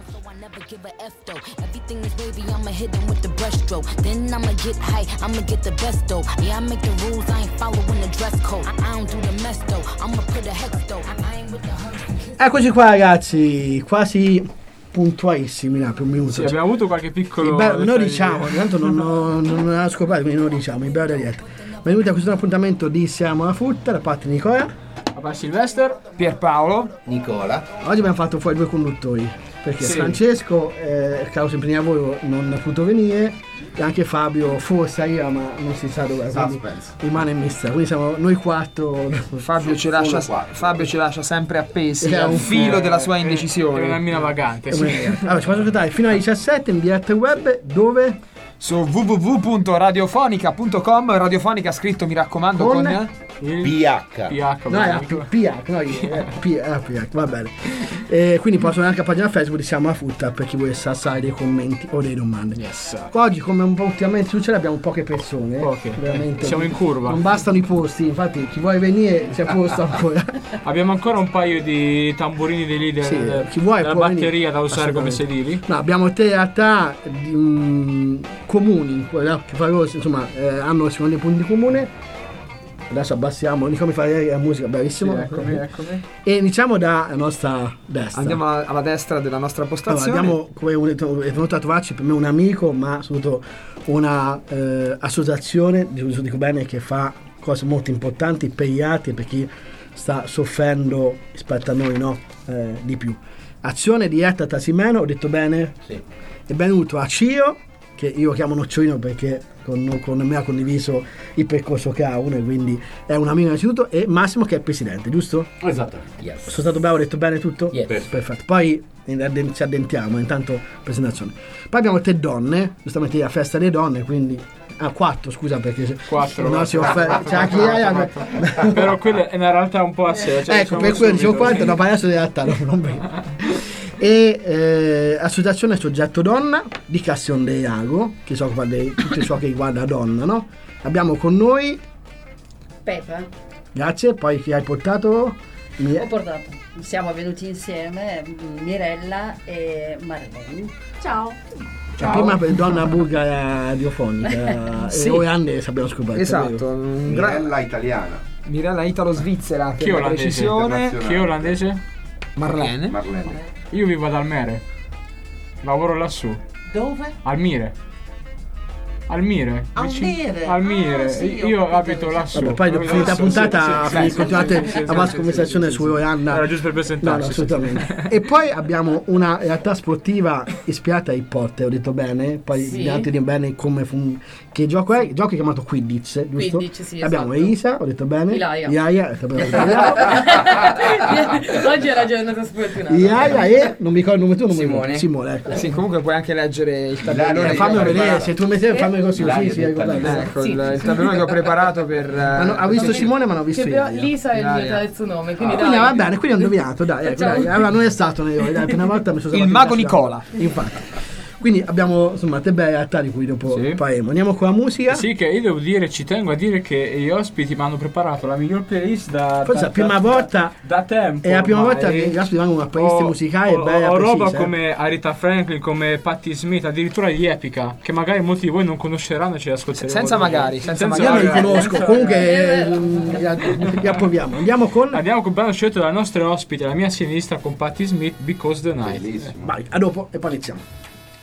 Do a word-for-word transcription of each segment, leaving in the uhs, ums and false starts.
Eccoci qua ragazzi, quasi puntualissimi, là, per un minuto. Sì, abbiamo avuto qualche piccolo... Be- noi diciamo, intanto non, non, non ho scoperto, quindi non lo diciamo, il bello dietro. Benvenuti a questo appuntamento di Siamo alla Frutta, da parte di Nicola, Papà Silvester, Pierpaolo, Nicola. Oggi abbiamo fatto fuori due conduttori, perché sì. Francesco, eh, causa impegni a lavoro, non ha potuto venire, e anche Fabio forse arriva ma non si sa dove, rimane in mistero, quindi siamo noi quattro. Fabio ci lascia, Fabio ci lascia sempre appesi al filo della sua indecisione. È una mina vagante, sì. Allora ci faccio ascoltare fino alle diciassette in diretta web, dove? Su w w w punto radiofonica punto com, radiofonica scritto, mi raccomando, con, con P H. P H, no, è P H, no, è P H, va bene. E quindi possono anche a pagina Facebook di Siamo alla Frutta per chi vuole sassare dei commenti o delle domande. Yes. Oggi, come un po' ultimamente succede, abbiamo poche persone. Poche. Veramente. Siamo in curva. Non bastano i posti, infatti chi vuole venire c'è posto ancora. Abbiamo ancora un paio di tamburini dei leader, sì, del, chi vuole della batteria venire. Da usare come sedili. No, abbiamo tre realtà di, um, comuni, che fa loro, insomma, eh, hanno secondo i punti in comune. Adesso abbassiamo, non come fare la musica, bellissimo. Sì, eccomi, eccomi. E iniziamo dalla nostra destra. Andiamo alla, alla destra della nostra postazione. Allora, abbiamo, come è venuto a trovarci per me un amico, ma soprattutto una eh, associazione, dico bene, che fa cose molto importanti per gli altri, per chi sta soffrendo rispetto a noi, no? Eh, di più. Azione diretta Trasimeno, ho detto bene? Sì. E benvenuto a Ciro, che io chiamo Nocciolino perché con, con me ha condiviso il percorso che ha uno, e quindi è un amico innanzitutto, e Massimo che è il presidente, giusto? Esatto. Yes. Sono stato bravo, ho detto bene tutto? Yes. Perfetto. Poi ci addentiamo, intanto presentazione. Poi abbiamo tre donne, giustamente la festa delle donne, quindi ah, quattro, scusa, perché quattro, no, si offre, c'è anche Iaia, però quella è una realtà un po' a sé, cioè, ecco, per quello dicevo quattro, no, adesso in realtà no, non vedo. E eh, associazione soggetto donna di Castione del Lago, che si occupa di tutto ciò che riguarda donna, no? Abbiamo con noi Pepe. Grazie. Poi chi hai portato? Mi... Ho portato, siamo venuti insieme Mirella e Marlene. Ciao. Cioè, prima per donna bulgara radiofonica, sì. E olandese abbiamo scoperto. Esatto. Mirella italiana. Mirella italo-svizzera, chi per precisione. Chi è olandese? Marlene. Marlene. Io vivo ad Almere, lavoro lassù. Dove? Almire. Almire. Almire. Almire. Ah, sì, io abito lassù. Vabbè, poi dopo finita la puntata sì, sì, sì, continuate sì, sì, la vostra conversazione sì, sì, su Olanda. Era giusto per presentarci. No, no, assolutamente. E poi abbiamo una realtà sportiva ispirata a Harry Potter, ho detto bene. Poi sì. Gli altri dicono bene come fun... che gioco è? Il gioco è chiamato Quidditch, giusto? Quidditch, sì, abbiamo esatto. Elisa, ho detto bene. Ilaia. Iaia, ho detto bene. Oggi era giornata sfortunata. Iaia e non mi ricordo il nome tu, non Simone. Simone, ecco. Sì, comunque puoi anche leggere il tabellone. Fammi vedere, se tu metti fammi così, sì, sì. Ecco, sì. il, il tabellone che ho preparato per uh, ha visto Simone ma non ho visto io. Lisa è il mio terzo nome, quindi, ah, dai. quindi va bene, quindi ho indovinato, dai, ecco, dai. Allora non è stato nei dai, per una volta mi sono il mago Nicola. Infatti. Quindi abbiamo insomma te belle realtà di cui dopo sì. parliamo. Andiamo con la musica. Sì, che io devo dire, ci tengo a dire che gli ospiti mi hanno preparato la miglior playlist da forse da, la prima da, volta da tempo. È la prima ormai. volta che gli ospiti vanno una playlist ho, musicale ho, bella ho roba precisa, come eh. Aretha Franklin, come Patti Smith, addirittura gli Epica, che magari molti di voi non conosceranno e ce li ascolteremo. Senza magari, senza, senza magari. Io non li conosco, comunque li approviamo. Andiamo con Andiamo con il brano scelto dalle nostre ospiti, la mia sinistra con Patti Smith, Because the Night. Bellissimo. Vai, a dopo e poi iniziamo.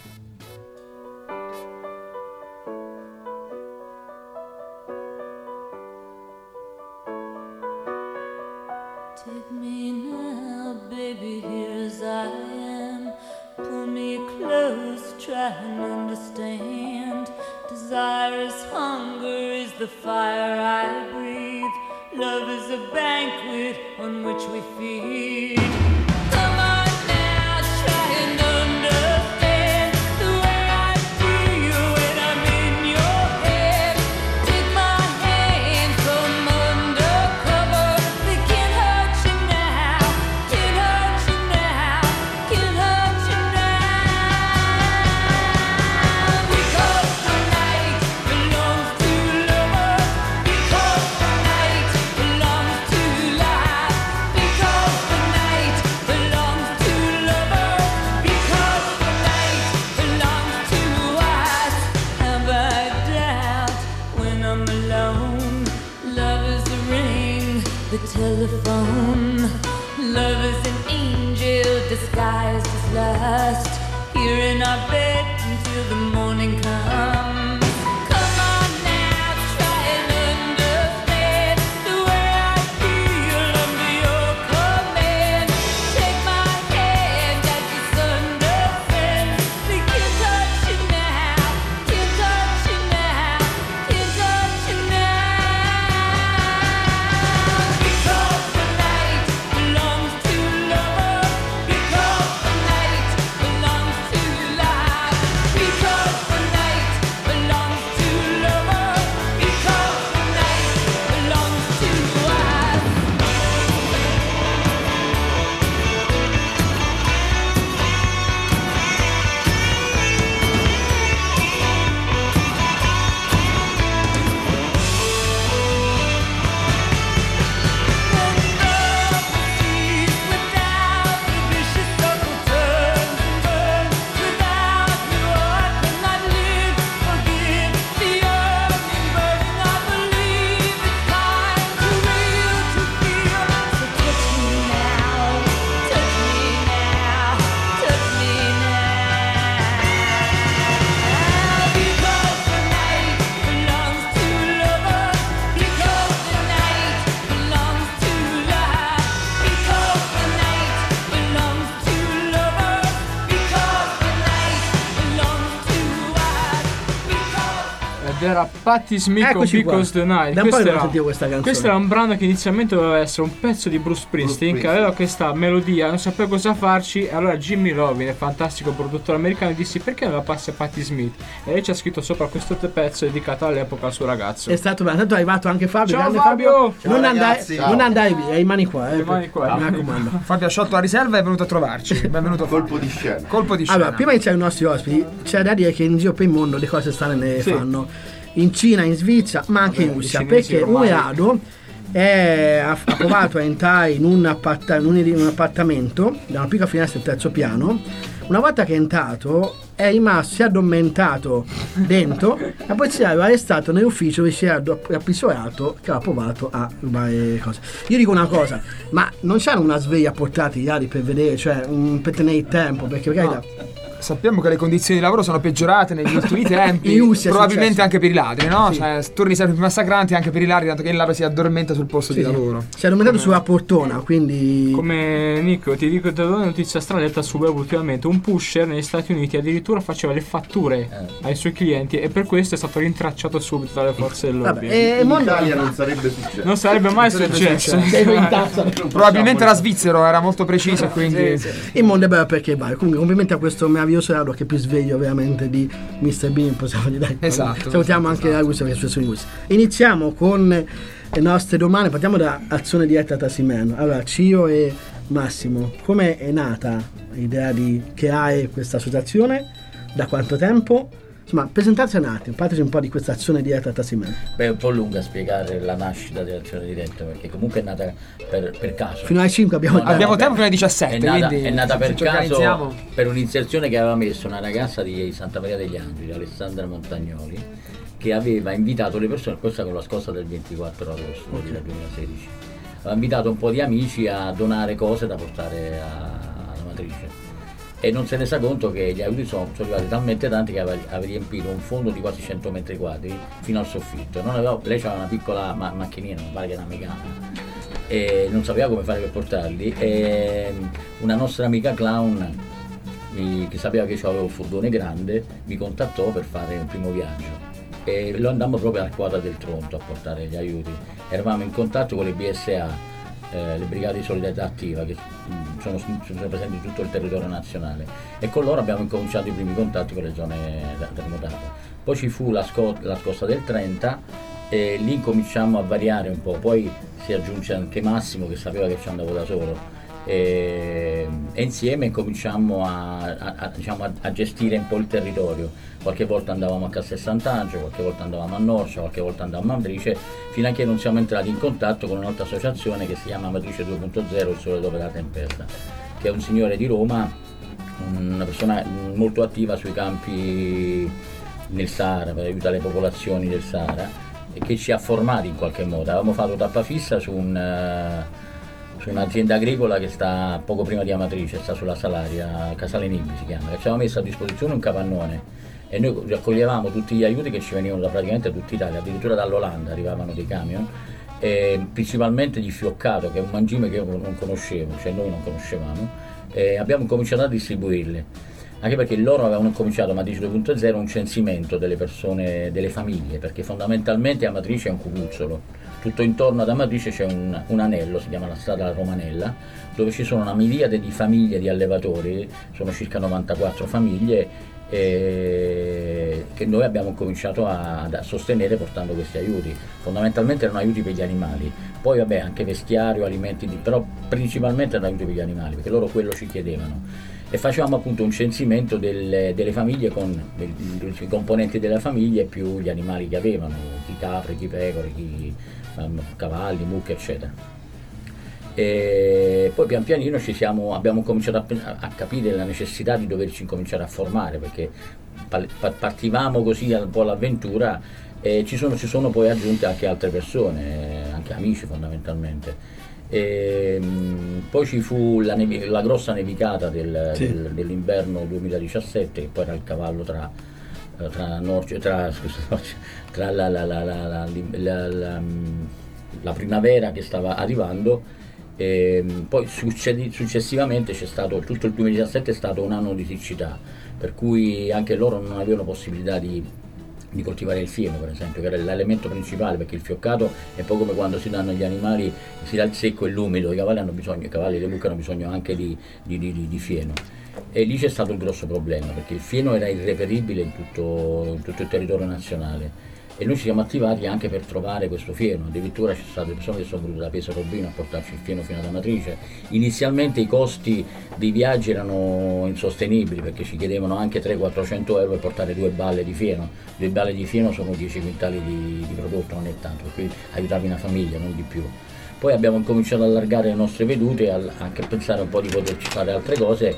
Take me now, baby, here as I am. Pull me close, try and understand. Desire is hunger, is the fire I breathe. Love is a banquet on which we feed. Come on now, try and understand the way I feel when I'm in your head. Take my hand from undercover. They can't hurt you now, can't hurt you now, can't hurt you now. Because the night belongs to lovers. Because the night belongs to life. Because the night telephone. Love is an angel disguised as lust. Here in our bed until the morning comes. Come on now, try and understand the way I feel under your command. Take my hand as the sun descends. We can't touch you now, can't touch you now, can't touch you now. Because the night belongs to lovers. Because the night belongs to life. Because the night belongs to lovers. Because the night belongs to us. Without the vicious circle turns and burns. Without your heart cannot live. Forgive the yearning burning. I believe it's time for real to feel. So touch me now, touch me now, touch me now. Because the night belongs to lovers. Because the night belongs to life. Because the night belongs to lovers. Because the night belongs to us. Because Ed era Patti Smith con Eccoci qua. Because the Night. Da un po' Questo che non era, sentivo questa canzone. questo era un brano che inizialmente doveva essere un pezzo di Bruce Springsteen, Bruce che aveva questa melodia, non sapeva cosa farci, e allora Jimmy Iovine, il fantastico produttore americano, dissi perché non la passi a Patti Smith, e lei ci ha scritto sopra questo pezzo dedicato all'epoca al suo ragazzo. È stato bello. Tanto è arrivato anche Fabio. Ciao, grande Fabio! Ciao, non, andai, ragazzi. non andai via, rimani qua. Eh, Rimani qua. Mi raccomando. Fabio ha sciolto la riserva e è venuto a trovarci. Benvenuto Fabio. Colpo di scena. Colpo di scena. Allora, prima di iniziare i nostri ospiti, c'è da dire che in giro per il mondo le cose strane ne Sì. fanno. In Cina, in Svizzera, ma anche in Vabbè, i Russia. cinesi Perché un ormai- rado è, ha, ha provato a entrare in un, apparta- in un, in un appartamento da una piccola finestra del terzo piano. Una volta che è entrato è rimasto, si è addormentato dentro. La polizia l'ha arrestato nell'ufficio e si è appisorato che aveva provato a rubare cose. Io dico una cosa, ma non c'era una sveglia a portata i radi per vedere, cioè un, per tenere il tempo, perché magari da- Sappiamo che le condizioni di lavoro sono peggiorate negli ultimi tempi. In Russia è probabilmente successo. anche per i ladri, no? Sì. Cioè, turni sempre più massacranti anche per i ladri, tanto che il ladro si addormenta sul posto Sì, di sì. lavoro. Si è addormentato sulla portona, quindi Come Nico, ti dico, ti do una notizia strana letta su web ultimamente. Un pusher negli Stati Uniti addirittura faceva le fatture ai suoi clienti, e per questo è stato rintracciato subito dalle forze vabbè, dell'ordine. e il In mondo Italia non sarebbe successo. Non sarebbe mai sarebbe successo. Sei in tazza. Probabilmente era svizzero, era molto preciso, quindi Il mondo è bello perché vai. Comunque complimenti a questo meraviglioso radio che è più sveglio veramente di mister Bean, possiamo dire. Esatto, Salutiamo anche la Russia che è successo in Russia. Iniziamo con le nostre domande, partiamo da azione diretta Tasimeno. Allora, Cio e Massimo, come è nata l'idea di creare questa associazione? Da quanto tempo? Insomma, presentarsi un attimo, fateci un po' di questa azione diretta Tasimeno. Beh, è un po' lunga spiegare la nascita dell'azione diretta, perché comunque è nata per, per caso. Fino alle cinque abbiamo No, no, abbiamo beh, tempo fino alle diciassette, È nata, quindi è nata per se ci caso, organizziamo. per un'iniziazione che aveva messo una ragazza di Santa Maria degli Angeli, Alessandra Montagnoli, che aveva invitato le persone, questa con la scossa del ventiquattro agosto del duemilasedici, aveva invitato un po' di amici a donare cose da portare a- alla matrice. E non se ne sa conto che gli aiuti sono, sono arrivati talmente tanti che aveva, aveva riempito un fondo di quasi cento metri quadri fino al soffitto. Non aveva, lei aveva una piccola ma- macchinina, mi pare che era una Megane, e non sapeva come fare per portarli. E una nostra amica clown, mi- che sapeva che io avevo un furgone grande, mi contattò per fare un primo viaggio. E lo andammo proprio alla quadra del Tronto a portare gli aiuti. Eravamo in contatto con le B S A, eh, le brigate di solidarietà attiva, che mh, sono, sono presenti in tutto il territorio nazionale, e con loro abbiamo incominciato i primi contatti con le zone terremotate. Poi ci fu la, sco- la scossa del trenta, e lì cominciamo a variare un po', poi si aggiunge anche Massimo che sapeva che ci andavo da solo, e, e insieme cominciamo a, a, a, diciamo, a, a gestire un po' il territorio. Qualche volta andavamo a Castel Sant'Angelo, qualche volta andavamo a Norcia, qualche volta andavamo a Matrice, fino a che non siamo entrati in contatto con un'altra associazione che si chiama Matrice due punto zero, il sole dopo la tempesta, che è un signore di Roma, una persona molto attiva sui campi nel Sahara, per aiutare le popolazioni del Sahara, che ci ha formati in qualche modo. Avevamo fatto tappa fissa su, un, uh, su un'azienda agricola che sta poco prima di Amatrice, sta sulla Salaria, Casale Nibbi si chiama, che ci aveva messo a disposizione un capannone e noi raccoglievamo tutti gli aiuti che ci venivano da praticamente tutta Italia, addirittura dall'Olanda arrivavano dei camion, e principalmente di fioccato, che è un mangime che io non conoscevo, cioè noi non conoscevamo, e abbiamo cominciato a distribuirle. Anche perché loro avevano cominciato Amatrice due punto zero un censimento delle persone, delle famiglie, perché fondamentalmente Amatrice è un cucuzzolo, tutto intorno ad Amatrice c'è un, un anello, si chiama la strada Romanella, dove ci sono una miriade di famiglie di allevatori, sono circa novantaquattro famiglie, eh, che noi abbiamo cominciato a, a sostenere portando questi aiuti. Fondamentalmente erano aiuti per gli animali, poi vabbè anche vestiario, alimenti, di, però principalmente erano aiuti per gli animali, perché loro quello ci chiedevano. E facevamo appunto un censimento delle, delle famiglie con i componenti della famiglia più gli animali che avevano, chi capre, chi pecore, chi um, cavalli, mucche eccetera. E poi pian pianino ci siamo, abbiamo cominciato a, a capire la necessità di doverci incominciare a formare, perché partivamo così un po' all'avventura e ci sono, ci sono poi aggiunte anche altre persone, anche amici fondamentalmente. E, poi ci fu la, nevi- la grossa nevicata del, sì. del, dell'inverno duemiladiciassette, che poi era il cavallo tra, tra, Norcia, tra, scusa, tra la, la, la, la, la, la, la, la primavera che stava arrivando, e poi succedi- successivamente c'è stato, tutto il duemiladiciassette è stato un anno di siccità, per cui anche loro non avevano possibilità di di coltivare il fieno, per esempio, che era l'elemento principale, perché il fioccato è un po' come quando si danno agli animali, si dà il secco e l'umido, i cavalli hanno bisogno, i cavalli e le mucche hanno bisogno anche di, di, di, di fieno. E lì c'è stato il grosso problema, perché il fieno era irreperibile in tutto, in tutto il territorio nazionale. E noi ci siamo attivati anche per trovare questo fieno, addirittura ci sono state persone che sono venute da Pesaro Urbino a portarci il fieno fino ad Amatrice. Inizialmente i costi dei viaggi erano insostenibili, perché ci chiedevano anche trecento-quattrocento euro per portare due balle di fieno. Due balle di fieno sono dieci quintali di, di prodotto, non è tanto, per cui aiutavi una famiglia, non di più. Poi abbiamo cominciato ad allargare le nostre vedute, anche a pensare un po' di poterci fare altre cose,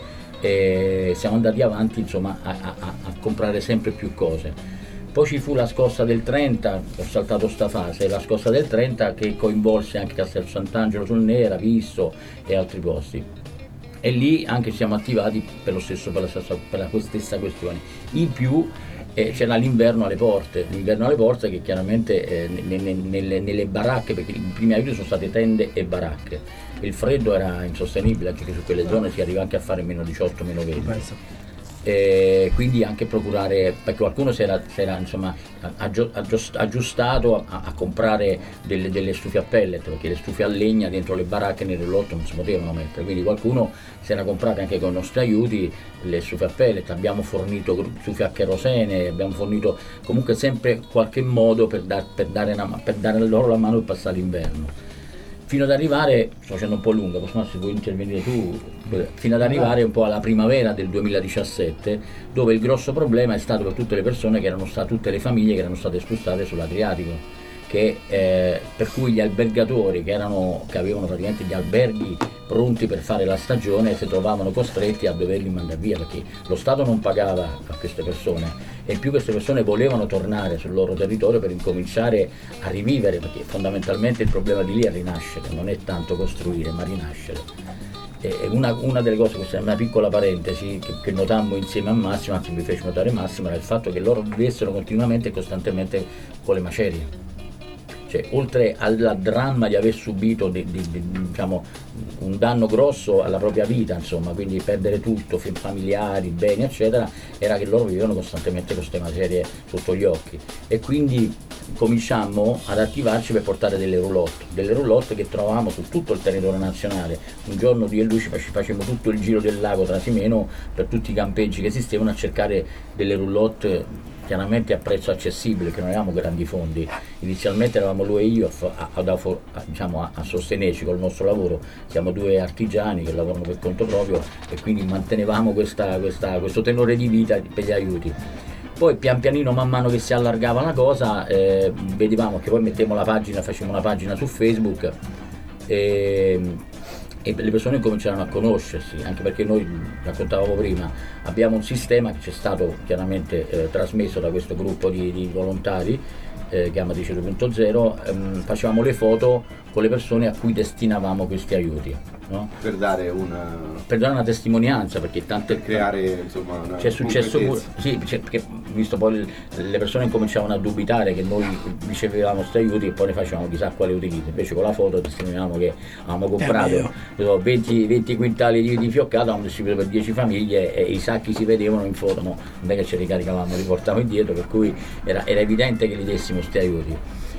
e siamo andati avanti insomma a, a, a comprare sempre più cose. Poi ci fu la scossa del trenta, ho saltato sta fase, la scossa del trenta che coinvolse anche Castel Sant'Angelo sul Nera, Visso e altri posti. E lì anche ci siamo attivati per lo stesso, per la stessa, per la stessa questione. In più eh, c'era l'inverno alle porte, l'inverno alle porte che chiaramente eh, nelle, nelle, nelle baracche, perché i primi aiuti sono state tende e baracche. Il freddo era insostenibile, anche che su quelle zone si arriva anche a fare meno diciotto, meno venti. E quindi anche procurare, perché qualcuno si era, si era insomma aggiustato a, a comprare delle, delle stufe a pellet, perché le stufe a legna dentro le baracche nel roulotte non si potevano mettere, quindi qualcuno si era comprato anche con i nostri aiuti le stufe a pellet. Abbiamo fornito stufe a kerosene, abbiamo fornito comunque sempre qualche modo per, dar, per, dare, una, per dare loro la mano e passare l'inverno, fino ad arrivare, sto facendo un po' lungo, ma se vuoi intervenire tu, fino ad arrivare un po' alla primavera del duemiladiciassette, dove il grosso problema è stato per tutte le persone che erano state, tutte le famiglie che erano state spostate sull'Adriatico, che, eh, per cui gli albergatori che, erano, che avevano praticamente gli alberghi pronti per fare la stagione si trovavano costretti a doverli mandare via, perché lo Stato non pagava a queste persone e in più queste persone volevano tornare sul loro territorio per incominciare a rivivere, perché fondamentalmente il problema di lì è rinascere, non è tanto costruire ma rinascere. E una, una delle cose, questa è una piccola parentesi che, che notammo insieme a Massimo, anzi mi fece notare Massimo, era il fatto che loro vivessero continuamente e costantemente con le macerie. Cioè, oltre al dramma di aver subito di, di, di, diciamo, un danno grosso alla propria vita, insomma, quindi perdere tutto, familiari, beni, eccetera, era che loro vivevano costantemente con queste macerie sotto gli occhi. E quindi cominciammo ad attivarci per portare delle roulotte, delle roulotte che trovavamo su tutto il territorio nazionale. Un giorno io e lui ci facevamo tutto il giro del lago Trasimeno per tutti i campeggi che esistevano a cercare delle roulotte chiaramente a prezzo accessibile, che non avevamo grandi fondi. Inizialmente eravamo lui e io a, a, a, a, diciamo, a, a sostenerci col nostro lavoro, siamo due artigiani che lavorano per conto proprio e quindi mantenevamo questa, questa, questo tenore di vita per gli aiuti. Poi pian pianino, man mano che si allargava la cosa, eh, vedevamo che poi mettiamo la pagina, facevamo una pagina su Facebook e, e le persone cominciarono a conoscersi, anche perché noi, raccontavamo prima, abbiamo un sistema che ci è stato chiaramente eh, trasmesso da questo gruppo di, di volontari, eh, che è Amatrice due punto zero, ehm, facevamo le foto con le persone a cui destinavamo questi aiuti, no? Per dare una... per dare una testimonianza, perché tante per creare insomma una c'è successo concretezza. sì, c'è- perché visto poi le persone cominciavano a dubitare che noi ricevevamo questi aiuti e poi ne facevamo chissà quale utilizzo, invece con la foto testimoniavamo che avevamo comprato vero. so, venti, venti quintali di, di fioccata, avevamo distribuito per dieci famiglie e i sacchi si vedevano in foto, no? Non è che ce li caricavamo, li portavamo indietro, per cui era, era evidente che li dessimo questi aiuti.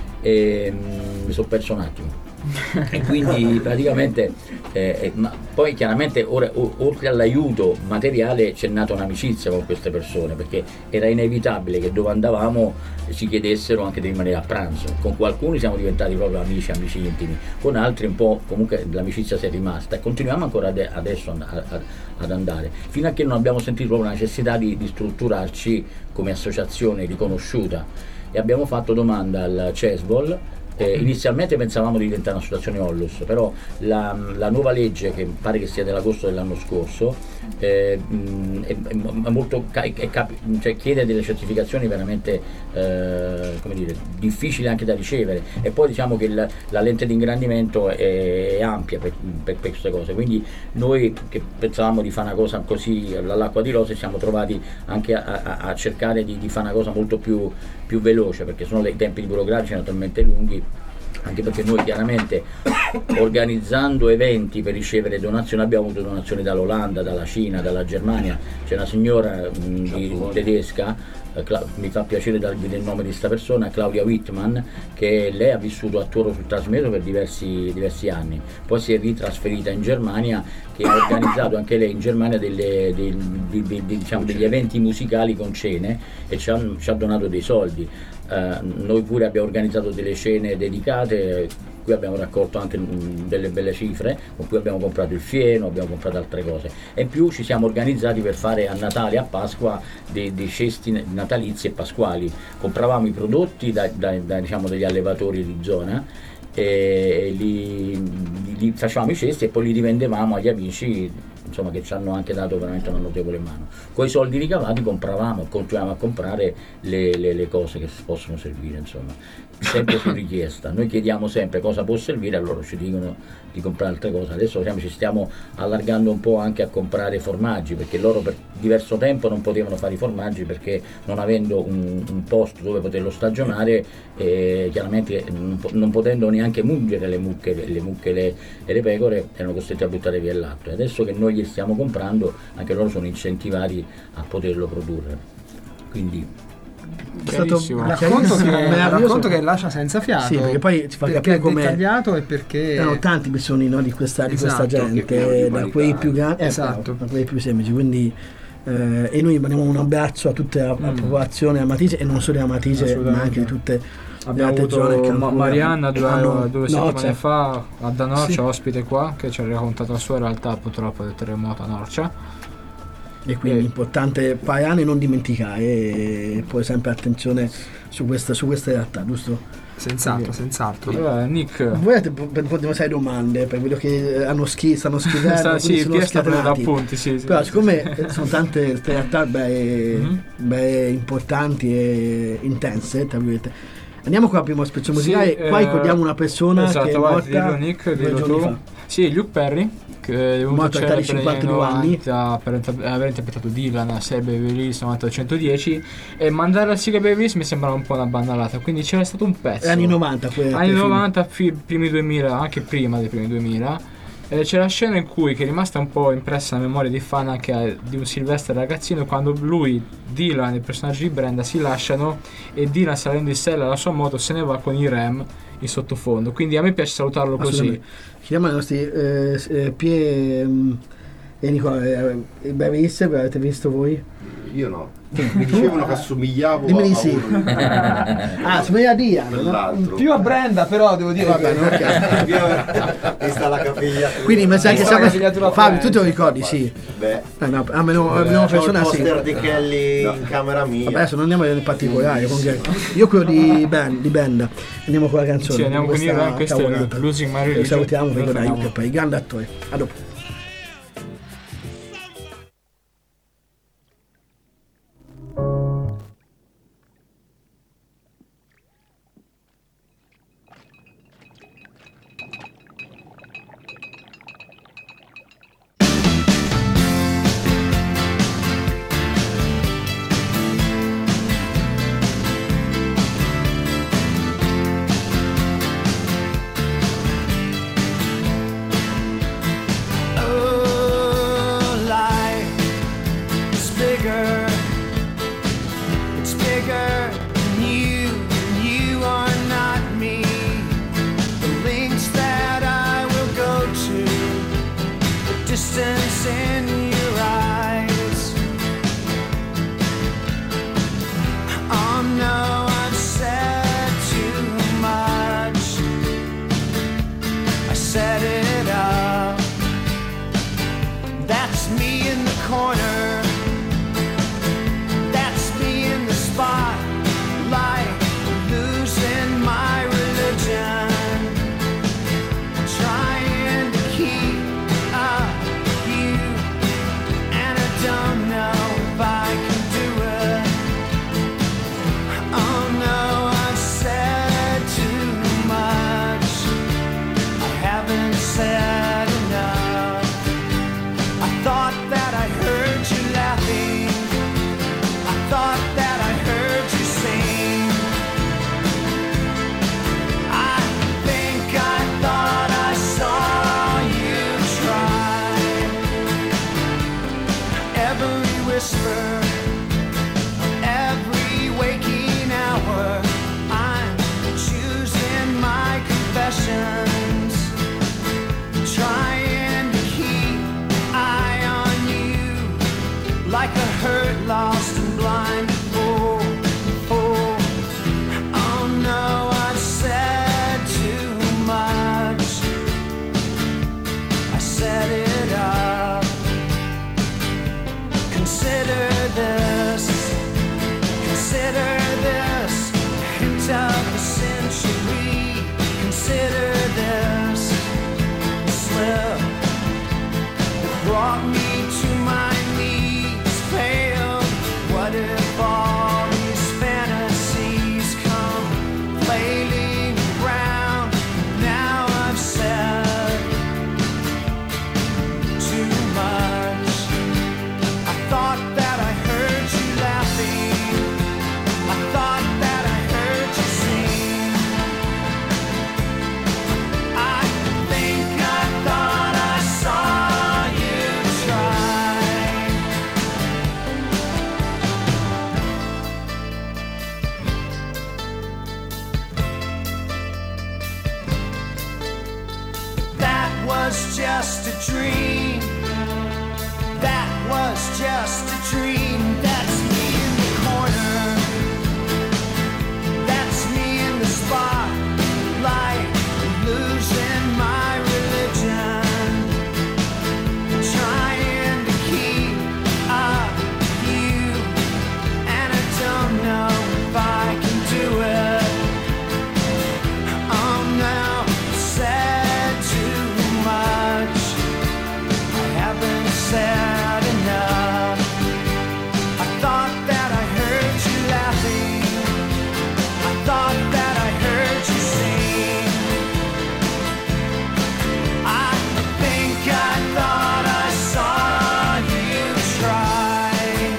E, mm, mi sono perso un attimo. E quindi praticamente eh, eh, ma poi chiaramente ora, o- oltre all'aiuto materiale c'è nata un'amicizia con queste persone, perché era inevitabile che dove andavamo ci chiedessero anche di rimanere a pranzo. Con alcuni siamo diventati proprio amici, amici intimi, con altri un po' comunque l'amicizia si è rimasta e continuiamo ancora ade- adesso and- a- a- ad andare, fino a che non abbiamo sentito proprio la necessità di, di strutturarci come associazione riconosciuta, e abbiamo fatto domanda al CESVOL. Eh, inizialmente pensavamo di diventare un'associazione Onlus, però la, la nuova legge, che pare che sia dell'agosto dell'anno scorso, eh, mh, è, è molto, è, è capi- cioè chiede delle certificazioni veramente eh, come dire, difficili anche da ricevere, e poi diciamo che la, la lente di ingrandimento è, è ampia per, per, per queste cose, quindi noi che pensavamo di fare una cosa così all'acqua di rose ci siamo trovati anche a, a, a cercare di, di fare una cosa molto più, più veloce, perché sono i tempi burocratici sono talmente lunghi, anche perché noi chiaramente organizzando eventi per ricevere donazioni abbiamo avuto donazioni dall'Olanda, dalla Cina, dalla Germania. C'è una signora mh, di, tedesca, eh, Cla- mi fa piacere dar- dire il nome di questa persona, Claudia Wittmann, che lei ha vissuto a Toro sul Trasmeto per diversi, diversi anni, poi si è ritrasferita in Germania, che ha organizzato anche lei in Germania delle, dei- di- di- di- diciamo, degli eventi musicali con cene, e ci ha, ci ha donato dei soldi. Eh, noi pure abbiamo organizzato delle cene dedicate, qui abbiamo raccolto anche mh, delle belle cifre, con cui abbiamo comprato il fieno, abbiamo comprato altre cose, e in più ci siamo organizzati per fare a Natale e a Pasqua dei, dei cesti natalizi e pasquali. Compravamo i prodotti da, da- da, diciamo, degli allevatori di zona e li, li- li facevamo i cesti e poi li rivendevamo agli amici, insomma, che ci hanno anche dato veramente una notevole mano. Con i soldi ricavati compravamo, continuiamo a comprare le, le- le cose che si possono servire, insomma, sempre su richiesta. Noi chiediamo sempre cosa può servire, e loro ci dicono di comprare altre cose. Adesso diciamo, ci stiamo allargando un po' anche a comprare formaggi, perché loro per diverso tempo non potevano fare i formaggi, perché non avendo un, un posto dove poterlo stagionare, eh, chiaramente non, po- non potendo neanche mungere le mucche, le mucche e le, e le pecore, erano costretti a buttare via il latte. Adesso che noi gli stiamo comprando, anche loro sono incentivati a poterlo produrre. Quindi È stato Chiarissimo. Racconto chiarissimo, che, meraviglioso. racconto che lascia senza fiato. Sì, perché poi ci fa perché capire è come dettagliato e perché erano tanti bisogni, no, di questa, di questa Esatto, che pieno gente, di da umanità. quei più grandi, Esatto. da quei più semplici, quindi eh, e noi mandiamo un abbraccio a tutta la, la Mm. popolazione Amatise, e non solo di Amatise, ma Assolutamente. anche di tutte Abbiamo le altre zone avuto che Ma- ancora Marianna due, hanno- due no, settimane cioè, fa a da Norcia, Sì. ospite qua, che ci ha raccontato la sua realtà purtroppo del terremoto a Norcia. e quindi è Eh. importante fare e non dimenticare, e poi sempre attenzione su questa, su queste realtà, giusto? senz'altro, senz'altro. Allora, Nick, Voi avete potremmo fare domande per quello che hanno scri- stanno scrivendo, sta, quindi sì, sono Pia sta prendendo scatenati. appunti, sì, sì. Però siccome eh, sono tante queste realtà beh, Mhm. beh, importanti e intense, tra virgolette, andiamo con la prima spezzone musicale. Sì, Qua eh, ricordiamo una persona esatto, che è vai, morta dillo, Nick, due dillo giorni tu. fa. Sì, Luke Perry, che è venuto Morto all'età di celebre negli cinquantadue anni. novanta per inter- aver interpretato Dylan a sei Beverly Hills novanta centodieci, e mandare la sigla Beverly Hills mi sembrava un po' una bandalata, quindi c'era stato un pezzo. È anni novanta, quelle- Anni quel film. novanta, fi- primi duemila, anche prima dei primi duemila. Eh, c'è la scena in cui, che è rimasta un po' impressa nella memoria dei fan anche eh, di un Sylvester ragazzino, quando lui, Dylan e il personaggio di Brenda si lasciano e Dylan, salendo in sella alla sua moto, se ne va con i Rem in sottofondo. Quindi a me piace salutarlo così. Assolutamente. Chiediamo ai nostri eh, s- eh, Pie mm, e Nicola, eh, eh, Beverly Hills, avete visto voi? Io no. Mi dicevano che assomigliavo Dimmi a, di a sì. uno Ah, somiglia a Dian, no? dell'altro. Più a Brenda, però devo dire Va che bene, ok. Questa è la capiglia. Quindi mi sa che Questa siamo è la capigliatura Fabio, tu te lo forense. ricordi, sì. Beh, Eh, no, almeno almeno una C'ho il persona sì. poster di Kelly in camera mia. Vabbè, adesso non andiamo nei particolari, comunque io quello di band, di band. Andiamo con la canzone. Sì, andiamo con questa Iran, questo è cavolata. Losing My Lo Religion. salutiamo Lo perché dai, fermiamo. per i grandi attori. A dopo. bigger than you, and you are not me. The links that I will go to, the distance in your eyes. Oh no, I've said too much. I set it up. That's me in the corner. That's me in the spotlight, losing my religion, trying to keep up with you, and I don't know if I can do it. Oh no, I've said too much. I haven't said enough. I thought that I heard you laughing. I thought that I heard you sing. I think I thought I saw you try. Every whisper, every waking hour, I'm choosing my confessions, trying to keep eye on you, like a hurt, lost and blind. Oh, oh, oh no, I've said too much. I set it up. Consider this, consider this, hint of the century. Consider this slip that brought me to my knees, failed. What if all these fantasies come flailing around? Now I've said too much. I thought that I heard you laughing. I thought that I heard you sing. I think I thought I saw you try. That was just a dream. That was just a dream. That's me in the corner. That's me in the spotlight, losing my religion, trying to keep up with you, and I don't know if I can do it. Oh no, said too much. I haven't said enough. I thought that I heard you laughing. I thought that I heard you sing. I think I thought I saw you try.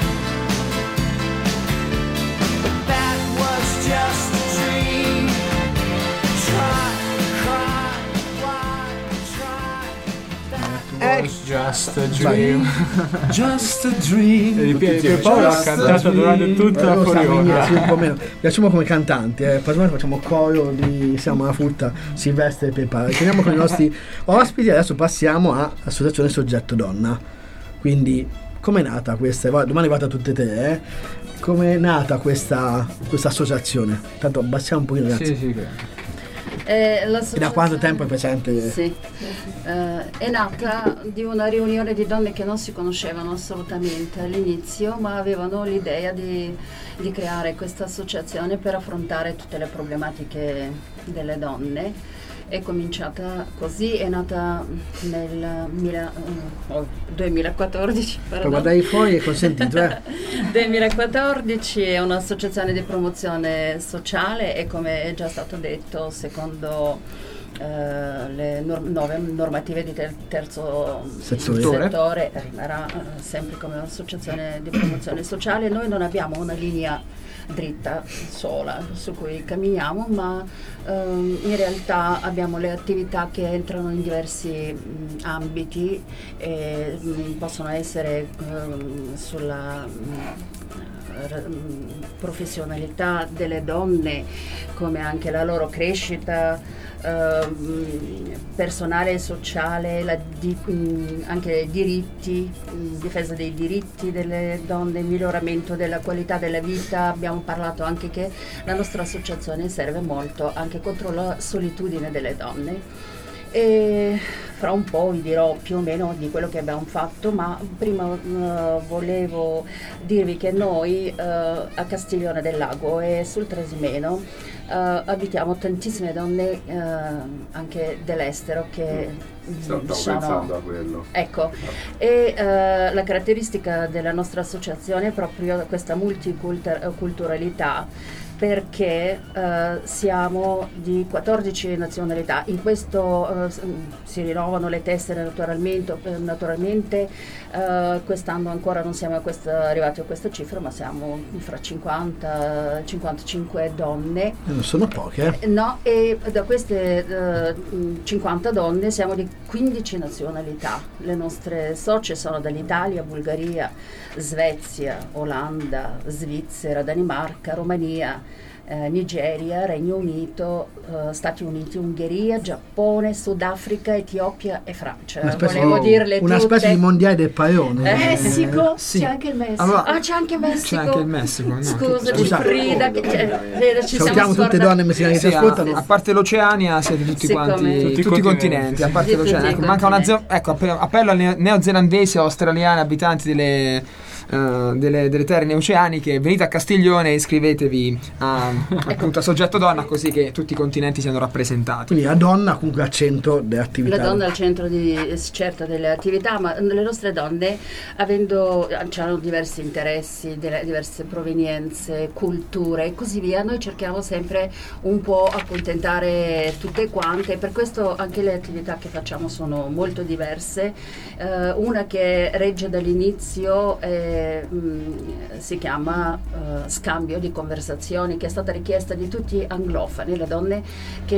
But that was just a dream. Try, cry, why, try. That Was just a dream. Just a dream. E Pier- Pierpaolo ha cantato durante tutta la Lo sa, quindi, fuoriona. sì, un po' meno. Piacciamo come cantanti, eh. Poi facciamo coro di Siamo una frutta, Silvestre e Pierpaolo. Teniamo con i nostri ospiti. Adesso passiamo a Associazione Soggetto Donna. Quindi, com'è nata questa? Va- Domani vado a tutte e tre, eh. Com'è nata questa, questa associazione? Tanto abbassiamo un pochino, ragazzi. Sì, sì, che- Eh, E da l'associazione- quanto tempo è presente? Sì. Eh, è nata di una riunione di donne che non si conoscevano assolutamente all'inizio, ma avevano l'idea di, di creare questa associazione per affrontare tutte le problematiche delle donne. È cominciata così, è nata nel mila- oh, duemilaquattordici. Poi pardon. guardare fuori è consentito, eh. duemilaquattordici è un'associazione di promozione sociale e, come è già stato detto, secondo eh, le nor- nuove normative di ter- terzo Settore. settore rimarrà eh, sempre come associazione di promozione sociale. Noi non abbiamo una linea dritta sola su cui camminiamo, ma ehm, in realtà abbiamo le attività che entrano in diversi mh, ambiti e mh, possono essere ehm, sulla mh, r- mh, professionalità delle donne, come anche la loro crescita ehm, personale e sociale, la di- mh, anche diritti, mh, difesa dei diritti delle donne, miglioramento della qualità della vita. Abbiamo parlato anche che la nostra associazione serve molto anche contro la solitudine delle donne. E fra un po' vi dirò più o meno di quello che abbiamo fatto, ma prima uh, volevo dirvi che noi uh, a Castiglione del Lago e sul Trasimeno uh, abitiamo tantissime donne uh, anche dell'estero che Mm. Stavo sono, pensando a quello. ecco, e uh, la caratteristica della nostra associazione è proprio questa multiculturalità, perché uh, siamo di quattordici nazionalità. In questo uh, si rinnovano le tessere naturalmente, naturalmente uh, quest'anno ancora non siamo a questa, arrivati a questa cifra, ma siamo fra cinquanta cinquantacinque donne. Non sono poche, eh? No, e da queste uh, cinquanta donne siamo di quindici nazionalità. Le nostre socie sono dall'Italia, Bulgaria, Svezia, Olanda, Svizzera, Danimarca, Romania, eh, Nigeria, Regno Unito, eh, Stati Uniti, Ungheria, Giappone, Sudafrica, Etiopia e Francia. Una specie, Volevo dirle una tutte. specie di mondiale del paione. Eh, Messico, sì. c'è anche il Messico. Allora, ah, c'è anche il Messico. C'è anche il Messico. No, Scusaci, Scusa. Frida, che cioè, Frida, ci Salutiamo siamo tutte le donne messicane che Sì, ci a, ascoltano. a parte l'Oceania siete tutti Sì, quanti come- tutti, Tutti i i continenti, continenti. a parte Sì, l'Oceania. tutti i Ecco, manca una continenti. zo- ecco, app- appello ai neo- neozelandesi e australiani abitanti delle, eh, delle, delle terre oceaniche: venite a Castiglione e iscrivetevi a, appunto a Soggetto Donna, così che tutti i continenti siano rappresentati. Quindi la donna comunque al centro delle attività. La donna al centro di, certo, delle attività, ma le nostre donne, avendo, hanno diversi interessi, delle, diverse provenienze, culture e così via, noi cerchiamo sempre un po' accontentare tutte quante. Per questo anche le attività che facciamo sono molto diverse. Eh, una che regge dall'inizio eh, mh, si chiama eh, Scambio di conversazioni, che è stata richiesta di tutti gli anglofoni, le donne che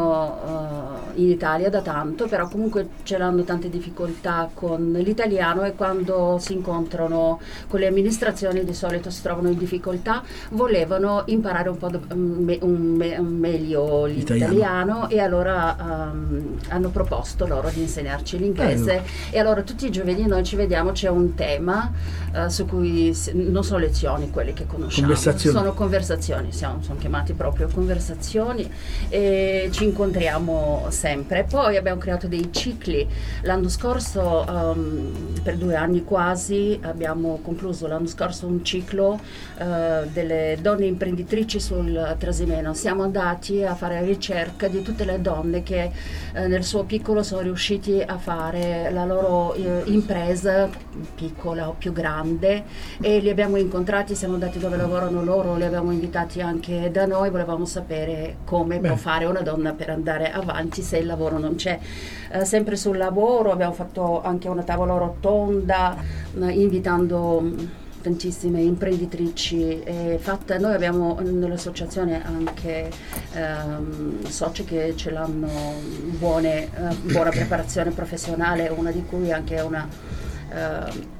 vivono uh, in Italia da tanto, però comunque ce l'hanno tante difficoltà con l'italiano, e quando si incontrano con le amministrazioni di solito si trovano in difficoltà, volevano imparare un po' do- me- un me- meglio l'italiano, Italiano. e allora um, hanno proposto loro di insegnarci l'inglese. Bello. E allora tutti i giovedì noi ci vediamo, c'è un tema uh, su cui si- non sono lezioni quelle che conosciamo, Conversazioni. sono conversazioni, siamo, sono chiamati proprio conversazioni, e ci incontriamo sempre. Poi abbiamo creato dei cicli. L'anno scorso, um, per due anni quasi, abbiamo concluso l'anno scorso un ciclo uh, delle donne imprenditrici sul Trasimeno. Siamo andati a fare ricerca di tutte le donne che uh, nel suo piccolo sono riusciti a fare la loro uh, impresa, piccola o più grande, e li abbiamo incontrati, siamo andati dove lavorano loro, li abbiamo invitati anche da noi, volevamo sapere come Beh. può fare una donna per andare avanti se il lavoro non c'è. Eh, sempre sul lavoro abbiamo fatto anche una tavola rotonda, eh, invitando mh, tantissime imprenditrici, e fatta, noi abbiamo nell'associazione anche ehm, soci che ce l'hanno buone, eh, buona preparazione professionale, una di cui anche una eh,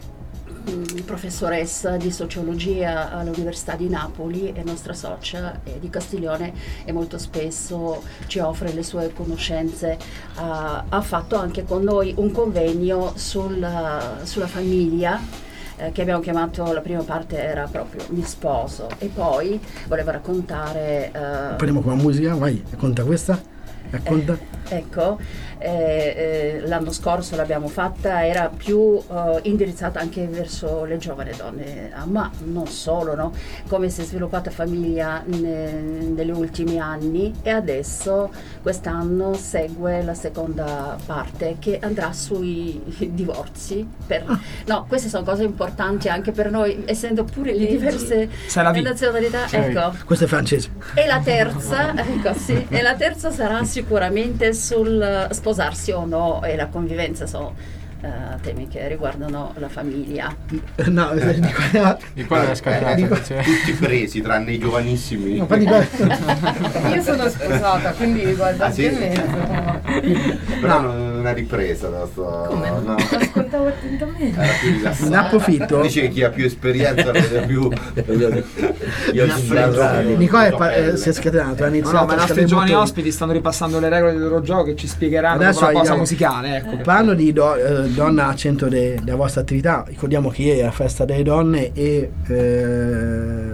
professoressa di sociologia all'Università di Napoli, è nostra socia, e di Castiglione, e molto spesso ci offre le sue conoscenze. Uh, ha fatto anche con noi un convegno sulla, sulla famiglia, eh, che abbiamo chiamato, la prima parte era proprio Mi sposo, e poi voleva raccontare uh, Prendiamo con la musica, vai, racconta questa, racconta. eh, ecco, eh, eh, l'anno scorso l'abbiamo fatta, era più eh, indirizzata anche verso le giovani donne, ah, ma non solo, no? Come si è sviluppata famiglia ne, negli ultimi anni, e adesso quest'anno segue la seconda parte che andrà sui divorzi. Per, no, queste sono cose importanti anche per noi, essendo pure le diverse nazionalità. Ecco. Questo è francese. E la terza, ecco sì, e la terza sarà sicuramente sicuramente sul sposarsi o no e la convivenza sono Uh, temi che riguardano la famiglia. No, di qua, di qua è scattato. Di qua- Tutti presi, tranne i giovanissimi. no, di qua- Io sono sposata, quindi guarda Ah, sì? in mezzo. Però non è ripresa da sto. Come? No. Ascoltavo attentamente. Era più rilassata. Ne approfitto. Dice che chi ha più esperienza vede più. Io ci sarò. Nicola è pa- eh, si è scatenato, ha No, iniziato no, ma i a nostri scadere giovani molto- ospiti stanno ripassando le regole del loro gioco che ci spiegheranno Adesso dopo la pausa andiamo- musicale. Ecco. Parlando di do- eh, donna al centro de- della vostra attività, ricordiamo che ieri è la festa delle donne e eh,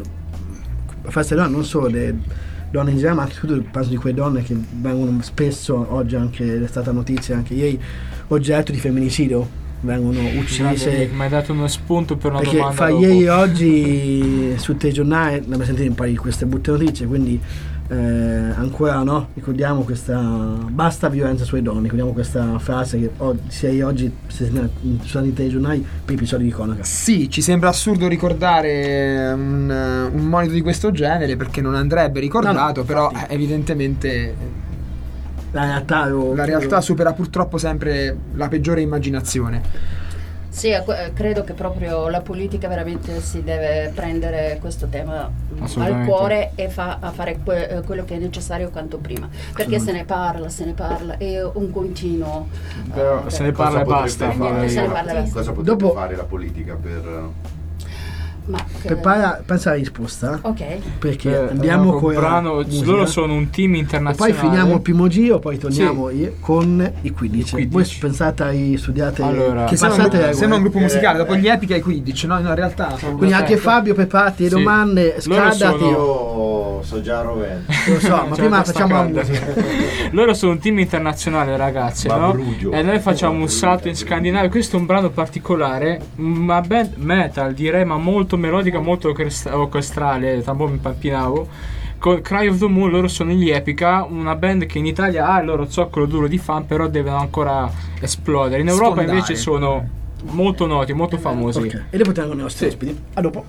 la festa delle donne non solo delle donne in generale, ma anche soprattutto penso di quelle donne che vengono spesso, oggi anche è stata notizia anche ieri, oggetto di femminicidio, vengono uccise. Mi hai dato uno spunto per una Perché domanda fra dopo. ieri e oggi sul telegiornale abbiamo sentito un paio di queste brutte notizie, quindi eh, ancora no, ricordiamo questa basta violenza sulle donne, ricordiamo questa frase che oh, sia ieri oggi si sente sui telegiornali per episodi di cronaca. Sì, ci sembra assurdo ricordare un, un monito di questo genere perché non andrebbe ricordato, No, no, però infatti. eh, evidentemente La realtà, lo- la realtà supera purtroppo sempre la peggiore immaginazione. Sì, eh, que- credo che proprio la politica veramente si deve prendere questo tema mm, al Assolutamente. cuore e fa- a fare que- eh, quello che è necessario quanto prima, perché se ne parla, se ne parla, è un continuo. Però eh, se ne parla e Cosa basta. potrebbe fare, Se ne parla e basta. cosa potrebbe Dopo- fare la politica per. ma che- Prepara, pensa alla risposta, Ok. perché Eh, andiamo con con la brano, musica, loro sono un team e internazionale. poi finiamo il primo giro, poi torniamo i- con i quindici. I Voi quindici. pensate ai studiate Allora, Che sembra un, passate gruppo, le sembra un gruppo Eh, musicale, eh, dopo gli Epica e i Quidditch, no? No, in realtà sono quindi anche Aspetta. Fabio preparati le Sì. domande, Loro scaldati, sono- Io so già rovente. lo so, ma C'è prima la testa facciamo la calda. musica. Loro sono un team internazionale, ragazze, Ma no? Brugio. E noi facciamo un Brugio, salto in Brugio. Scandinavia. Questo è un brano particolare, ma band metal, direi, ma molto melodica, molto orchestra- orchestrale. Tra un po' mi pampinavo. Con Cry of the Moon, loro sono gli Epica, una band che in Italia ha il loro zoccolo duro di fan, però devono ancora esplodere. In Europa Sfondare. invece sono molto noti, molto famosi. Ok, e dopo tengono i nostri Sì. ospiti. A dopo.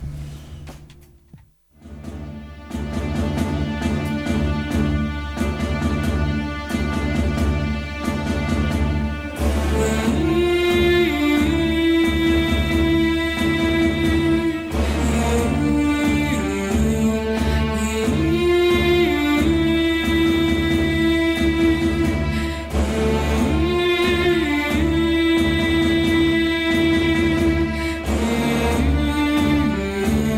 Thank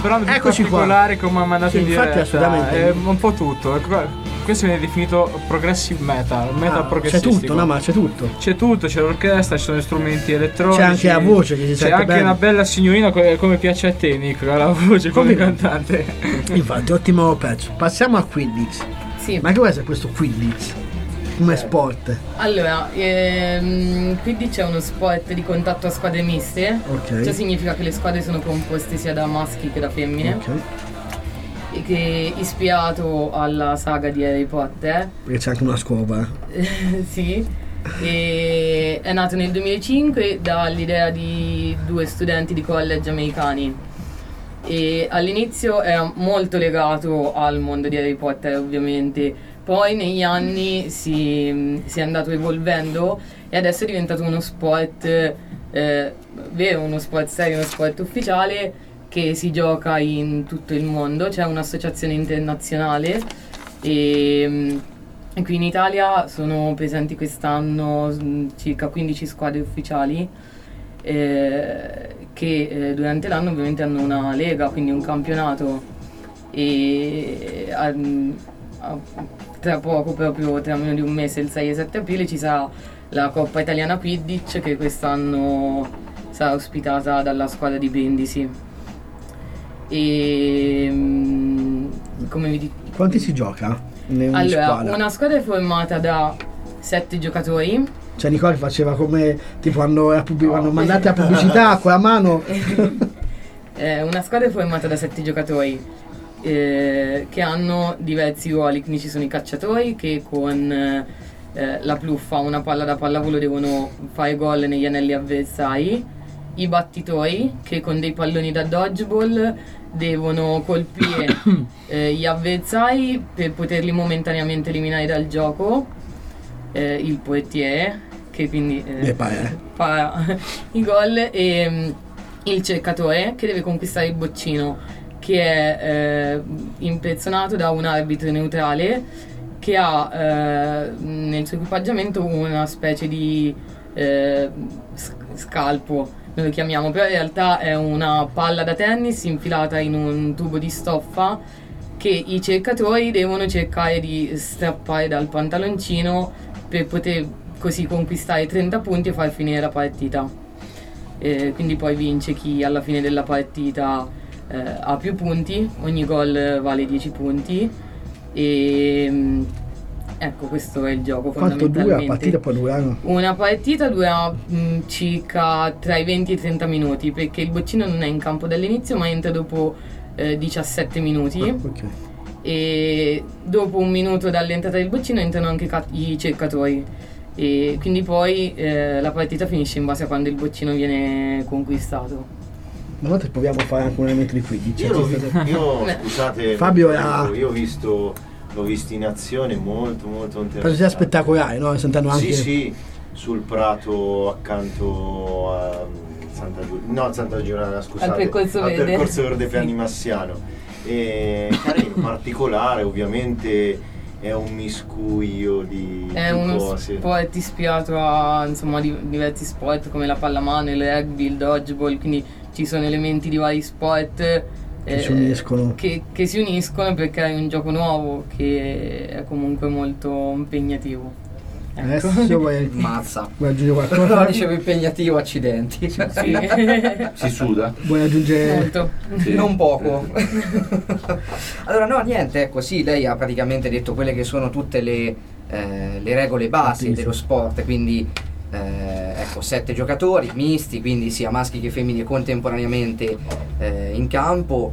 però più Eccoci qua. particolare come ha mandato Sì, in infatti, diretta. assolutamente. È un po' tutto. Ecco, questo viene definito progressive metal, metal Ah, c'è progressistico. tutto, no, ma c'è tutto. C'è tutto, c'è l'orchestra, ci sono strumenti elettronici. C'è anche la voce che si C'è sente anche bene. una bella signorina co- come piace a te, Nick, la voce come Come- cantante. Infatti, ottimo pezzo. Passiamo a Quidditch. Sì. Ma che cos'è questo Quidditch? Come sport? Allora, ehm, quindi c'è uno sport di contatto a squadre miste. Ok. Ciò significa che le squadre sono composte sia da maschi che da femmine. Ok. E che è ispirato alla saga di Harry Potter. Perché c'è anche una scopa. Sì. E è nato nel duemilacinque dall'idea di due studenti di college americani. E all'inizio era molto legato al mondo di Harry Potter, ovviamente. Poi negli anni si, si è andato evolvendo e adesso è diventato uno sport eh, vero, uno sport serio, uno sport ufficiale che si gioca in tutto il mondo. C'è un'associazione internazionale e, e qui in Italia sono presenti quest'anno mh, circa quindici squadre ufficiali eh, che eh, durante l'anno ovviamente hanno una lega, quindi un campionato e a, a, tra poco, proprio tra meno di un mese, il sei e sette aprile, ci sarà la Coppa Italiana Quidditch che quest'anno sarà ospitata dalla squadra di Brindisi. E mh, come vi dico, Quanti si gioca? In ogni allora, squadra? una squadra è formata da sette giocatori. Cioè Nicole faceva come tipo quando, era pubblic- quando mandate la pubblicità con la mano. Eh, una squadra è formata da sette giocatori eh, che hanno diversi ruoli, quindi ci sono i cacciatori che con eh, la pluffa, una palla da pallavolo, devono fare gol negli anelli avversari, i battitori che con dei palloni da dodgeball devono colpire eh, gli avversari per poterli momentaneamente eliminare dal gioco, eh, il portiere che quindi eh, Eh, pare. fa i gol e mm, il cercatore che deve conquistare il boccino, che è eh, impersonato da un arbitro neutrale che ha eh, nel suo equipaggiamento una specie di eh, sc- scalpo, noi lo chiamiamo, però in realtà è una palla da tennis infilata in un tubo di stoffa che i cercatori devono cercare di strappare dal pantaloncino per poter così conquistare trenta punti e far finire la partita. Eh, quindi poi vince chi alla fine della partita eh, ha più punti, ogni gol vale dieci punti e mm, ecco, questo è il gioco. Quanto dura la fondamentalmente. partita poi durano? Una partita dura mh, circa tra i venti e i trenta minuti, perché il boccino non è in campo dall'inizio ma entra dopo eh, diciassette minuti. Ah, ok. E dopo un minuto dall'entrata del boccino entrano anche ca- i cercatori e quindi poi eh, la partita finisce in base a quando il boccino viene conquistato. Una volta proviamo a fare anche un elemento di Quidditch. Io, l'ho vi- io Beh. scusate, Fabio io, era- io ho visto l'ho visto in azione, molto molto interessante. Penso sia spettacolare, no? Sentendo anche... Sì, sì, sul prato accanto a Santa Giulia, no, Santa Giulia, scusate, Al percorso al verde. percorso verde Sì. Piani Massiano. E carino, particolare, ovviamente è un miscuglio di, È di uno cose. sport ispirato a insomma di- diversi sport come la pallamano, il rugby, il dodgeball, quindi ci sono elementi di vari sport eh, si uniscono. che, che si uniscono perché è un gioco nuovo che è comunque molto impegnativo. Ecco. Adesso vuoi, Mazza. vuoi aggiungere No, qualcosa? dicevo impegnativo, accidenti. Sì. Si suda? Vuoi aggiungere... Molto. Sì. Non poco. Allora no, niente, ecco, sì, lei ha praticamente detto quelle che sono tutte le, eh, le regole base Sì, sì. dello sport, quindi eh, ecco, sette giocatori misti, quindi sia maschi che femmine contemporaneamente eh, in campo,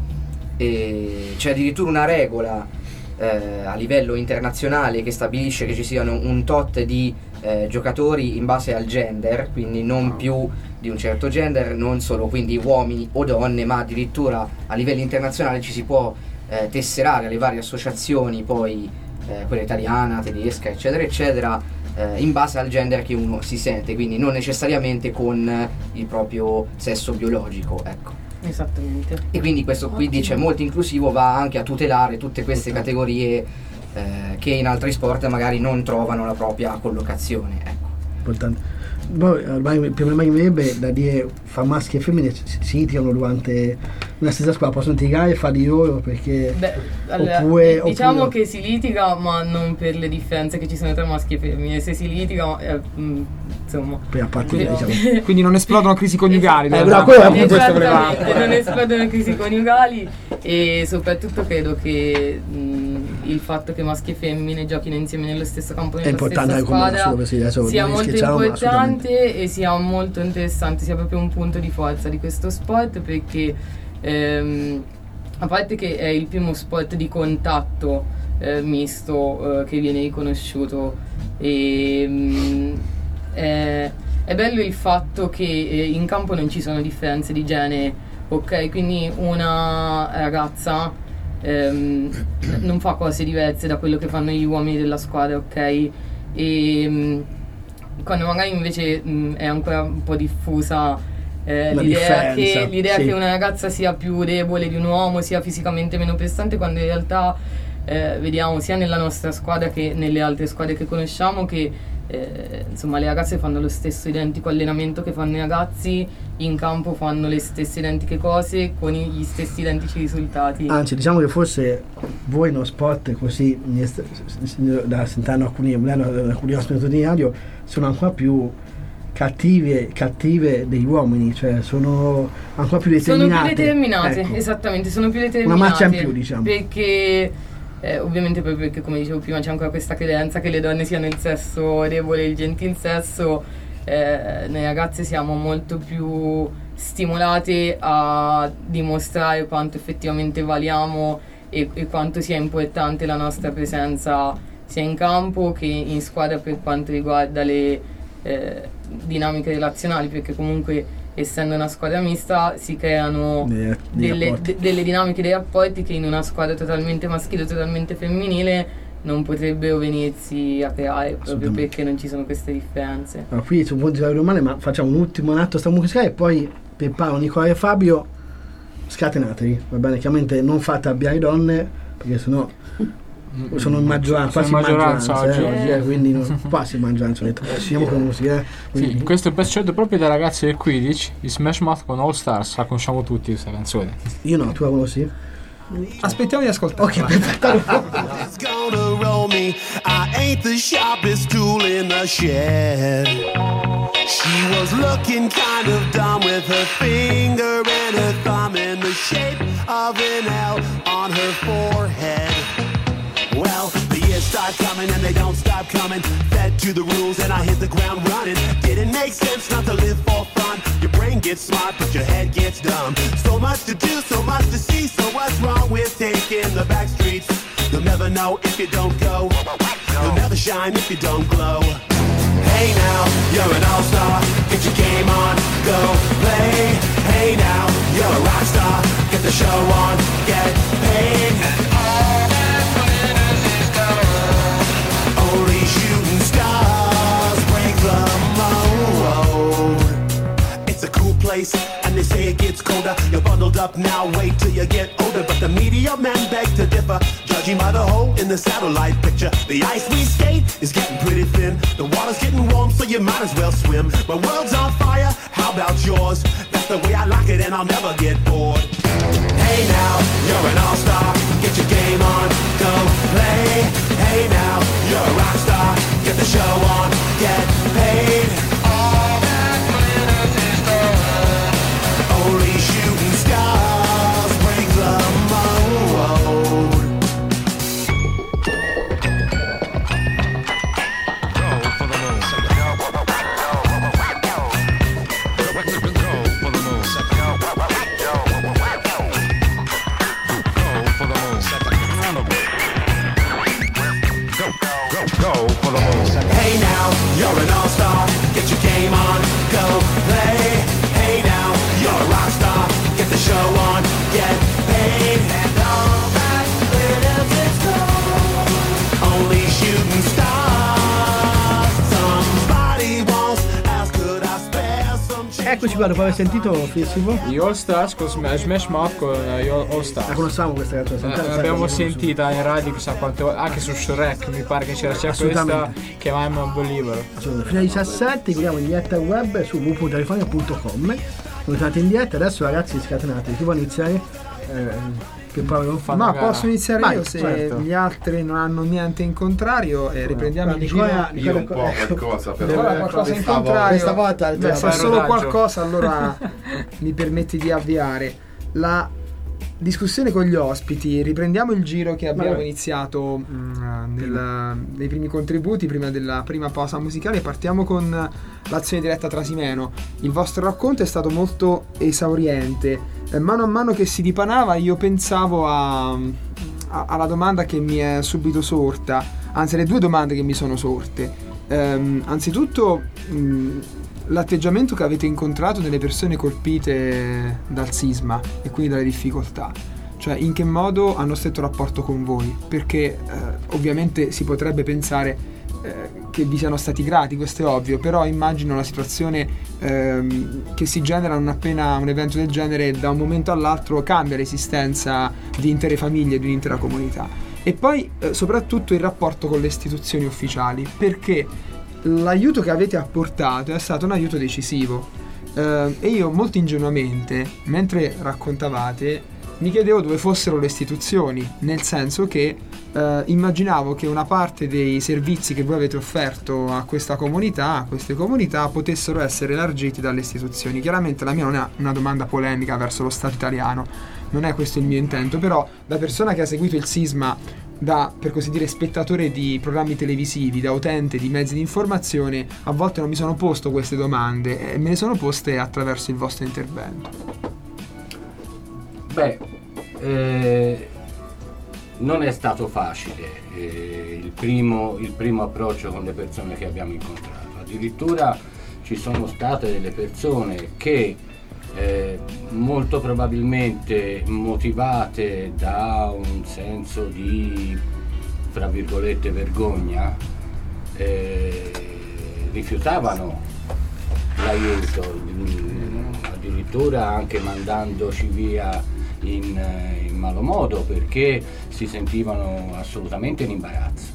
e c'è addirittura una regola eh, a livello internazionale che stabilisce che ci siano un tot di eh, giocatori in base al gender, quindi non più di un certo gender, non solo quindi uomini o donne, ma addirittura a livello internazionale ci si può eh, tesserare alle varie associazioni, poi eh, quella italiana, tedesca, eccetera eccetera, eh, in base al gender che uno si sente, quindi non necessariamente con eh, il proprio sesso biologico, ecco. Esattamente. E quindi questo qui dice molto inclusivo, va anche a tutelare tutte queste categorie eh, che in altri sport magari non trovano la propria collocazione, ecco. Importante. Poi ormai il problema che mi viene da dire fra maschi e femmine si, si litigano durante una stessa squadra possono litigare fra di loro perché Beh, allora, oppure, diciamo oppure... che si litiga, ma non per le differenze che ci sono tra maschi e femmine. Se si litiga, eh, mh, insomma, per a partire, però- diciamo. Quindi non esplodono crisi coniugali. Eh, dove- però quello è appunto questo Esattamente, voleva- non esplodono crisi coniugali e soprattutto credo che mh, il fatto che maschi e femmine giochino insieme nello stesso campo, nella importante stessa anche come squadra, solo così, adesso sia noi molto scherziamo, ma importante e sia molto interessante, sia proprio un punto di forza di questo sport, perché ehm, a parte che è il primo sport di contatto eh, misto eh, che viene riconosciuto e mh, è, è bello il fatto che eh, in campo non ci sono differenze di genere, ok? Quindi una ragazza ehm, non fa cose diverse da quello che fanno gli uomini della squadra, ok? E mh, quando magari invece mh, è ancora un po' diffusa eh, La l'idea, differenza, che, l'idea sì. che una ragazza sia più debole di un uomo, sia fisicamente meno prestante, quando in realtà eh, vediamo sia nella nostra squadra che nelle altre squadre che conosciamo che eh, insomma le ragazze fanno lo stesso identico allenamento che fanno i ragazzi, in campo fanno le stesse identiche cose con gli stessi identici risultati. Anzi, diciamo che forse voi in uno sport così, da sentendo alcuni, alcuni ospiti di radio, sono ancora più cattive, cattive degli uomini, cioè sono ancora più determinate. Sono più determinate, Ecco. esattamente, sono più determinate. Una marcia in più, diciamo. Perché eh, ovviamente proprio perché, come dicevo prima, c'è ancora questa credenza che le donne siano il sesso debole, il gentil sesso. Eh, noi ragazze siamo molto più stimolate a dimostrare quanto effettivamente valiamo e, e quanto sia importante la nostra presenza sia in campo che in squadra per quanto riguarda le eh, dinamiche relazionali, perché comunque essendo una squadra mista si creano Dei- dei delle, rapporti. de- delle dinamiche dei rapporti che in una squadra totalmente maschile, totalmente femminile non potrebbero venirsi a creare, proprio Assolutamente. perché non ci sono queste differenze. Allora, qui sul punto di radio romane, ma facciamo un ultimo atto sta musicale e poi per Paolo, Nicola e Fabio scatenatevi, va bene? Chiaramente non fate abbiare donne perché sennò sono in maggioranza, Sono quasi in in maggioranza maggioranza, eh, oggi. oggi, eh, quindi non, quasi in maggioranza, ho detto, eh, siamo con musica, eh, quindi- Sì, questo è il pezzo scelto proprio dai ragazzi del Quidditch, i Smash Mouth con All Stars, la conosciamo tutti questa canzone. io no, tu la conosci? Aspettiamo di ascoltare. Ok, perfetto. It's gonna roll me. I ain't the sharpest tool in the shed. She was looking kind of dumb with her finger and her thumb in the shape of an L on her forehead. Well, the years start coming and they don't stop coming. Fed to the rules and I hit the ground running. Didn't make sense not to live for fun. Your brain gets smart but your head gets dumb. So much to do, so much to see. So what's wrong with taking the back streets? You'll never know if you don't go. You'll never shine if you don't glow. Hey now, you're an all-star. Get your game on, go play. Hey now, you're a rock star. Get the show on, get paid. Only shooting stars break the mold. It's a cool place, and they say it gets colder. You're bundled up now, wait till you get older. But the media men beg to differ, judging by the hole in the satellite picture. The ice we skate is getting pretty thin. The water's getting warm, so you might as well swim. My world's on fire, how about yours? That's the way I like it, and I'll never get bored. Hey now, you're an all-star. Get your game on, go play. Hey now, you're a rock star. Get the show on, get paid. All that glitters is gold. Only shooting stars break the mold. Go for the moon. Go for the moon. Go for the moon. Hey now, you're an all-star. Get your game on, go play. Hey now, you're a rock star. Get the show on, get paid. And all that glitters is gold. Only shooting stars. Somebody wants ask, could I spare some change? Eccoci qua dopo aver sentito Festival. Gli All Stars con Smash, Smash Mouth con eh, gli All All Stars. La conosciamo questa canzone, Eh, sentiamo, l'abbiamo sentiamo, sentita in radio chissà quante volte, anche su Shrek mi pare che c'era sia questa Assolutamente. che I'm a Believer. assolutamente. Fino alle diciassette guidiamo in diretta web su w w w punto telefonica punto com tornati indietro. Adesso ragazzi scatenate, chi vuole iniziare? Eh, che poi non fa Ma una gara. posso iniziare Vai, io se certo. gli altri non hanno niente in contrario e riprendiamo Guarda, il giro. Nicola- Io un po' ecco. qualcosa però. Allora, qualcosa in Questa volta- contrario. Questa volta Beh, te se la è fai solo rodaggio. qualcosa allora mi permetti di avviare la discussione con gli ospiti. Riprendiamo il giro che abbiamo Vai. iniziato mh, nel- nei primi contributi, prima della prima pausa musicale. Partiamo con l'azione diretta Trasimeno. Il vostro racconto è stato molto esauriente. Eh, mano a mano che si dipanava io pensavo a, a- alla domanda che mi è subito sorta, anzi le due domande che mi sono sorte. Ehm, anzitutto mh, l'atteggiamento che avete incontrato nelle persone colpite dal sisma e quindi dalle difficoltà, cioè in che modo hanno stretto rapporto con voi, perché eh, ovviamente si potrebbe pensare eh, che vi siano stati grati, questo è ovvio, però immagino la situazione ehm, che si genera non appena un evento del genere da un momento all'altro cambia l'esistenza di intere famiglie, di un'intera comunità. E poi eh, soprattutto il rapporto con le istituzioni ufficiali, perché l'aiuto che avete apportato è stato un aiuto decisivo eh, e io molto ingenuamente mentre raccontavate mi chiedevo dove fossero le istituzioni, nel senso che eh, immaginavo che una parte dei servizi che voi avete offerto a questa comunità, a queste comunità, potessero essere elargiti dalle istituzioni. Chiaramente la mia non è una domanda polemica verso lo Stato italiano, non è questo il mio intento, però da persona che ha seguito il sisma da, per così dire, spettatore di programmi televisivi, da utente di mezzi di informazione, a volte non mi sono posto queste domande e me ne sono poste attraverso il vostro intervento. Beh, eh, non è stato facile eh, il, primo, il primo approccio con le persone che abbiamo incontrato. Addirittura ci sono state delle persone che eh, molto probabilmente motivate da un senso di, fra virgolette, vergogna, eh, rifiutavano l'aiuto, addirittura anche mandandoci via in, in malo modo perché si sentivano assolutamente in imbarazzo.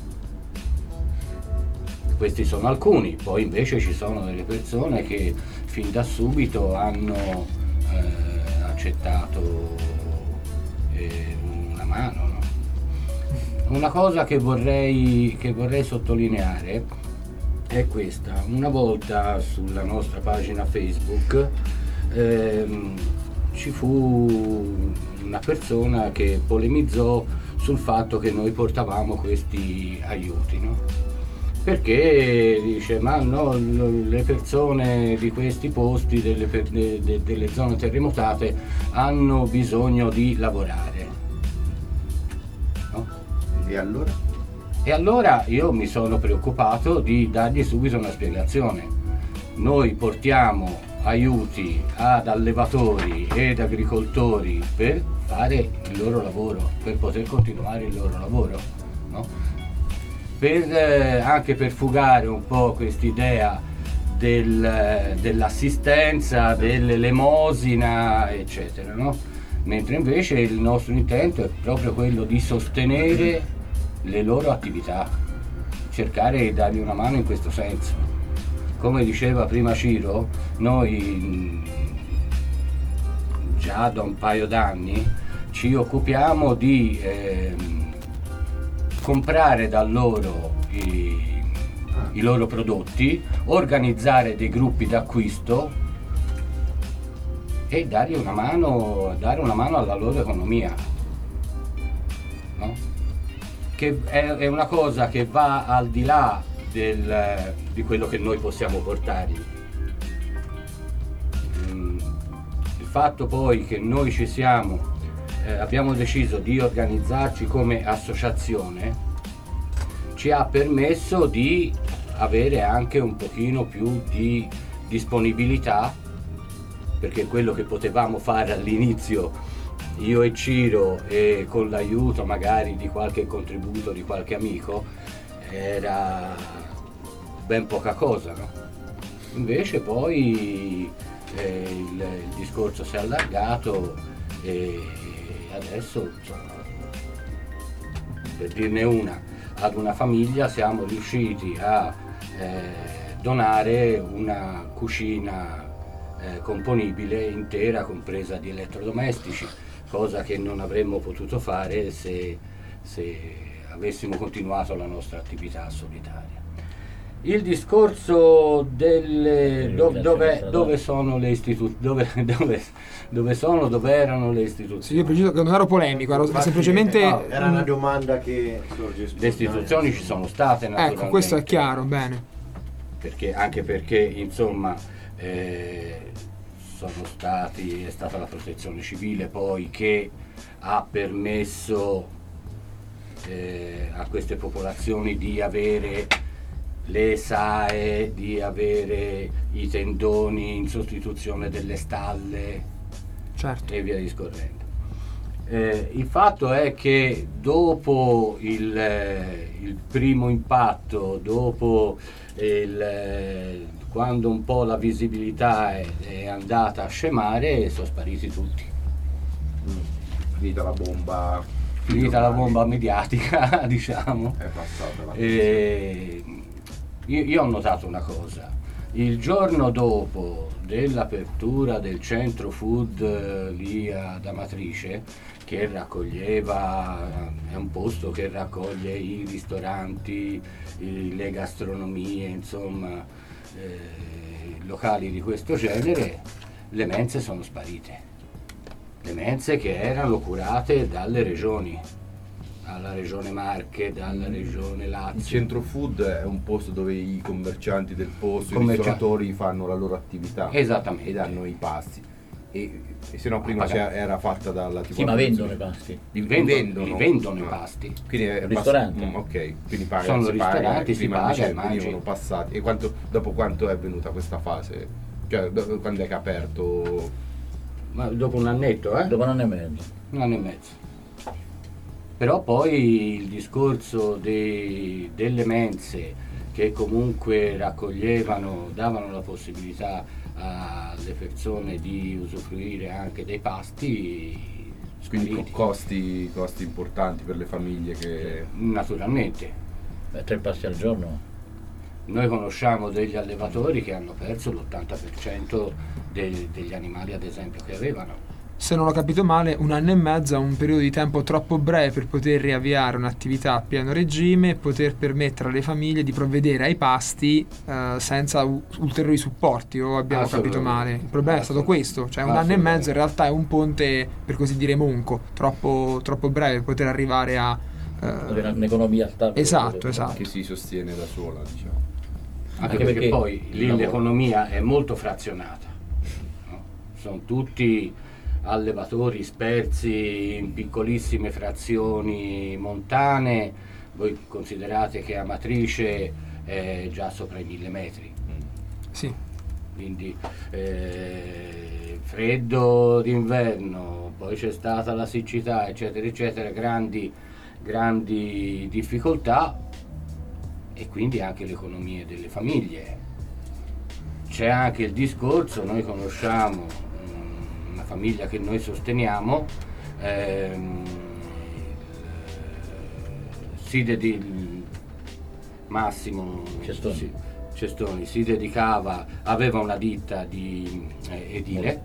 Questi sono alcuni, poi invece ci sono delle persone che fin da subito hanno eh, accettato eh, una mano, no? Una cosa che vorrei, che vorrei sottolineare è questa. Una volta sulla nostra pagina Facebook ehm, ci fu una persona che polemizzò sul fatto che noi portavamo questi aiuti, no? Perché dice, ma no, le persone di questi posti, delle, de, de, delle zone terremotate, hanno bisogno di lavorare, no? E allora? E allora io mi sono preoccupato di dargli subito una spiegazione. Noi portiamo aiuti ad allevatori ed agricoltori per fare il loro lavoro, per poter continuare il loro lavoro, no? Per, eh, anche per fugare un po' quest'idea del, dell'assistenza, dell'elemosina, eccetera, no? Mentre invece il nostro intento è proprio quello di sostenere le loro attività, cercare di dargli una mano in questo senso. Come diceva prima Ciro, noi già da un paio d'anni ci occupiamo di eh, comprare da loro i, i loro prodotti, organizzare dei gruppi d'acquisto e dargli una mano, dare una mano alla loro economia, no? Che è, è una cosa che va al di là del, di quello che noi possiamo portargli. Mm, il fatto poi che noi ci siamo Eh, abbiamo deciso di organizzarci come associazione ci ha permesso di avere anche un pochino più di disponibilità, perché quello che potevamo fare all'inizio io e Ciro e con l'aiuto magari di qualche contributo di qualche amico era ben poca cosa, no? Invece poi eh, il, il discorso si è allargato e adesso, insomma, per dirne una, ad una famiglia siamo riusciti a eh, donare una cucina eh, componibile intera, compresa di elettrodomestici, cosa che non avremmo potuto fare se, se avessimo continuato la nostra attività solitaria. Il discorso delle do, dove, dove sono le istituzioni, dove, dove, dove sono, dove erano le istituzioni? Sì, io preciso che non ero polemico, ero Infatti, semplicemente... no, era una domanda che sorge Le istituzioni ci sono state naturalmente. Ecco, questo è chiaro, bene. Perché, anche perché insomma eh, sono stati, è stata la protezione civile poi che ha permesso eh, a queste popolazioni di avere le S A E, di avere i tendoni in sostituzione delle stalle, certo, e via discorrendo. Eh, il fatto è che dopo il, eh, il primo impatto, dopo il, eh, quando un po' la visibilità è, è andata a scemare, sono spariti tutti. Finita la bomba, finita la bomba mediatica, diciamo. È passata la E io, io ho notato una cosa: il giorno dopo dell'apertura del centro food eh, lì ad Amatrice, che raccoglieva, è un posto che raccoglie i ristoranti, i, le gastronomie, insomma, eh, locali di questo genere, le mense sono sparite. Le mense che erano curate dalle regioni, dalla regione Marche, dalla regione Lazio. Il centro food è un posto dove i commercianti del posto, Commercia- i ristoratori fanno la loro attività. Esattamente. E danno i pasti. E, e se no prima c'era- era fatta dalla tipo Sì, ma vendono i pasti. Li vendono, li vendono i pasti. Quindi è Ristorante. mm, ok, quindi paga, Sono si paga, ristoranti, si prima paga, invece mangi. venivano passati. E quanto, dopo quanto è venuta questa fase? Cioè, do- quando è che ha aperto? Ma dopo un annetto, eh? Dopo un anno e mezzo. Un anno e mezzo. Però poi il discorso dei- delle mense che comunque raccoglievano, davano la possibilità alle persone di usufruire anche dei pasti, Quindi spariti. co- costi, costi importanti per le famiglie che... Naturalmente. Beh, tre pasti al giorno. Noi conosciamo degli allevatori che hanno perso l'ottanta per cento de- degli animali, ad esempio, che avevano. Se non ho capito male, un anno e mezzo è un periodo di tempo troppo breve per poter riavviare un'attività a pieno regime e poter permettere alle famiglie di provvedere ai pasti eh, senza u- ulteriori supporti, o abbiamo capito male? Il problema è stato questo, cioè un anno e mezzo in realtà è un ponte, per così dire, monco, troppo, troppo breve per poter arrivare a... eh, Avere un'economia stabile. Esatto, esatto. che si sostiene da sola, diciamo. Anche, Anche perché, perché poi il lì lavoro- l'economia è molto frazionata, no? Sono tutti allevatori spersi in piccolissime frazioni montane. Voi considerate che Amatrice è già sopra i mille metri, Sì. quindi eh, freddo d'inverno, poi c'è stata la siccità, eccetera eccetera, grandi, grandi difficoltà, e quindi anche le economie delle famiglie. C'è anche il discorso, noi conosciamo mm, una famiglia che noi sosteniamo, ehm, si dedi- Massimo Cestoni. si- Cestoni si dedicava, aveva una ditta di eh, edile,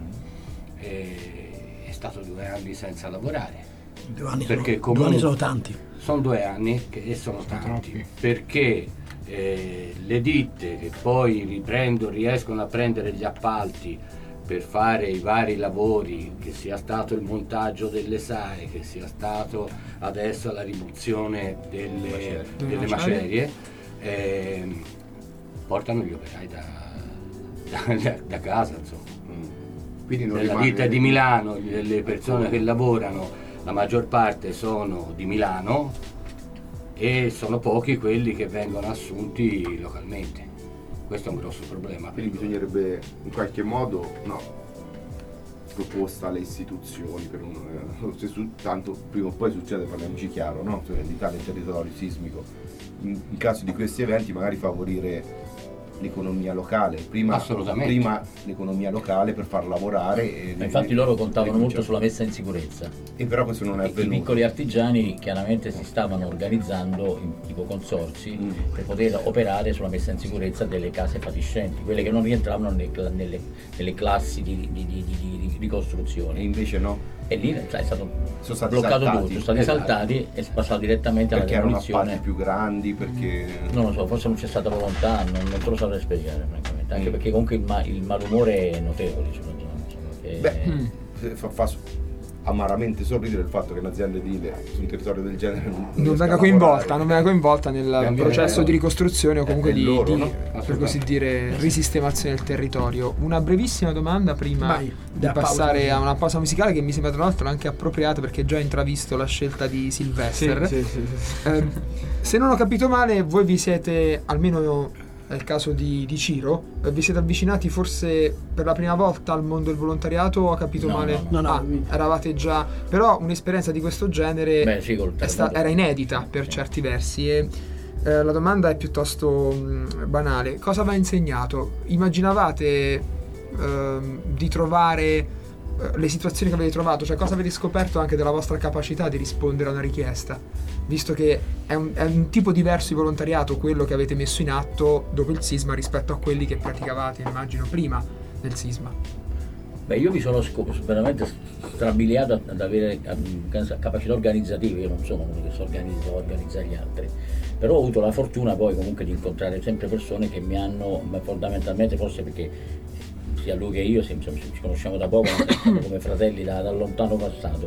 e è stato due anni senza lavorare. Due anni, Perché sono, comunque- due anni sono tanti. Sono due anni che, e sono tanti, troppi. perché eh, le ditte che poi riprendo, riescono a prendere gli appalti per fare i vari lavori, che sia stato il montaggio delle S A E, che sia stato adesso la riduzione delle, Macerie. delle macerie, eh, portano gli operai da, da- da- da casa, insomma. Quindi non Nella rimane- ditta di Milano, le le persone che lavorano, la maggior parte sono di Milano, e sono pochi quelli che vengono assunti localmente. Questo è un grosso problema. per Quindi loro. bisognerebbe in qualche modo, no, proposta alle istituzioni, per un, eh, se su- tanto prima o poi succede, parliamoci chiaro, no? Cioè, l'Italia è un territorio sismico. In, in caso di questi eventi magari favorire l'economia locale, prima, Assolutamente. prima l'economia locale per far lavorare e, Ma infatti loro contavano molto sulla messa in sicurezza. E però questo non è I avvenuto. piccoli artigiani chiaramente si stavano organizzando in tipo consorzi Mm. per poter operare sulla messa in sicurezza delle case fatiscenti, quelle che non rientravano nelle, cla- nelle- nelle classi di, di, di, di, di- di costruzione. E invece no, E lì cioè, è stato sono stati bloccato saltati. tutto, sono stati Esatto. saltati e si è passato direttamente alla perché erano demolizione. appalti più grandi, perché Non lo so, forse non c'è stata volontà, non, non te lo saprei spiegare francamente, anche Mm. perché comunque il, ma- il malumore è notevole sulla zona. Insomma, che- Beh, fa, fa amaramente sorridere il fatto che un'azienda edile su un territorio del genere non, non riesca venga a coinvolta, lavorare. non venga coinvolta nel anche processo loro. di ricostruzione o comunque È di, loro, di- no? per Assolutamente. così dire risistemazione del territorio. Una brevissima domanda prima Vai, di da passare pausa. a una pausa musicale che mi sembra tra l'altro anche appropriata perché già intravisto la scelta di Sylvester. Sì, sì, sì, sì. Eh, se non ho capito male, voi vi siete, almeno nel caso di, di Ciro, eh, vi siete avvicinati forse per la prima volta al mondo del volontariato o ho capito No, male? no, no. No, no. Ah, eravate già, però un'esperienza di questo genere Beh, sì, col è sta- terremoto. era inedita per certi versi e eh, la domanda è piuttosto mh, banale. Cosa vi ha insegnato? Immaginavate ehm, di trovare eh, le situazioni che avete trovato? Cioè cosa avete scoperto anche della vostra capacità di rispondere a una richiesta? Visto che è un, è un tipo diverso di volontariato quello che avete messo in atto dopo il sisma rispetto a quelli che praticavate, immagino, prima del sisma. Beh, io mi sono sco- veramente strabiliato ad avere um, capacità organizzative, io non sono uno che si organizza o organizza gli altri, però ho avuto la fortuna poi comunque di incontrare sempre persone che mi hanno, ma fondamentalmente forse perché sia lui che io ci conosciamo da poco, ma siamo come fratelli da, dal lontano passato,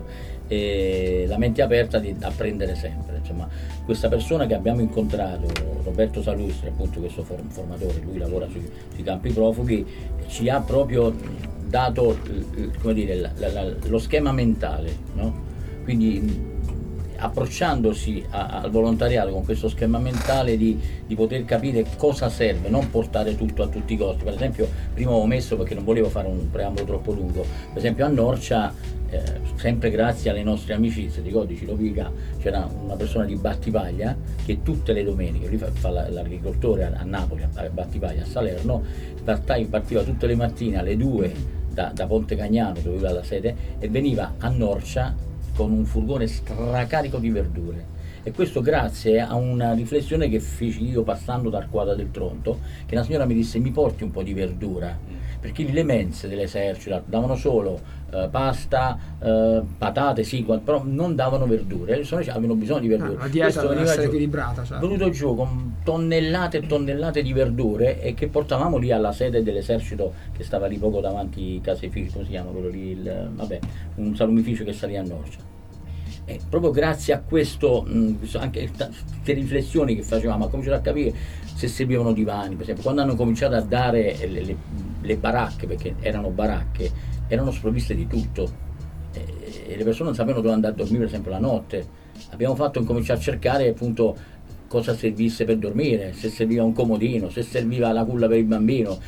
e la mente aperta di apprendere sempre. Insomma, questa persona che abbiamo incontrato, Roberto Salustri, appunto questo form- formatore, lui lavora sui, sui campi profughi, ci ha proprio dato come dire, la, la, la, lo schema mentale, no? Quindi approcciandosi a, al volontariato con questo schema mentale di, di poter capire cosa serve, non portare tutto a tutti i costi. Per esempio, prima ho omesso perché non volevo fare un preambolo troppo lungo, per esempio a Norcia, eh, sempre grazie alle nostre amicizie di Codici Lopica, c'era una persona di Battipaglia che tutte le domeniche, lui fa, fa la, l'agricoltore a, a Napoli, a Battipaglia, a Salerno, partai, partiva tutte le mattine alle due da, da Ponte Cagnano, dove aveva la sede, e veniva a Norcia con un furgone stracarico di verdure, e questo grazie a una riflessione che feci io passando dal Quadra del Tronto, che la signora mi disse: mi porti un po' di verdura, perché le mense dell'esercito davano solo eh, pasta, eh, patate, sì, però non davano verdure, le persone avevano bisogno di verdure. Ah, la dieta Questo deve veniva essere giù, equilibrata, cioè. venuto giù con tonnellate e tonnellate di verdure, e che portavamo lì alla sede dell'esercito che stava lì poco davanti Caseificio, come si chiama quello lì, il, vabbè, un salumificio che salì a Norcia. E proprio grazie a questo, mh, anche queste riflessioni che facevamo, ha cominciato a capire se servivano divani, per esempio, quando hanno cominciato a dare le, le, le baracche, perché erano baracche, erano sprovviste di tutto, e, e le persone non sapevano dove andare a dormire, per esempio la notte. Abbiamo fatto incominciare a cercare appunto cosa servisse per dormire, se serviva un comodino, se serviva la culla per il bambino.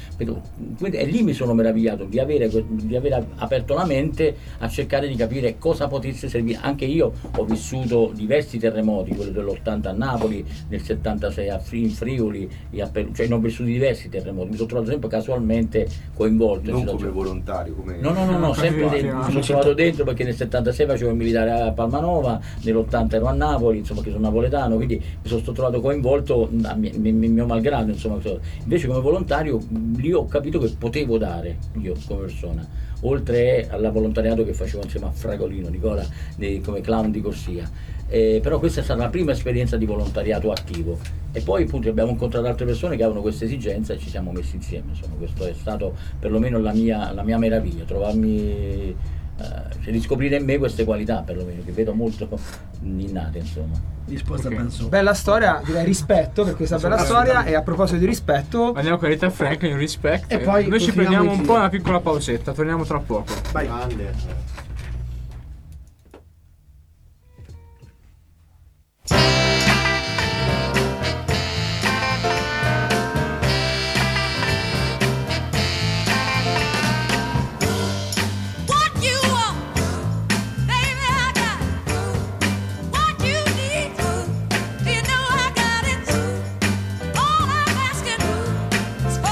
E lì mi sono meravigliato di avere, di avere aperto la mente a cercare di capire cosa potesse servire. Anche io ho vissuto diversi terremoti, quello dell'ottanta a Napoli, nel settantasei a Fri- in Friuli, e a Peru, cioè ne ho vissuti diversi terremoti. Mi sono trovato sempre casualmente coinvolto. non in come situazioni. volontario, come No, no, no, no, sempre dentro, mi sono trovato dentro perché nel settantasei facevo il militare a Palmanova, nell'ottanta ero a Napoli, insomma, che sono napoletano, quindi mi sono trovato coinvolto a mio, mio malgrado, insomma. Invece come volontario lì ho capito che potevo dare io come persona, oltre al volontariato che facevo insieme a Fragolino Nicola nei, come clown di corsia. Eh, però questa è stata la prima esperienza di volontariato attivo, e poi appunto abbiamo incontrato altre persone che avevano questa esigenza e ci siamo messi insieme. Insomma, questo è stato perlomeno la mia, la mia meraviglia, trovarmi, eh, cioè riscoprire in me queste qualità, perlomeno, che vedo molto innate, insomma. Risposta Ok. penso. Bella storia, direi rispetto per questa bella storia. E a proposito di rispetto, Andiamo con Rita Franklin, Respect. E poi noi ci continuiamo prendiamo in un giro. po' una piccola pausetta, torniamo tra poco. Vai. Grande. What you want, baby, I got it. What you need, you know I got it. All I'm asking is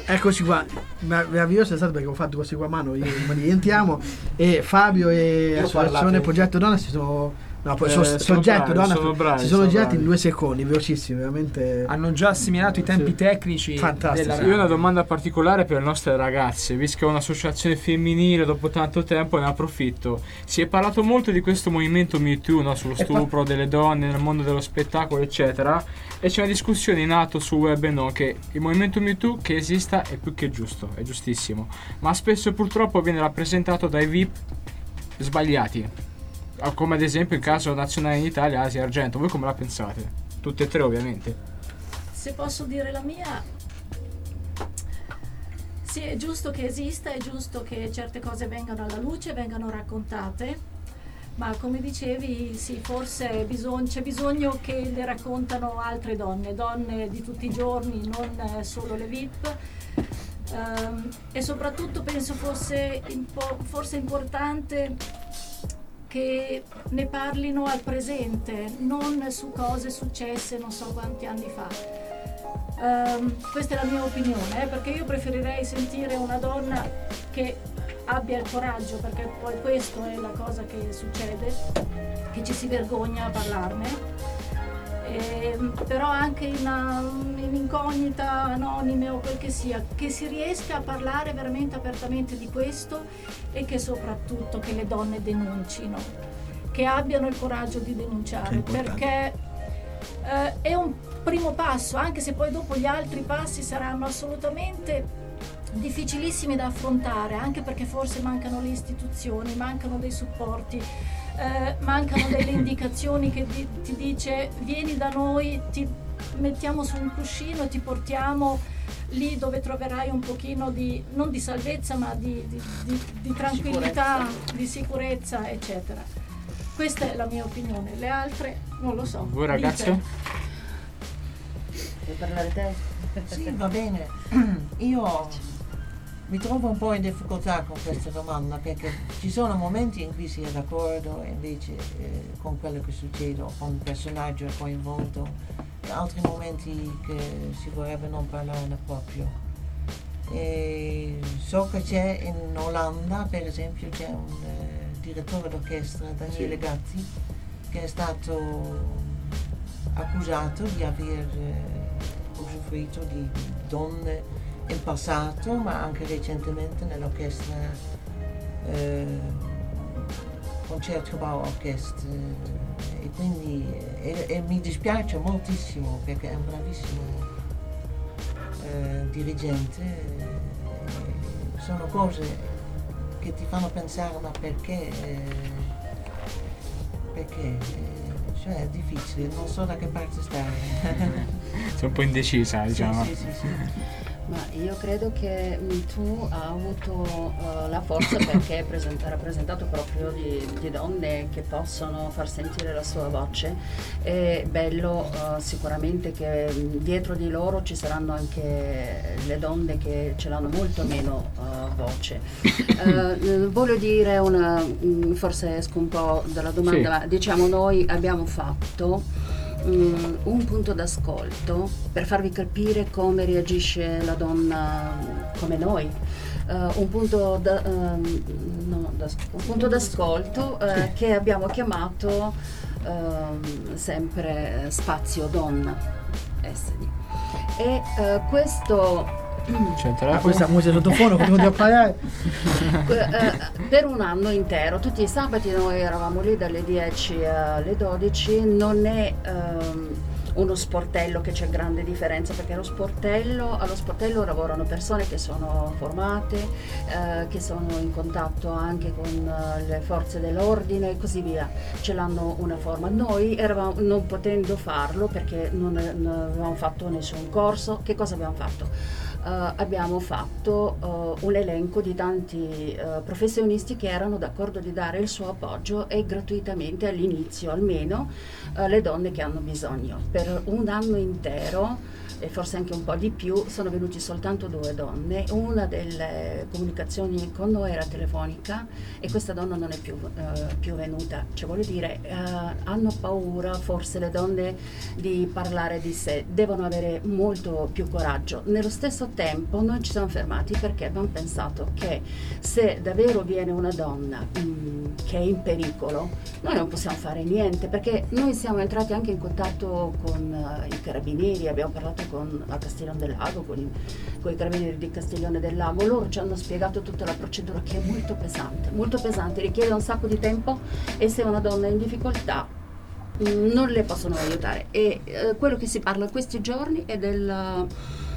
Eccoci qua, Mer- meraviglioso è stato perché ho fatto questi qua a mano, io rientriamo e Fabio e Io Associazione parlate- Progetto Donna si sono no, poi Eh, so- sono Soggetto bravi, Donna sono bravi, si sono sono girati bravi. in due secondi, velocissimi, veramente Hanno già assimilato i tempi Sì. tecnici Fantastici. della Io ho una radio. domanda particolare per le nostre ragazze, visto che è un'associazione femminile dopo tanto tempo, ne approfitto. Si è parlato molto di questo movimento Me Too, no? Sullo E stupro delle donne nel mondo dello spettacolo, eccetera, e c'è una discussione in atto su web e no, che il movimento Me Too che esista è più che giusto, è giustissimo, ma spesso purtroppo viene rappresentato dai V I P sbagliati, come ad esempio il caso nazionale in Italia, Asia Argento. Voi come la pensate? Tutte e tre ovviamente. Se posso dire la mia, sì, è giusto che esista, è giusto che certe cose vengano alla luce, vengano raccontate, ma come dicevi, sì, forse bisog- c'è bisogno che le raccontano altre donne, donne di tutti i giorni, non eh, solo le V I P. Ehm, e soprattutto penso fosse, impo- forse importante che ne parlino al presente, non su cose successe non so quanti anni fa. Ehm, questa è la mia opinione, eh, perché io preferirei sentire una donna che abbia il coraggio, perché poi questo è la cosa che succede, che ci si vergogna a parlarne. Ehm, però anche in, una, in incognita, anonime o quel che sia, che si riesca a parlare veramente apertamente di questo e che soprattutto che le donne denuncino, che abbiano il coraggio di denunciare, perché eh, è un primo passo, anche se poi dopo gli altri passi saranno assolutamente difficilissimi da affrontare, anche perché forse mancano le istituzioni, mancano dei supporti, eh, mancano delle indicazioni che di, ti dice vieni da noi, ti mettiamo su un cuscino e ti portiamo lì dove troverai un pochino di, non di salvezza, ma di, di, di, di tranquillità, Sicurezza. di sicurezza, eccetera. Questa è la mia opinione, le altre non lo so. Voi ragazze? Dite. Vuoi parlare te? Sì, va bene. Io mi trovo un po' in difficoltà con questa domanda perché ci sono momenti in cui si è d'accordo invece eh, con quello che succede o con il personaggio coinvolto e altri momenti che si vorrebbe non parlarne proprio. E so che c'è in Olanda, per esempio, c'è un eh, direttore d'orchestra, Daniele Sì. Gatti, che è stato accusato di aver eh, usufruito di donne in passato, ma anche recentemente nell'orchestra eh, Concertgebouw Orchestra, e quindi e, e mi dispiace moltissimo perché è un bravissimo eh, dirigente. Eh, sono cose che ti fanno pensare ma perché eh, perché eh, cioè è difficile, non so da che parte stare. Sei un po' indecisa, diciamo. Sì, sì, sì, sì. Ma io credo che Me Too ha avuto uh, la forza perché è present- ha rappresentato proprio di, di donne che possono far sentire la sua voce. È bello uh, sicuramente che mh, dietro di loro ci saranno anche le donne che ce l'hanno molto meno uh, voce. Uh, voglio dire una, mh, forse esco un po' dalla domanda, Sì. ma diciamo noi abbiamo fatto Mm, un punto d'ascolto per farvi capire come reagisce la donna come noi. Uh, un, punto da, um, no, da, un punto d'ascolto uh, che abbiamo chiamato uh, sempre Spazio Donna S D. E uh, questo C'è il Ah, telefono. questa musica sottofono, continuo a parlare. Eh, per un anno intero, tutti i sabati noi eravamo lì dalle dieci alle dodici. Non è ehm, uno sportello che c'è grande differenza, perché lo sportello, allo sportello lavorano persone che sono formate, eh, che sono in contatto anche con eh, le forze dell'ordine e così via, ce l'hanno una forma. Noi eravamo, non potendo farlo perché non, non avevamo fatto nessun corso, che cosa abbiamo fatto? Uh, abbiamo fatto uh, un elenco di tanti uh, professionisti che erano d'accordo di dare il suo appoggio e gratuitamente all'inizio almeno uh, le donne che hanno bisogno. Per un anno intero e forse anche un po' di più, sono venuti soltanto due donne. Una delle comunicazioni con noi era telefonica e questa donna non è più, uh, più venuta. Cioè, voglio dire, uh, hanno paura forse le donne di parlare di sé, devono avere molto più coraggio. Nello stesso tempo noi ci siamo fermati perché abbiamo pensato che se davvero viene una donna mh, che è in pericolo, noi non possiamo fare niente, perché noi siamo entrati anche in contatto con uh, i carabinieri, abbiamo parlato con a Castiglione del Lago, con i, con i carabinieri di Castiglione del Lago. Loro ci hanno spiegato tutta la procedura, che è molto pesante, molto pesante, richiede un sacco di tempo, e se una donna è in difficoltà mh, non le possono aiutare. E uh, quello che si parla questi giorni è del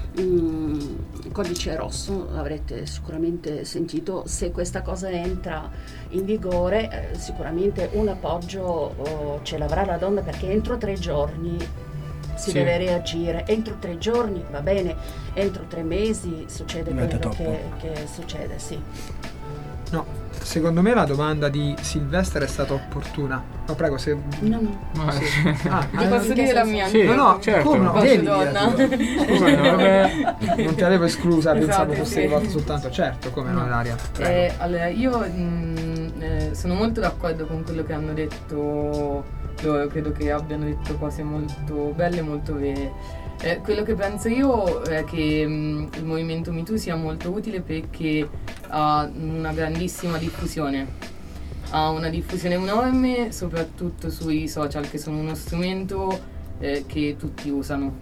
Mm, codice rosso, l'avrete sicuramente sentito. Se questa cosa entra in vigore, eh, sicuramente un appoggio oh, ce l'avrà la donna, perché entro tre giorni si Sì. deve reagire. Entro tre giorni va bene, entro tre mesi succede Diventa quello che, troppo. che succede, sì. No, secondo me la domanda di Silvestre è stata opportuna. No, prego, se... No, no. Ma- Ah, Ti posso dire la mia? Sì, no, no, certo. come no? Posso, Devi donna? dirlo. Come no, vabbè. Non ti avevo esclusa, pensavo Esatto, fosse sì. rivolto soltanto. Certo, come no, No. Ilaria. Prego. Eh, allora, io mh, eh, sono molto d'accordo con quello che hanno detto loro, credo che abbiano detto cose molto belle e molto vere. Eh, quello che penso io è che mh, il movimento MeToo sia molto utile perché ha una grandissima diffusione, ha una diffusione enorme, soprattutto sui social, che sono uno strumento eh, che tutti usano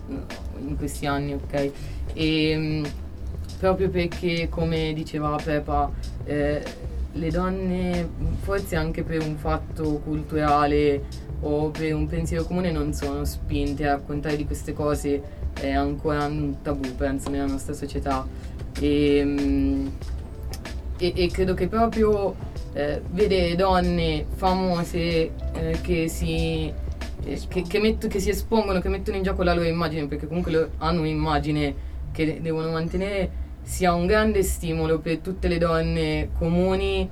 in questi anni, ok? E mh, proprio perché, come diceva Pepa, eh, le donne, forse anche per un fatto culturale o per un pensiero comune, non sono spinte a raccontare di queste cose, è ancora un tabù, penso, nella nostra società. E, mh, e, e credo che proprio eh, vedere donne famose eh, che si eh, che, che, metto, che si espongono, che mettono in gioco la loro immagine, perché comunque lo- hanno un'immagine che devono mantenere, sia un grande stimolo per tutte le donne comuni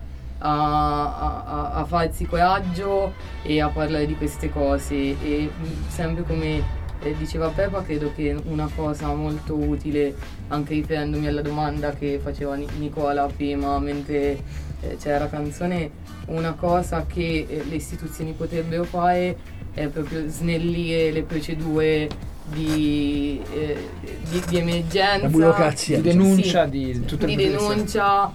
a, a, a farsi coraggio e a parlare di queste cose. E mh, sempre come eh, diceva Pepa, credo che una cosa molto utile, anche riferendomi alla domanda che faceva Ni- Nicola prima mentre eh, c'era la canzone, una cosa che eh, le istituzioni potrebbero fare è proprio snellire le procedure di, eh, di, di emergenza, La burocrazia, Di diciamo. denuncia, Sì, di tutte di le cose. denuncia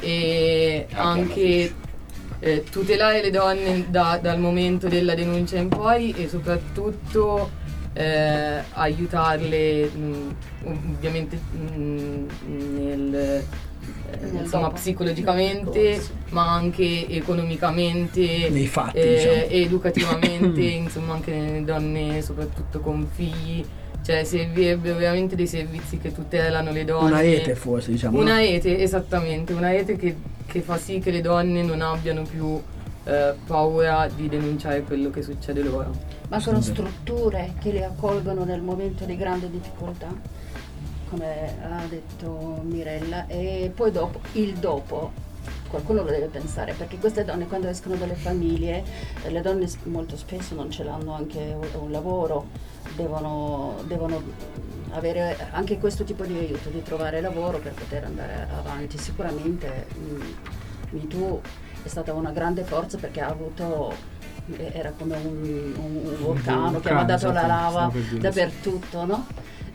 e anche eh, tutelare le donne da- dal momento della denuncia in poi, e soprattutto eh, aiutarle mh, ovviamente mh, nel, eh, Nel insomma, dopo. psicologicamente, ma anche economicamente, Nei fatti, eh, diciamo. educativamente, insomma anche nelle donne soprattutto con figli. Cioè servirebbero veramente dei servizi che tutelano le donne. Una ete forse, diciamo. Una no? ete, esattamente, una ete che, che fa sì che le donne non abbiano più eh, paura di denunciare quello che succede loro. Mancano strutture che le accolgono nel momento di grande difficoltà, come ha detto Mirella, e poi dopo, il dopo, qualcuno lo deve pensare, perché queste donne quando escono dalle famiglie, eh, le donne s- molto spesso non ce l'hanno anche un, un lavoro, devono, devono avere anche questo tipo di aiuto, di trovare lavoro per poter andare avanti. Sicuramente mh, MeToo è stata una grande forza, perché ha avuto, era come un, un- un vulcano che ha vulcano, mandato la esatto, lava stavo per dire, sì. dappertutto, no?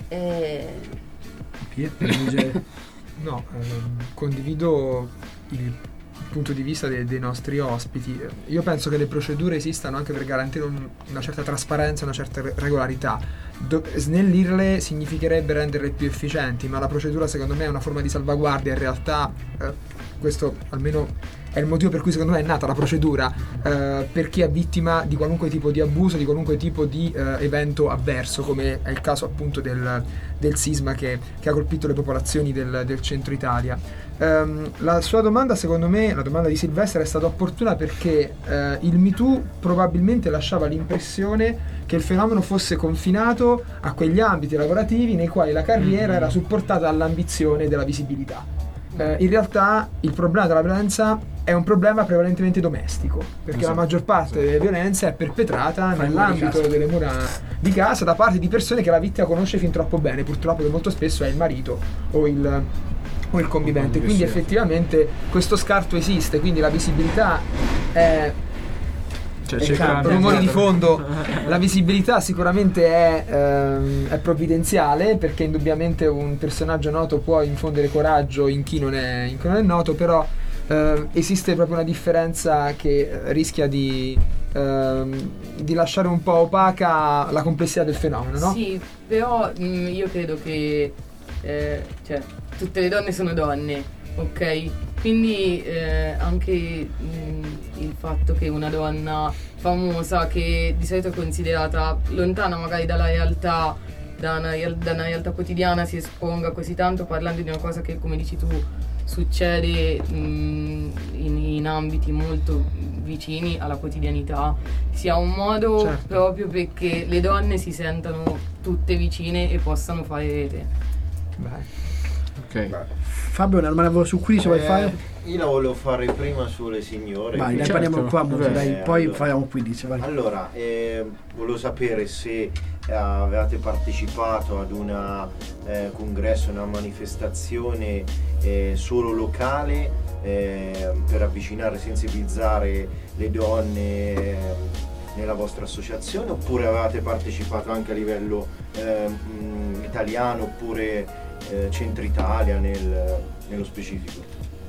E Pier- per aggiungere- No, ehm, condivido il punto di vista de- dei nostri ospiti. Io penso che le procedure esistano anche per garantire un- una certa trasparenza, una certa re- regolarità. Do- snellirle significherebbe renderle più efficienti, ma la procedura secondo me è una forma di salvaguardia. In realtà eh, questo almeno è il motivo per cui secondo me è nata la procedura, eh, per chi è vittima di qualunque tipo di abuso, di qualunque tipo di eh, evento avverso, come è il caso appunto del, del sisma che, che ha colpito le popolazioni del, del centro Italia. Ehm, la sua domanda, secondo me, la domanda di Silvestre è stata opportuna perché eh, il MeToo probabilmente lasciava l'impressione che il fenomeno fosse confinato a quegli ambiti lavorativi nei quali la carriera era supportata dall'ambizione e dalla visibilità. eh, in realtà il problema della violenza è un problema prevalentemente domestico, perché Esatto, la maggior parte esatto. delle violenze è perpetrata Fra i muri di nell'ambito casa. delle mura di casa da parte di persone che la vittima conosce fin troppo bene, purtroppo, che molto spesso è il marito o il, o il convivente. Sì, Quindi sì. effettivamente questo scarto esiste, quindi la visibilità è... Cioè, Eh, cercare chiaro, di- rumori di fondo. La visibilità sicuramente è, ehm, è provvidenziale, perché indubbiamente un personaggio noto può infondere coraggio in chi non è, in chi non è noto, però eh, esiste proprio una differenza che eh, rischia di, ehm, di lasciare un po' opaca la complessità del fenomeno, no? Sì, però mh, io credo che eh, cioè, tutte le donne sono donne, ok? Quindi eh, anche mh, il fatto che una donna famosa, che di solito è considerata lontana magari dalla realtà, da una, real- da una realtà quotidiana, si esponga così tanto parlando di una cosa che, come dici tu, succede mh, in, in ambiti molto vicini alla quotidianità, sia un modo Certo. proprio perché le donne si sentano tutte vicine e possano fare rete. Vai. Ok. Fabio, una domanda su quindici vuoi Eh, fare? Io la volevo fare prima sulle signore. Vai, quindi- ne parliamo qua, vabbè. dai, Eh, poi allora. faremo quindici, vai. Allora, eh, volevo sapere se eh, avevate partecipato ad un eh, congresso, una manifestazione eh, solo locale eh, per avvicinare e sensibilizzare le donne eh, nella vostra associazione, oppure avevate partecipato anche a livello eh, mh, italiano oppure eh, Centro Italia nel- nello specifico?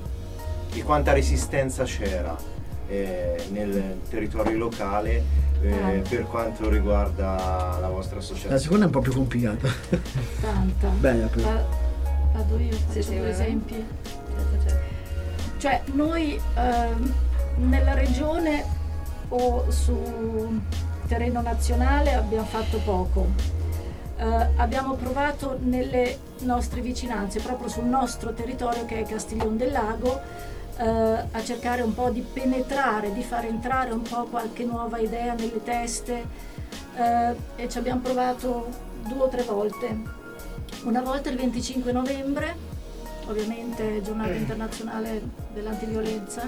E quanta resistenza c'era eh, nel territorio locale eh, per quanto riguarda la vostra La associazione? seconda è un po' più complicata. Tanta. Bene, per- Va- Vado io, faccio Sì, sì, due vai, vai. esempi. Certo, certo. Cioè, noi ehm, nella regione o su terreno nazionale abbiamo fatto poco. Eh, abbiamo provato nelle nostre vicinanze, proprio sul nostro territorio che è Castiglion del Lago, eh, a cercare un po' di penetrare, di far entrare un po' qualche nuova idea nelle teste, eh, e ci abbiamo provato due o tre volte. Una volta il venticinque novembre, ovviamente giornata internazionale dell'antiviolenza,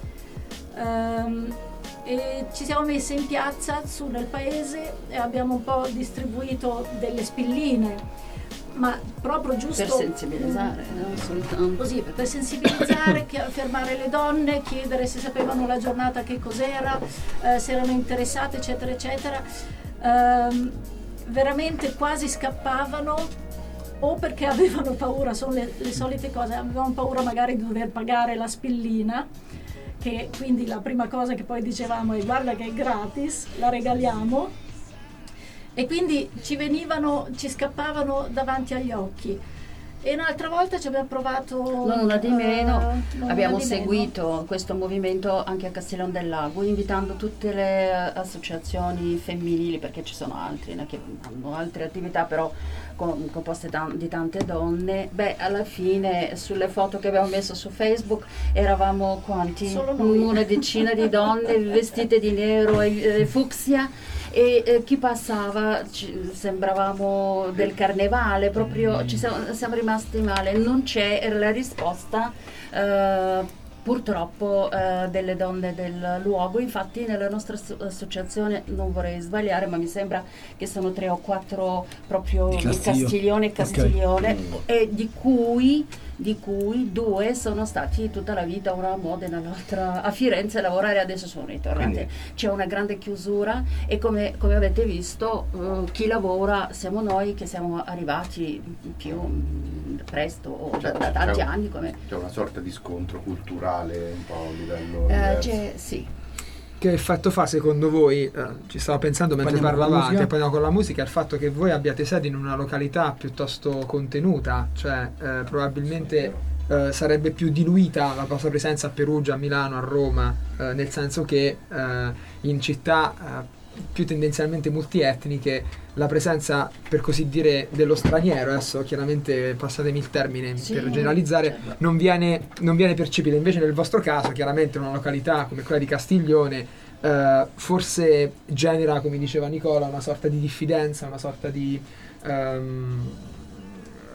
ehm, e ci siamo messi in piazza su nel paese e abbiamo un po' distribuito delle spilline, ma proprio giusto Per sensibilizzare, non soltanto. così, per sensibilizzare, chi- fermare le donne, chiedere se sapevano la giornata che cos'era, eh, se erano interessate, eccetera, eccetera. Ehm, veramente quasi scappavano, o perché avevano paura, sono le, le solite cose, avevano paura magari di dover pagare la spillina, che quindi la prima cosa che poi dicevamo è guarda che è gratis, la regaliamo, e quindi ci venivano, ci scappavano davanti agli occhi. E un'altra volta ci abbiamo provato... Non una di meno, eh, non abbiamo una di meno. seguito questo movimento anche a Castiglion del Lago, invitando tutte le eh, associazioni femminili, perché ci sono altri né, che hanno altre attività, però com- composte tan- di tante donne. Beh, alla fine sulle foto che abbiamo messo su Facebook eravamo quanti? Solo noi. Una decina di donne vestite di nero e eh, fucsia. E eh, chi passava ci, sembravamo del carnevale, proprio ci siamo, siamo rimasti male. Non c'è, era la risposta eh, purtroppo eh, delle donne del luogo. Infatti nella nostra asso- associazione, non vorrei sbagliare, ma mi sembra che sono tre o quattro proprio Di di Castiglio. Castiglione e Ok. Castiglione, e di cui di cui due sono stati tutta la vita, una a Modena, l'altra a Firenze a lavorare, adesso sono ritornate. Quindi- C'è una grande chiusura e come, come avete visto eh, chi lavora siamo noi che siamo arrivati più mm, presto o da, Cioè, da tanti c'è un- anni come C'è una sorta di scontro culturale un po' a livello eh, diverso. c'è, sì. Che effetto fa secondo voi, eh, ci stavo pensando mentre Poi andiamo con la parlavate, musica? poi andiamo con la musica, il fatto che voi abbiate sede in una località piuttosto contenuta, cioè eh, probabilmente eh, sarebbe più diluita la vostra presenza a Perugia, a Milano, a Roma, eh, nel senso che eh, in città eh, più tendenzialmente multietniche la presenza, per così dire, dello straniero, adesso chiaramente passatemi il termine Sì, per generalizzare, certo. non viene, non viene percepita. Invece nel vostro caso chiaramente una località come quella di Castiglione eh, forse genera, come diceva Nicola, una sorta di diffidenza, una sorta di ehm,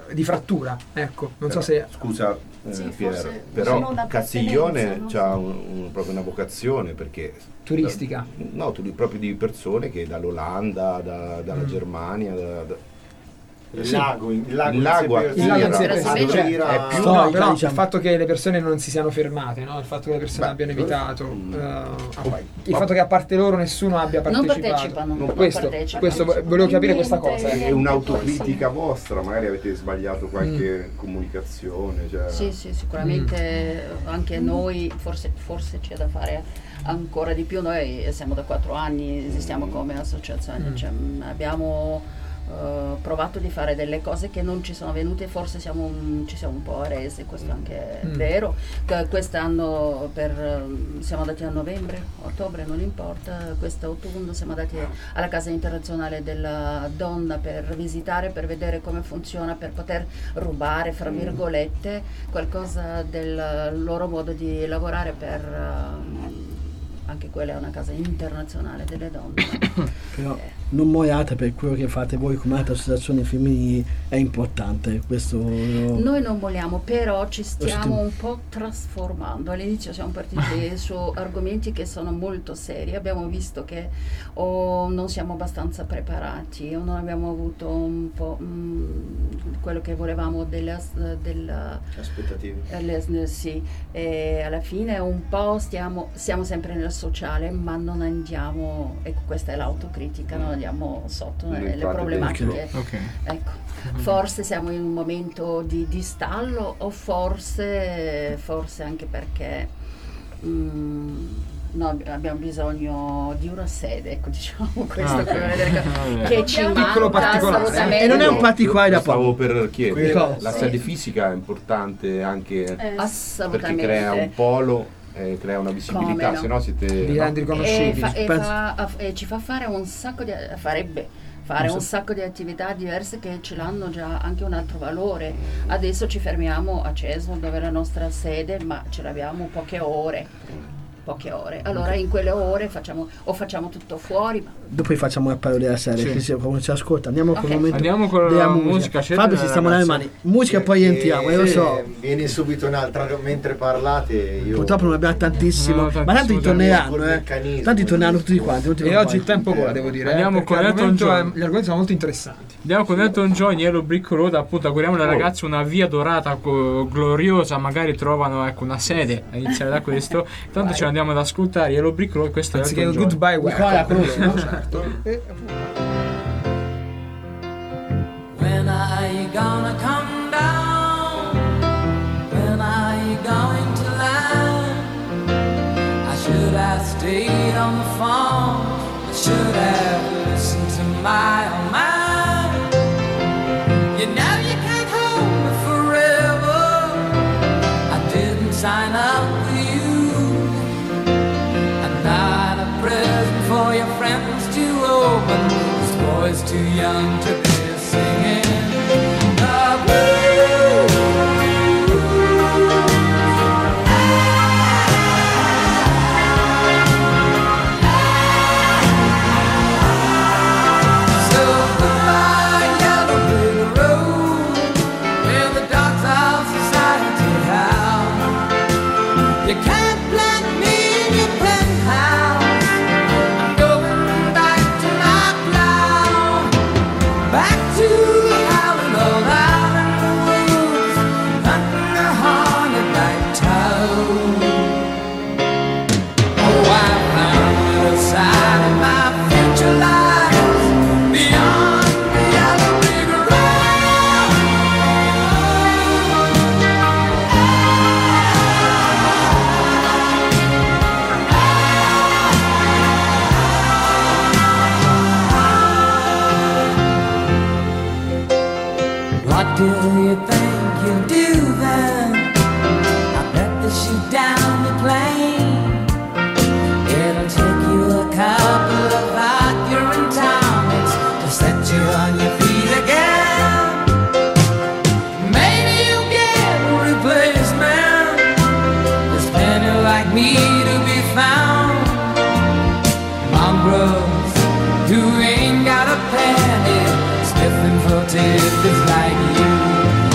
di frattura, ecco, non so se... Scusa eh, Sì, Pier, forse- forse però non Castiglione appartenenza, ha no? un, un- proprio una vocazione perché... Turistica. No, tu- proprio di persone che dall'Olanda, da- dalla Mm. Germania, da- da- Il lago, il lago, il lago in sé per Il lago in sé sé per sé, adora- cioè, è più no, storica, però diciamo. il fatto che le persone non si siano fermate, no? Il fatto che le persone Beh, abbiano evitato, mm. eh, ah, Oh, il ma- fatto che a parte loro nessuno abbia Non partecipato. partecipano, non questo, partecipano. questo vo- volevo capire questa cosa. è eh. un'autocritica vostra, magari avete sbagliato qualche comunicazione. Cioè... Sì, sì, sicuramente anche noi, forse, forse c'è da fare ancora di più. Noi siamo da quattro anni, esistiamo come associazione, Mm. cioè, mh, abbiamo eh, provato di fare delle cose che non ci sono venute, forse siamo un- ci siamo un po' arresi, questo anche è Mm. vero. Che quest'anno per, ehm, siamo andati a novembre, ottobre, non importa, quest'autunno siamo andati alla Casa Internazionale della Donna per visitare, per vedere come funziona, per poter rubare, fra virgolette, qualcosa del loro modo di lavorare per... ehm, anche quella è una casa internazionale delle donne. Però non moiate, per quello che fate voi come altre associazioni femminili è importante. Questo lo- Noi non vogliamo, però ci stiamo stiamo- un po' trasformando. All'inizio siamo partiti su argomenti che sono molto seri, abbiamo visto che o non siamo abbastanza preparati o non abbiamo avuto un po' mm, quello che volevamo delle, as- della, Aspettative. Eh, le- sì, e alla fine un po' stiamo, siamo sempre nel sociale, ma non andiamo, ecco, questa è l'autocritica, non andiamo sotto Non nelle entrate problematiche. Ok. Ecco, forse siamo in un momento di, di stallo o forse, forse anche perché mm, no, abbiamo bisogno di una sede, ecco, diciamo questo Ah, ok. per vedere che, Vabbè. che ci Un piccolo manca particolare. assolutamente. E non è un particolare da Stavo poco. per chiedere, Quello- la sì. sede fisica è importante anche Eh, perché Assolutamente. crea un polo, eh, crea una visibilità, Come no? se no siete... Vi no? rendi e, riconoscibili. fa- e Penso- fa- a- e ci fa fare un sacco di farebbe fare un sacco di attività diverse che ce l'hanno già anche un altro valore. Adesso ci fermiamo a Cesmo dove è la nostra sede, ma ce l'abbiamo poche ore. Poche ore. Allora in quelle ore facciamo o facciamo tutto fuori. Dopo vi facciamo il paio della serie, Sì. che se qualcuno ci ascolta. Andiamo con Ok. il momento Andiamo con della la musica. musica, c'è Fabio della si sta muovendo le ragazza. mani. Musica e poi Perché entriamo, io lo so. Viene subito un'altra, mentre parlate io... Purtroppo non abbiamo tantissimo, No, ma tanto tantissimo torneranno, col eh. meccanismo. Tanti torneranno tutti quanti. tutti E compagni. oggi il tempo vola, devo dire. eh, Andiamo perché con Elton l'argomento John. è- gli argomenti sono molto interessanti. Andiamo con Elton John, Yellow Brick Road, appunto auguriamo alle Oh. ragazze una via dorata co- gloriosa, magari trovano ecco una sede a iniziare da questo. Tanto ce l'andiamo ad ascoltare, Yellow Brick Road, questo è Anziché Elton il John. goodbye Nicola, welcome. conosci, no? Certo. E- When are you gonna come down? When are you going to land? I should have stayed on the phone. I should have listened to my own mind. You know you can't hold me forever. I didn't sign up for you. I'm not a present for your friends to open. This boy's too young to be singing the blues. So goodbye, yellow brick road, where the dogs of society howl. You can't plant me in your penthouse. I'm going back to my plow, back to the howling old island woods, hunting a hornet-like toad. Oh, I found the side of my future lies beyond the yellow brick road. What do you think you'll do then? I bet they shoot down the plane. It'll take you a couple of accurate tonics to set you on your feet again. Maybe you'll get a replacement. There's plenty like me to be found. Mongrels who ain't got a penny, sniffing for tidbits like you.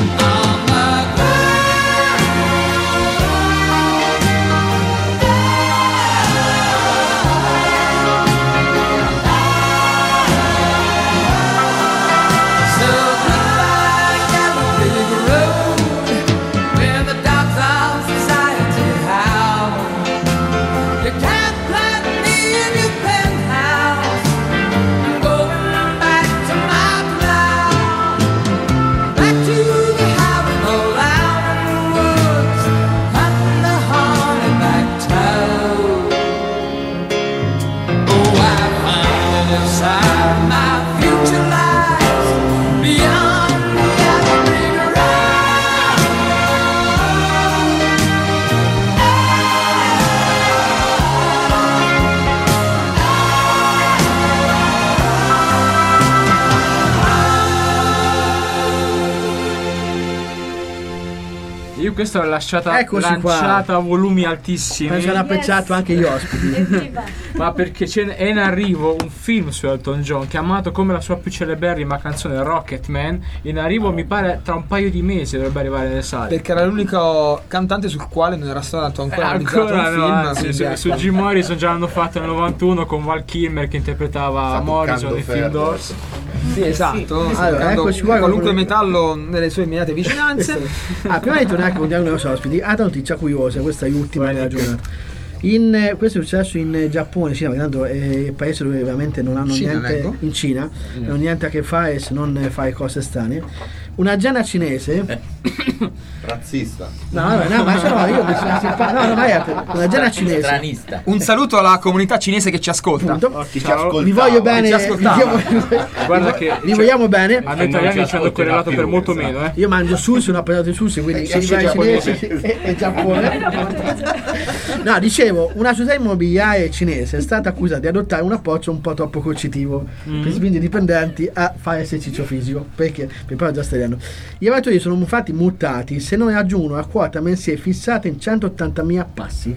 Io questa l'ho lasciata Eccoci lanciata qua. a volumi altissimi. Penso che hanno apprezzato anche gli ospiti. Evviva. Ma perché c'è, è in arrivo un film su Elton John chiamato come la sua più celeberrima canzone Rocket Man. In arrivo mi pare tra un paio di mesi dovrebbe arrivare nelle sale. Perché era l'unico cantante sul quale non era stato ancora Eh, realizzato ancora un no, film. anzi, quindi su, ecco. su Jim Morrison già l'hanno fatto nel novantuno con Val Kilmer che interpretava Sta Morrison toccando in Film ferro. Doors. Sì, esatto. Allora, Toccando eccoci qua. qualunque metallo nelle sue immediate vicinanze. Ah, prima di tornare con i nostri ospiti, altra notizia curiosa, questa è l'ultima della giornata. In, eh, questo è successo in Giappone, Cina, che tanto è il paese dove veramente non hanno Cina, niente, leggo. in Cina, non hanno niente a che fare se non fare cose strane. Un'azienda cinese, Razzista. no, no, no, ma no, io mi sono simpatico, no, no, ma un'azienda cinese, Stranista. Un saluto alla comunità cinese che ci ascolta. appunto, Chi ci Ciao. ascoltava. vi voglio bene, Ci vi ascoltava. voglio- Guarda che vi vogliamo bene. a noi non italiani ci ci hanno ascolterà correlato più, per molto esatto. meno, eh. Io mangio sushi, non ho parlato di sushi, quindi Sushi i vari giapponese. cinesi e, e Giappone. No, dicevo, una società immobiliare cinese è stata accusata di adottare un approccio un po' troppo coercitivo Mm. per spingere i dipendenti a fare esercizio fisico. Perché? Per poi già stai vedendo. Gli lavoratori sono infatti multati se non raggiungono la quota mensile fissata in centottantamila passi.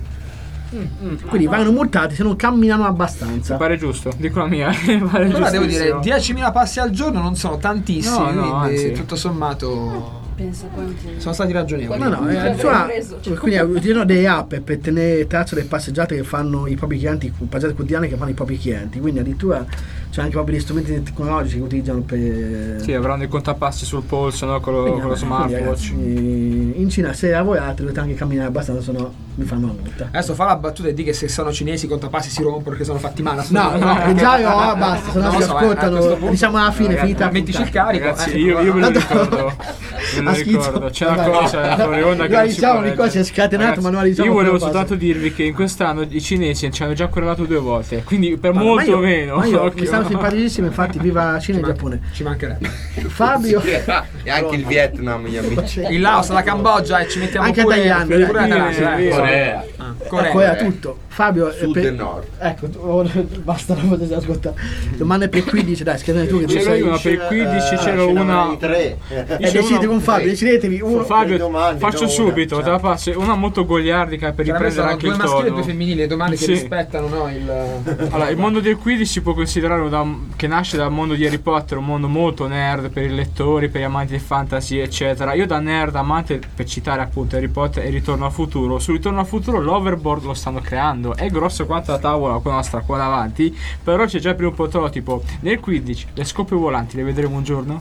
Quindi vanno multati se non camminano Mi abbastanza. pare giusto, dico la mia. Mi pare Allora devo dire, giustissimo. diecimila passi al giorno non sono tantissimi, No, no, quindi anzi. tutto sommato Pensa quanti. sono stati ragionevoli. No, no, eh, addirittura- quindi utilizzano delle app per tenere traccia delle passeggiate che fanno i propri clienti, passeggiate quotidiane che fanno i propri clienti. Quindi addirittura c'è anche proprio gli strumenti tecnologici che utilizzano per. Sì, avranno i contapassi sul polso, no? Con lo, Quindi, con lo quindi, smartwatch. ragazzi, in Cina se lavorate dovete anche camminare abbastanza, se no vi fanno una multa. Adesso fa la battuta e di che se sono cinesi i contapassi si rompono perché sono fatti male. No, no, già no, basta, se no Non si lo so, eh, a questo ascoltano. punto- Diciamo alla fine, Ragazzi, finita la mettici il puntata. carico. Ragazzi, eh. io, io me lo Tanto- ricordo. Me lo Ha schizzo. ricordo. C'è una Vabbè. cosa fuori onda che Guarda, non si diciamo può di leggere. qua si è scatenato, Ragazzi, ma non diciamo io volevo più cose. soltanto dirvi che in quest'anno i cinesi ci hanno già correlato due volte, quindi per Ma molto io- meno. ma io occhio. mi stanno simpaticissimi, infatti, viva Cina e Giappone. Ci mancherebbe. Fabio, E anche il Vietnam, gli amici. Il Laos, la Cambogia e ci mettiamo Anche pure Thailandia, pure dai. la Thailandia, eh. Corea. Ah, Corea, Corea. tutto. Fabio, Sud per- e nord. ecco, ora basta, non potete ascoltare. Domande per quindici, dai, scrivete tu che tu C'era sei. una per quindici, Eh, c'era ce ne una. avrei tre. E c'era decidete una- con Fabio, decidetevi uno. Fabio, domande, faccio no, subito, una. te la passo. Una molto goliardica per Veramente riprendere sono anche due il maschili e tono. due femminili, le domande Sì. che rispettano no, il... Allora, il mondo del quidditch si può considerare da, che nasce dal mondo di Harry Potter, un mondo molto nerd per i lettori, per gli amanti di fantasy, eccetera. Io da nerd amante, per citare appunto Harry Potter e Ritorno al futuro, su Ritorno al futuro l'overboard lo stanno creando, è grosso quanto la tavola con la nostra qua davanti, però c'è già il primo prototipo. Nel quidditch le scope volanti le vedremo un giorno?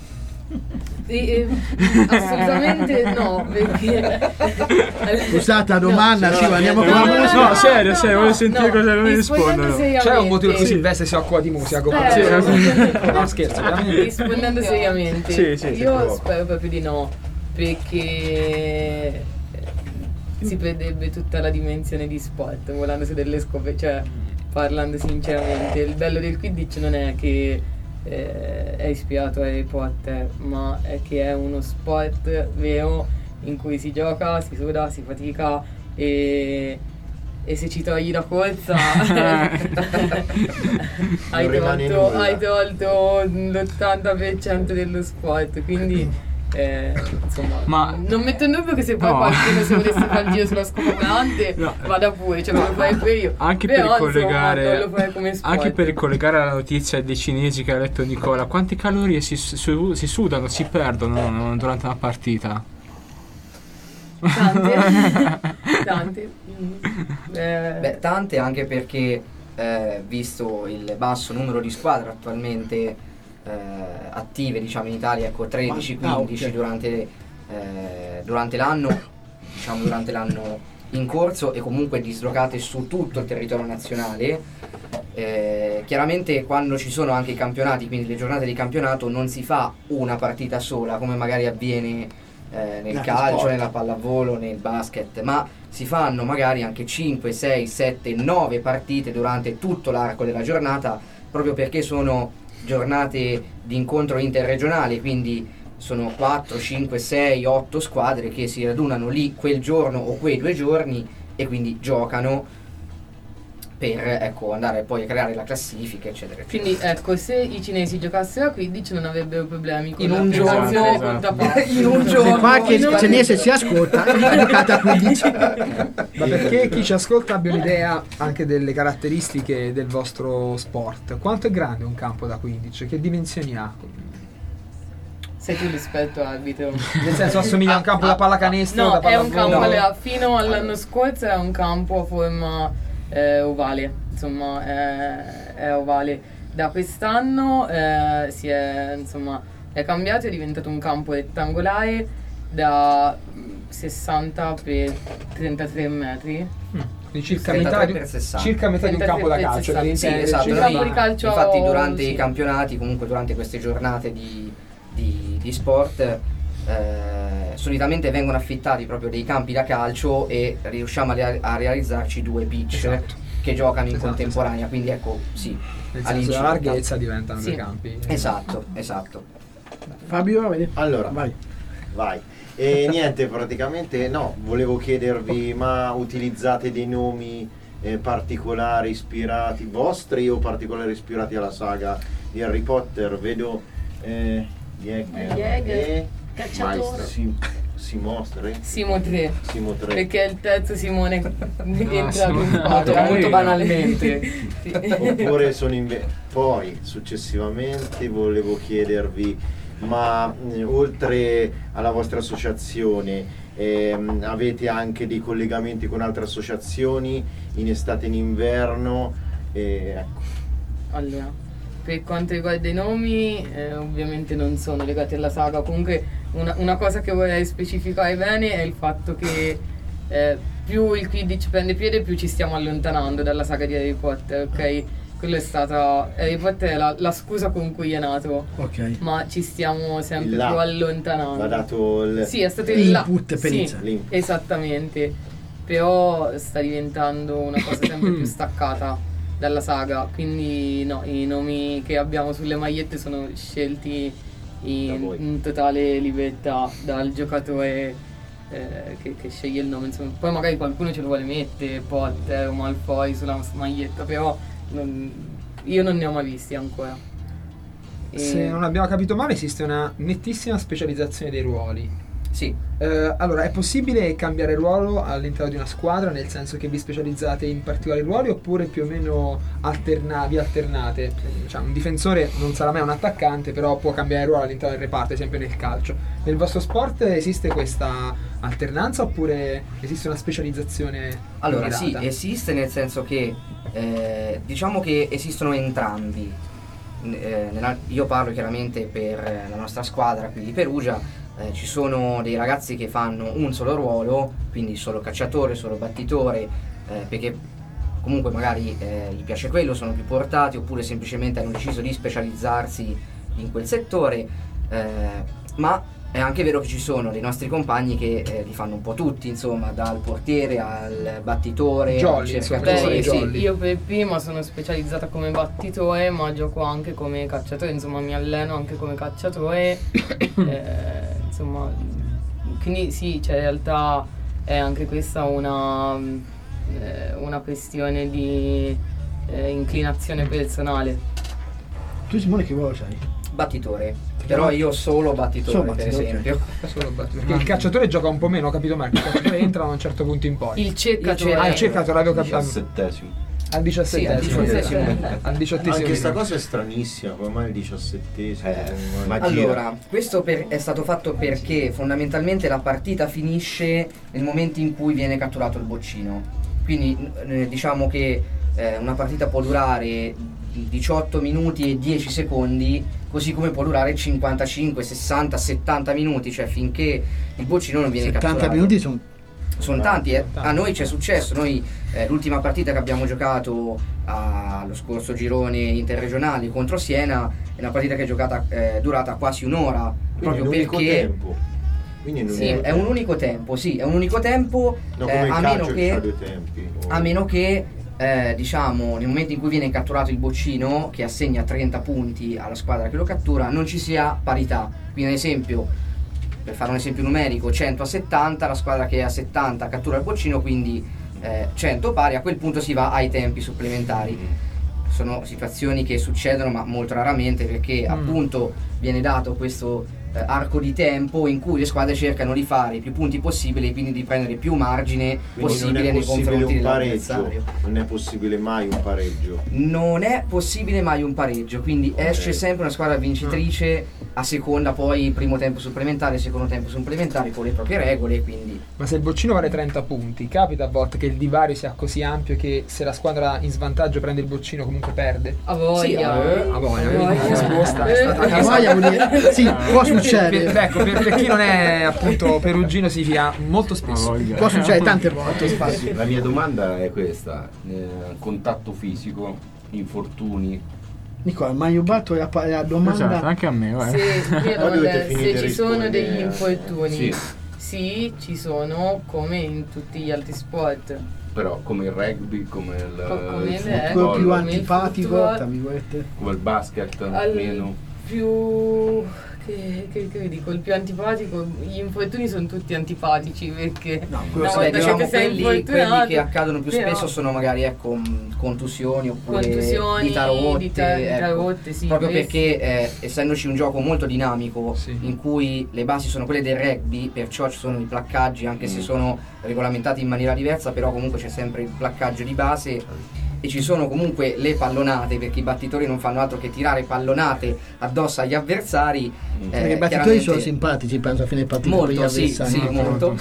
Eh, assolutamente no, perché Scusate la domanda, No, sì, ma andiamo no, con la no, musica. No, serio, serio, voglio sentire no, cosa mi rispondendo rispondono. seriamente- C'è un motivo per cui Silvestre si occupa di musica come Sì. no scherzo ovviamente. Rispondendo seriamente, Sì, sì, sì, io prova. spero proprio di no, perché si perderebbe tutta la dimensione di sport volandosi delle scope, cioè parlando sinceramente, il bello del Quidditch non è che eh, è ispirato a Harry Potter, ma è che è uno sport vero in cui si gioca, si suda, si fatica e, e se ci togli la corsa hai, Non rimane tolto, nulla. hai tolto l'ottanta per cento dello sport, quindi eh, insomma Ma- non metto in dubbio che se poi No. qualcuno si volesse fare il giro sulla scopa volante No. vada pure, cioè me lo fai pure io, Anche però per insomma, collegare non lo fai come sport. anche per ricollegare alla notizia dei cinesi che ha letto Nicola, quante calorie si, su- si sudano, si perdono no, durante una partita? tante tante Mm. Eh, Beh, tante anche perché eh, visto il basso numero di squadre attualmente eh, attive diciamo in Italia, ecco tredici Ah, quindici ok. durante, eh, durante l'anno, diciamo durante l'anno in corso e comunque dislocate su tutto il territorio nazionale. Eh, chiaramente quando ci sono anche i campionati, quindi le giornate di campionato, non si fa una partita sola come magari avviene eh, nel Nel calcio, sport. nella pallavolo, nel basket, ma si fanno magari anche cinque, sei, sette, nove partite durante tutto l'arco della giornata, proprio perché sono giornate di incontro interregionale, quindi sono quattro, cinque, sei, otto squadre che si radunano lì quel giorno o quei due giorni e quindi giocano per ecco, andare poi a creare la classifica, eccetera, eccetera. Quindi ecco, se i cinesi giocassero a quindici non avrebbero problemi con In la un giorno, prestazione esatto. controparte. In un Se giorno. qualche in un- cinese si ascolta, è giocata a quindici. Ma perché chi ci ascolta abbia un'idea anche delle caratteristiche del vostro sport. Quanto è grande un campo da quindici? Che dimensioni ha? Sei tu rispetto arbitro. Nel senso, assomiglia a un campo da pallacanestro? No, da è un campo, pallavolo? allora, fino all'anno scorso era un campo a forma eh, ovale, insomma, eh, è ovale. Da quest'anno eh, si è, insomma, è cambiato, è diventato un campo rettangolare da sessanta per trentatré metri. Mm. Quindi circa trentatré metà, di, per sessanta. circa metà di un campo da trentatré per calcio. per sessanta. Sì, intendere. esatto. Il Circa- campo di calcio, Infatti durante sì. i campionati, comunque durante queste giornate di, di, di sport, eh, solitamente vengono affittati proprio dei campi da calcio e riusciamo a, rea- a realizzarci due pitch Esatto. che giocano in Esatto, contemporanea, quindi ecco, sì, Nel senso, all'incirca. la larghezza diventano Sì. due campi. Esatto, esatto. Fabio, vedi? Allora, Vai. vai. E niente, praticamente no, volevo chiedervi, ma utilizzate dei nomi eh, particolari ispirati vostri o particolari ispirati alla saga di Harry Potter? Vedo eh, Jäger Jäger, e Cacciatore. si, si mostra Simo tre, Simo tre. perché è il terzo Simone entrato Simo- in no, squadra, no, molto no. banalmente. Sì. Oppure sono inve- poi successivamente volevo chiedervi, ma mh, oltre alla vostra associazione ehm, avete anche dei collegamenti con altre associazioni in estate e in inverno? Eh, ecco. Allora, per quanto riguarda i nomi, eh, ovviamente non sono legati alla saga. Comunque una, una cosa che vorrei specificare bene è il fatto che eh, più il Quidditch prende piede, più ci stiamo allontanando dalla saga di Harry Potter, ok? Quello è stata Harry Potter è la, la scusa con cui è nato, Ok. ma ci stiamo sempre Il là. più allontanando. Va dato il Sì, è stato il là. L'input per Sì, iniziare. l'input. esattamente. Però sta diventando una cosa sempre più staccata dalla saga. Quindi no, i nomi che abbiamo sulle magliette sono scelti Da in, voi. in totale libertà dal giocatore eh, che, che sceglie il nome. Insomma, poi magari qualcuno ce lo vuole mettere, Potter o Malfoy sulla maglietta, però non- io non ne ho mai visti ancora. E- Se non abbiamo capito male, esiste una nettissima specializzazione dei ruoli. Sì, Eh, allora, è possibile cambiare ruolo all'interno di una squadra, nel senso che vi specializzate in particolari ruoli oppure più o meno alterna- vi alternate? Cioè, un difensore non sarà mai un attaccante, però può cambiare ruolo all'interno del reparto, ad esempio nel calcio. Nel vostro sport esiste questa alternanza oppure esiste una specializzazione? allora sì, mirata? esiste nel senso che eh, diciamo che esistono entrambi. Eh, nella- io parlo chiaramente per eh, la nostra squadra qui di Perugia. Eh, ci sono dei ragazzi che fanno un solo ruolo, quindi solo cacciatore, solo battitore, eh, perché comunque magari eh, gli piace quello, sono più portati, oppure semplicemente hanno deciso di specializzarsi in quel settore, eh, ma è anche vero che ci sono dei nostri compagni che eh, li fanno un po' tutti, insomma, dal portiere al battitore, Jolly, al insomma, cercatore. Beh, Sì, sì, jolly. io per prima sono specializzata come battitore, ma gioco anche come cacciatore, insomma mi alleno anche come cacciatore, eh, insomma, quindi sì, cioè in realtà è anche questa una, eh, una questione di eh, inclinazione personale. Tu Simone che ruolo c'hai? Battitore, però io solo battitore, Solo per battitore, esempio. Solo battitore. Perché il cacciatore gioca un po' meno, ho capito male. Il cacciatore entra a un certo punto in poi. Il cercatore. Il Ah, il cercatore avevo capito. diciassettesimo. Al diciassettesimo. Sì, al diciassettesimo. Al diciottesimo. Anche questa minuto. cosa è stranissima, come mai il diciassettesimo? Eh, Come- ma- Allora, questo per- è stato fatto perché fondamentalmente la partita finisce nel momento in cui viene catturato il boccino. Quindi eh, diciamo che eh, una partita può durare diciotto minuti e dieci secondi, così come può durare cinquantacinque, sessanta, settanta minuti, cioè finché il boccino non viene settanta catturato. minuti sono Sono tanti, eh. A noi ci è successo, noi eh, l'ultima partita che abbiamo giocato allo scorso girone interregionali contro Siena è una partita che è giocata eh, durata quasi un'ora, Quindi proprio in un unico perché tempo. Quindi in un sì, unico è un tempo. unico tempo, sì, è un unico tempo, No, eh, come il a calcio meno che che ha due tempi. o- a meno che eh, diciamo nel momento in cui viene catturato il boccino che assegna trenta punti alla squadra che lo cattura non ci sia parità. Quindi ad esempio, per fare un esempio numerico, cento a settanta, la squadra che è a settanta cattura il boccino, quindi eh, cento pari, a quel punto si va ai tempi supplementari. Sono situazioni che succedono ma molto raramente, perché Mm. appunto viene dato questo eh, arco di tempo in cui le squadre cercano di fare i più punti possibili e quindi di prendere più margine Quindi non possibile è nei possibile confronti un pareggio, dell'avversario. non è possibile mai un pareggio. Non è possibile mai un pareggio, quindi Ok. esce sempre una squadra vincitrice a seconda poi primo tempo supplementare, secondo tempo supplementare con le proprie regole, quindi Ma se il boccino vale trenta punti, capita a volte che il divario sia così ampio che se la squadra in svantaggio prende il boccino comunque perde? A voglia. Sì, a, a voglia. A voglia. La risposta è stata A voglia vuol dire- sì, può succedere. Per, ecco, per, per chi non è appunto perugino significa molto spesso. Può succedere tante volte, infatti. La mia domanda è questa: eh, contatto fisico, infortuni. Nicola, ma io batto la, la domanda. Esatto, anche a me, guarda. Se, la Poi domanda dovete è, finire se di ci sono rispondere degli a- infortuni, Sì. sì, ci sono come in tutti gli altri sport. Però come il rugby, come il, Co- come il il Quello football, più come il antipatico, football. tra virgolette. come il basket, Al meno. più che, che, che dico, il più antipatico, gli infortuni sono tutti antipatici perché No, una Vabbè, volta diciamo che sei quelli, quelli infortunato, che accadono più però- spesso sono magari ecco mh, contusioni oppure contusioni, dita rotte, dita- dita ecco. rotte, sì, proprio questi. perché eh, essendoci un gioco molto dinamico Sì. in cui le basi sono quelle del rugby, perciò ci sono i placcaggi anche se Mm. sono regolamentati in maniera diversa, però comunque c'è sempre il placcaggio di base e ci sono comunque le pallonate, perché i battitori non fanno altro che tirare pallonate addosso agli avversari. Mm. eh, Perché i battitori chiaramente- sono simpatici, penso, a fine partita per gli Molto, sì, avversari. sì, no? molto.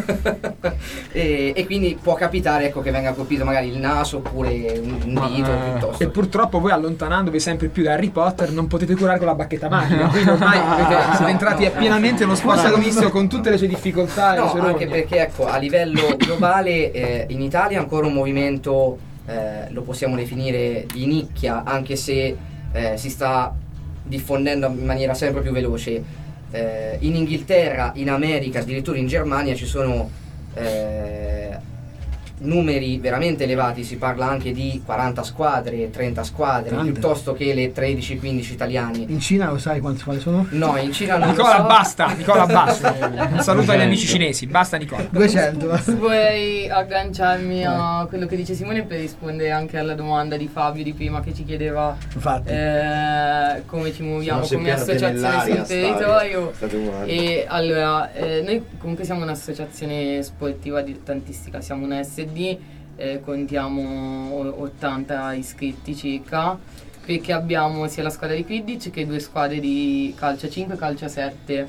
e, e quindi può capitare ecco, che venga colpito magari il naso oppure un, un Ma, dito eh, piuttosto. E purtroppo voi allontanandovi sempre più da Harry Potter non potete curare con la bacchetta magica, quindi ormai avete- siete entrati no. pienamente nello sport agonistico con tutte le sue difficoltà e le No, sue anche rogne. perché ecco, a livello globale eh, in Italia è ancora un movimento, eh, lo possiamo definire di nicchia, anche se eh, si sta diffondendo in maniera sempre più veloce. Eh, in Inghilterra, in America, addirittura in Germania ci sono eh, numeri veramente elevati, si parla anche di quaranta squadre, trenta squadre, Grande. piuttosto che le tredici quindici italiane. In Cina lo sai quanti quali sono? No, in Cina non lo Nicola, so. basta, Nicola, basta. Un saluto agli amici cinesi, basta Nicola. duecento. Vorrei agganciarmi a quello che dice Simone per rispondere anche alla domanda di Fabio di prima che ci chiedeva Infatti. eh, come ci muoviamo Se no si come perde associazione nell'aria, sul state- territorio. state umani. E allora, eh, noi comunque siamo un'associazione sportiva dilettantistica, siamo una S D, eh, contiamo o- ottanta iscritti circa, perché abbiamo sia la squadra di Quidditch che due squadre di calcio a cinque e calcio a sette.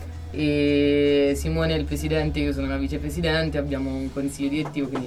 E Simone è il presidente, io sono la vicepresidente, abbiamo un consiglio direttivo, quindi,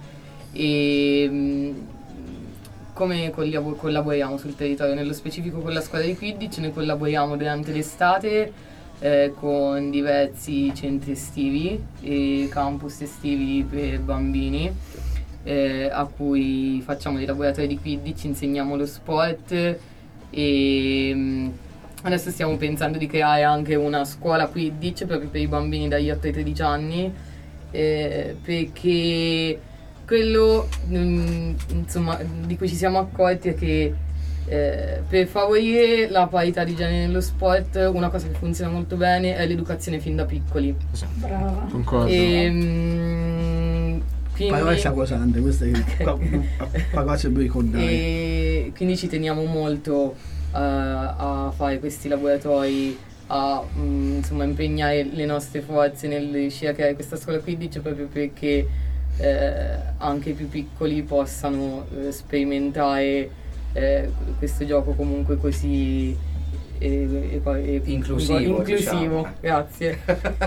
eh, e mh, come collabo- collaboriamo sul territorio, nello specifico con la squadra di Quidditch, noi collaboriamo durante l'estate eh, con diversi centri estivi e campus estivi per bambini eh, a cui facciamo dei laboratori di Quidditch, insegniamo lo sport e mh, adesso stiamo pensando di creare anche una scuola Quidditch proprio per i bambini dagli otto ai tredici anni eh, perché quello mh, insomma di cui ci siamo accorti è che eh, per favorire la parità di genere nello sport una cosa che funziona molto bene è l'educazione fin da piccoli. Brava. Concordo. E, mh, quindi, Parole sacrosante, queste parole per ricordare. e quindi ci teniamo molto eh, a fare questi laboratori, a mh, insomma impegnare le nostre forze nel riuscire a creare questa scuola Quidditch proprio perché eh, anche i più piccoli possano eh, sperimentare eh, questo gioco comunque così eh, eh, Inclusivo, inclusivo, diciamo. grazie.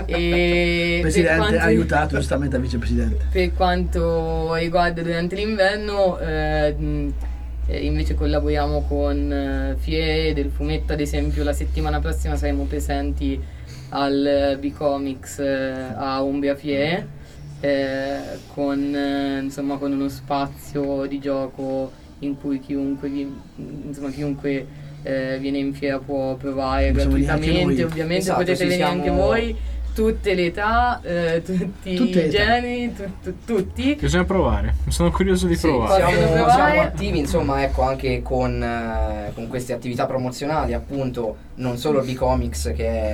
E Presidente per quanto- aiutato giustamente dal vicepresidente. per quanto riguarda durante l'inverno, eh, mh, eh, invece collaboriamo con eh, fiere del fumetto, ad esempio la settimana prossima saremo presenti al B-Comics eh, a Umbria Fiere, eh, con, eh, insomma, con uno spazio di gioco in cui chiunque, vi- insomma, chiunque eh, viene in fiera può provare Possiamo venire anche gratuitamente, noi. ovviamente Esatto, potete sì, venire siamo- anche voi. Tutte le età, eh, tutti Tutte le i età. generi, tu- tu- tutti. Bisogna provare, sono curioso di Sì, provare. Possono siamo, provare. siamo attivi insomma ecco anche con, eh, con queste attività promozionali, appunto non solo il B-Comics che è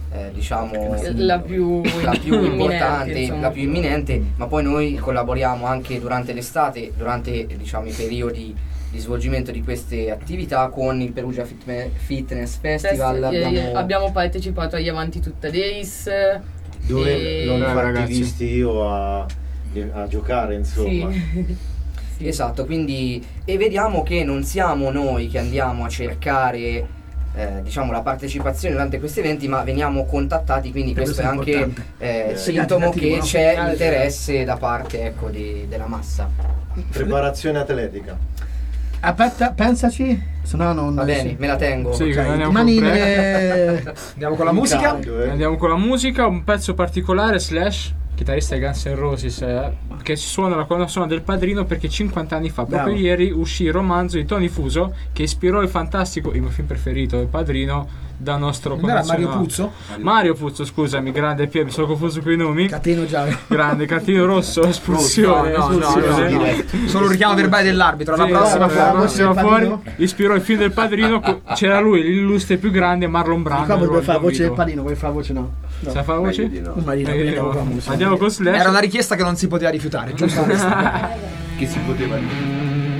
eh, diciamo La più la più imminente, importante, insomma. la più imminente, ma poi noi collaboriamo anche durante l'estate, durante diciamo i periodi di svolgimento di queste attività con il Perugia Fitme- Fitness Festival. Eh, abbiamo... abbiamo partecipato agli Avanti Tutta Days. Dove e- non ho ragazzi. visti io a, a giocare, insomma. Sì. Esatto, quindi e vediamo che non siamo noi che andiamo a cercare eh, diciamo la partecipazione durante questi eventi, ma veniamo contattati, quindi Per questo è questo è anche importante. eh, Eh, sintomo negativo, che no? c'è Segnale interesse da parte, ecco, di- della massa. Preparazione atletica. Aspetta, pensaci, se no non... Va bene, me la tengo. Sì, Ok, andiamo manine con che- Andiamo con la musica. Caldo, eh. Andiamo con la musica, un pezzo particolare. Slash, chitarrista di Guns N' Roses, eh, che suona la colonna sonora del Padrino, perché cinquanta anni fa, proprio Bravo. ieri, uscì il romanzo di Tony Fuso che ispirò il fantastico, il mio film preferito, Il Padrino, da nostro Non era Mario connazionale. Puzo? Mario Puzo, scusami, grande Pier, mi sono confuso con i nomi. Catino giallo. Grande Catino Rosso, espulsione, No, no, no, espulsione. no, no. Solo un richiamo verbale dell'arbitro. La Sì, prossima la fuori. prossima Il fuori Padrino? ispirò il film del Padrino. co- C'era lui, l'illustre più grande, Marlon Brando. Qua nel vuoi fare ruolo voce del Don Vito. Padino, vuoi fare voce no? No. Sai fare voce? Meglio di no. Un marino, quindi andiamo con la musica. Andiamo con Slash. Era una richiesta che non si poteva rifiutare, giusto? Che si poteva dire.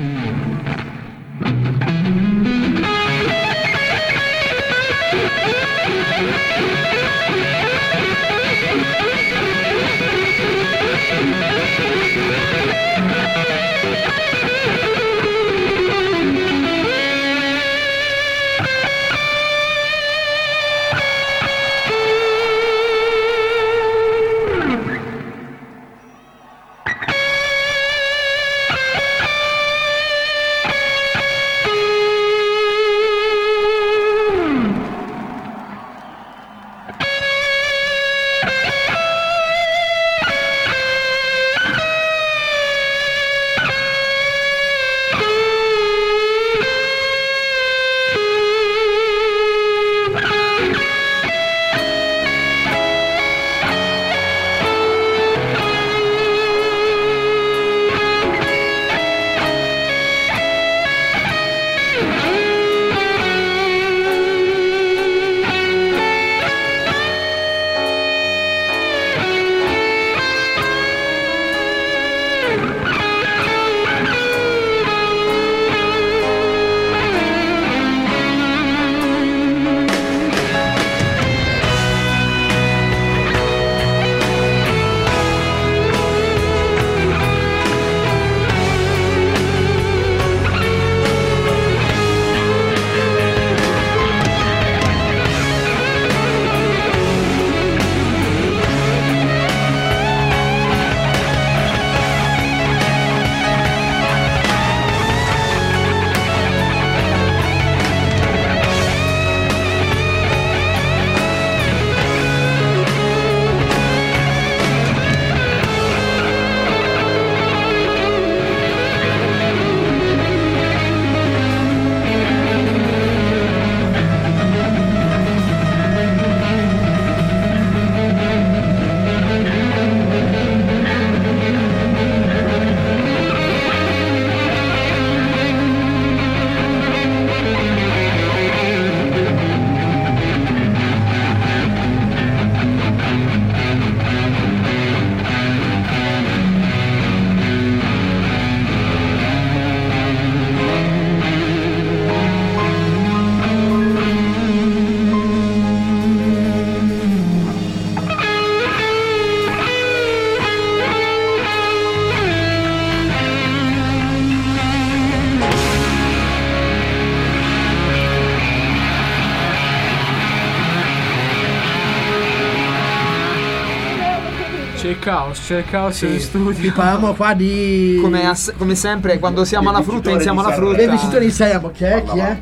C'è il caos, c'è il caos Sì, in studio. parliamo qua di... Come, ass- come sempre, quando siamo alla frutta, iniziamo alla frutta. Il vincitore di Sanremo, chi è? Chi è?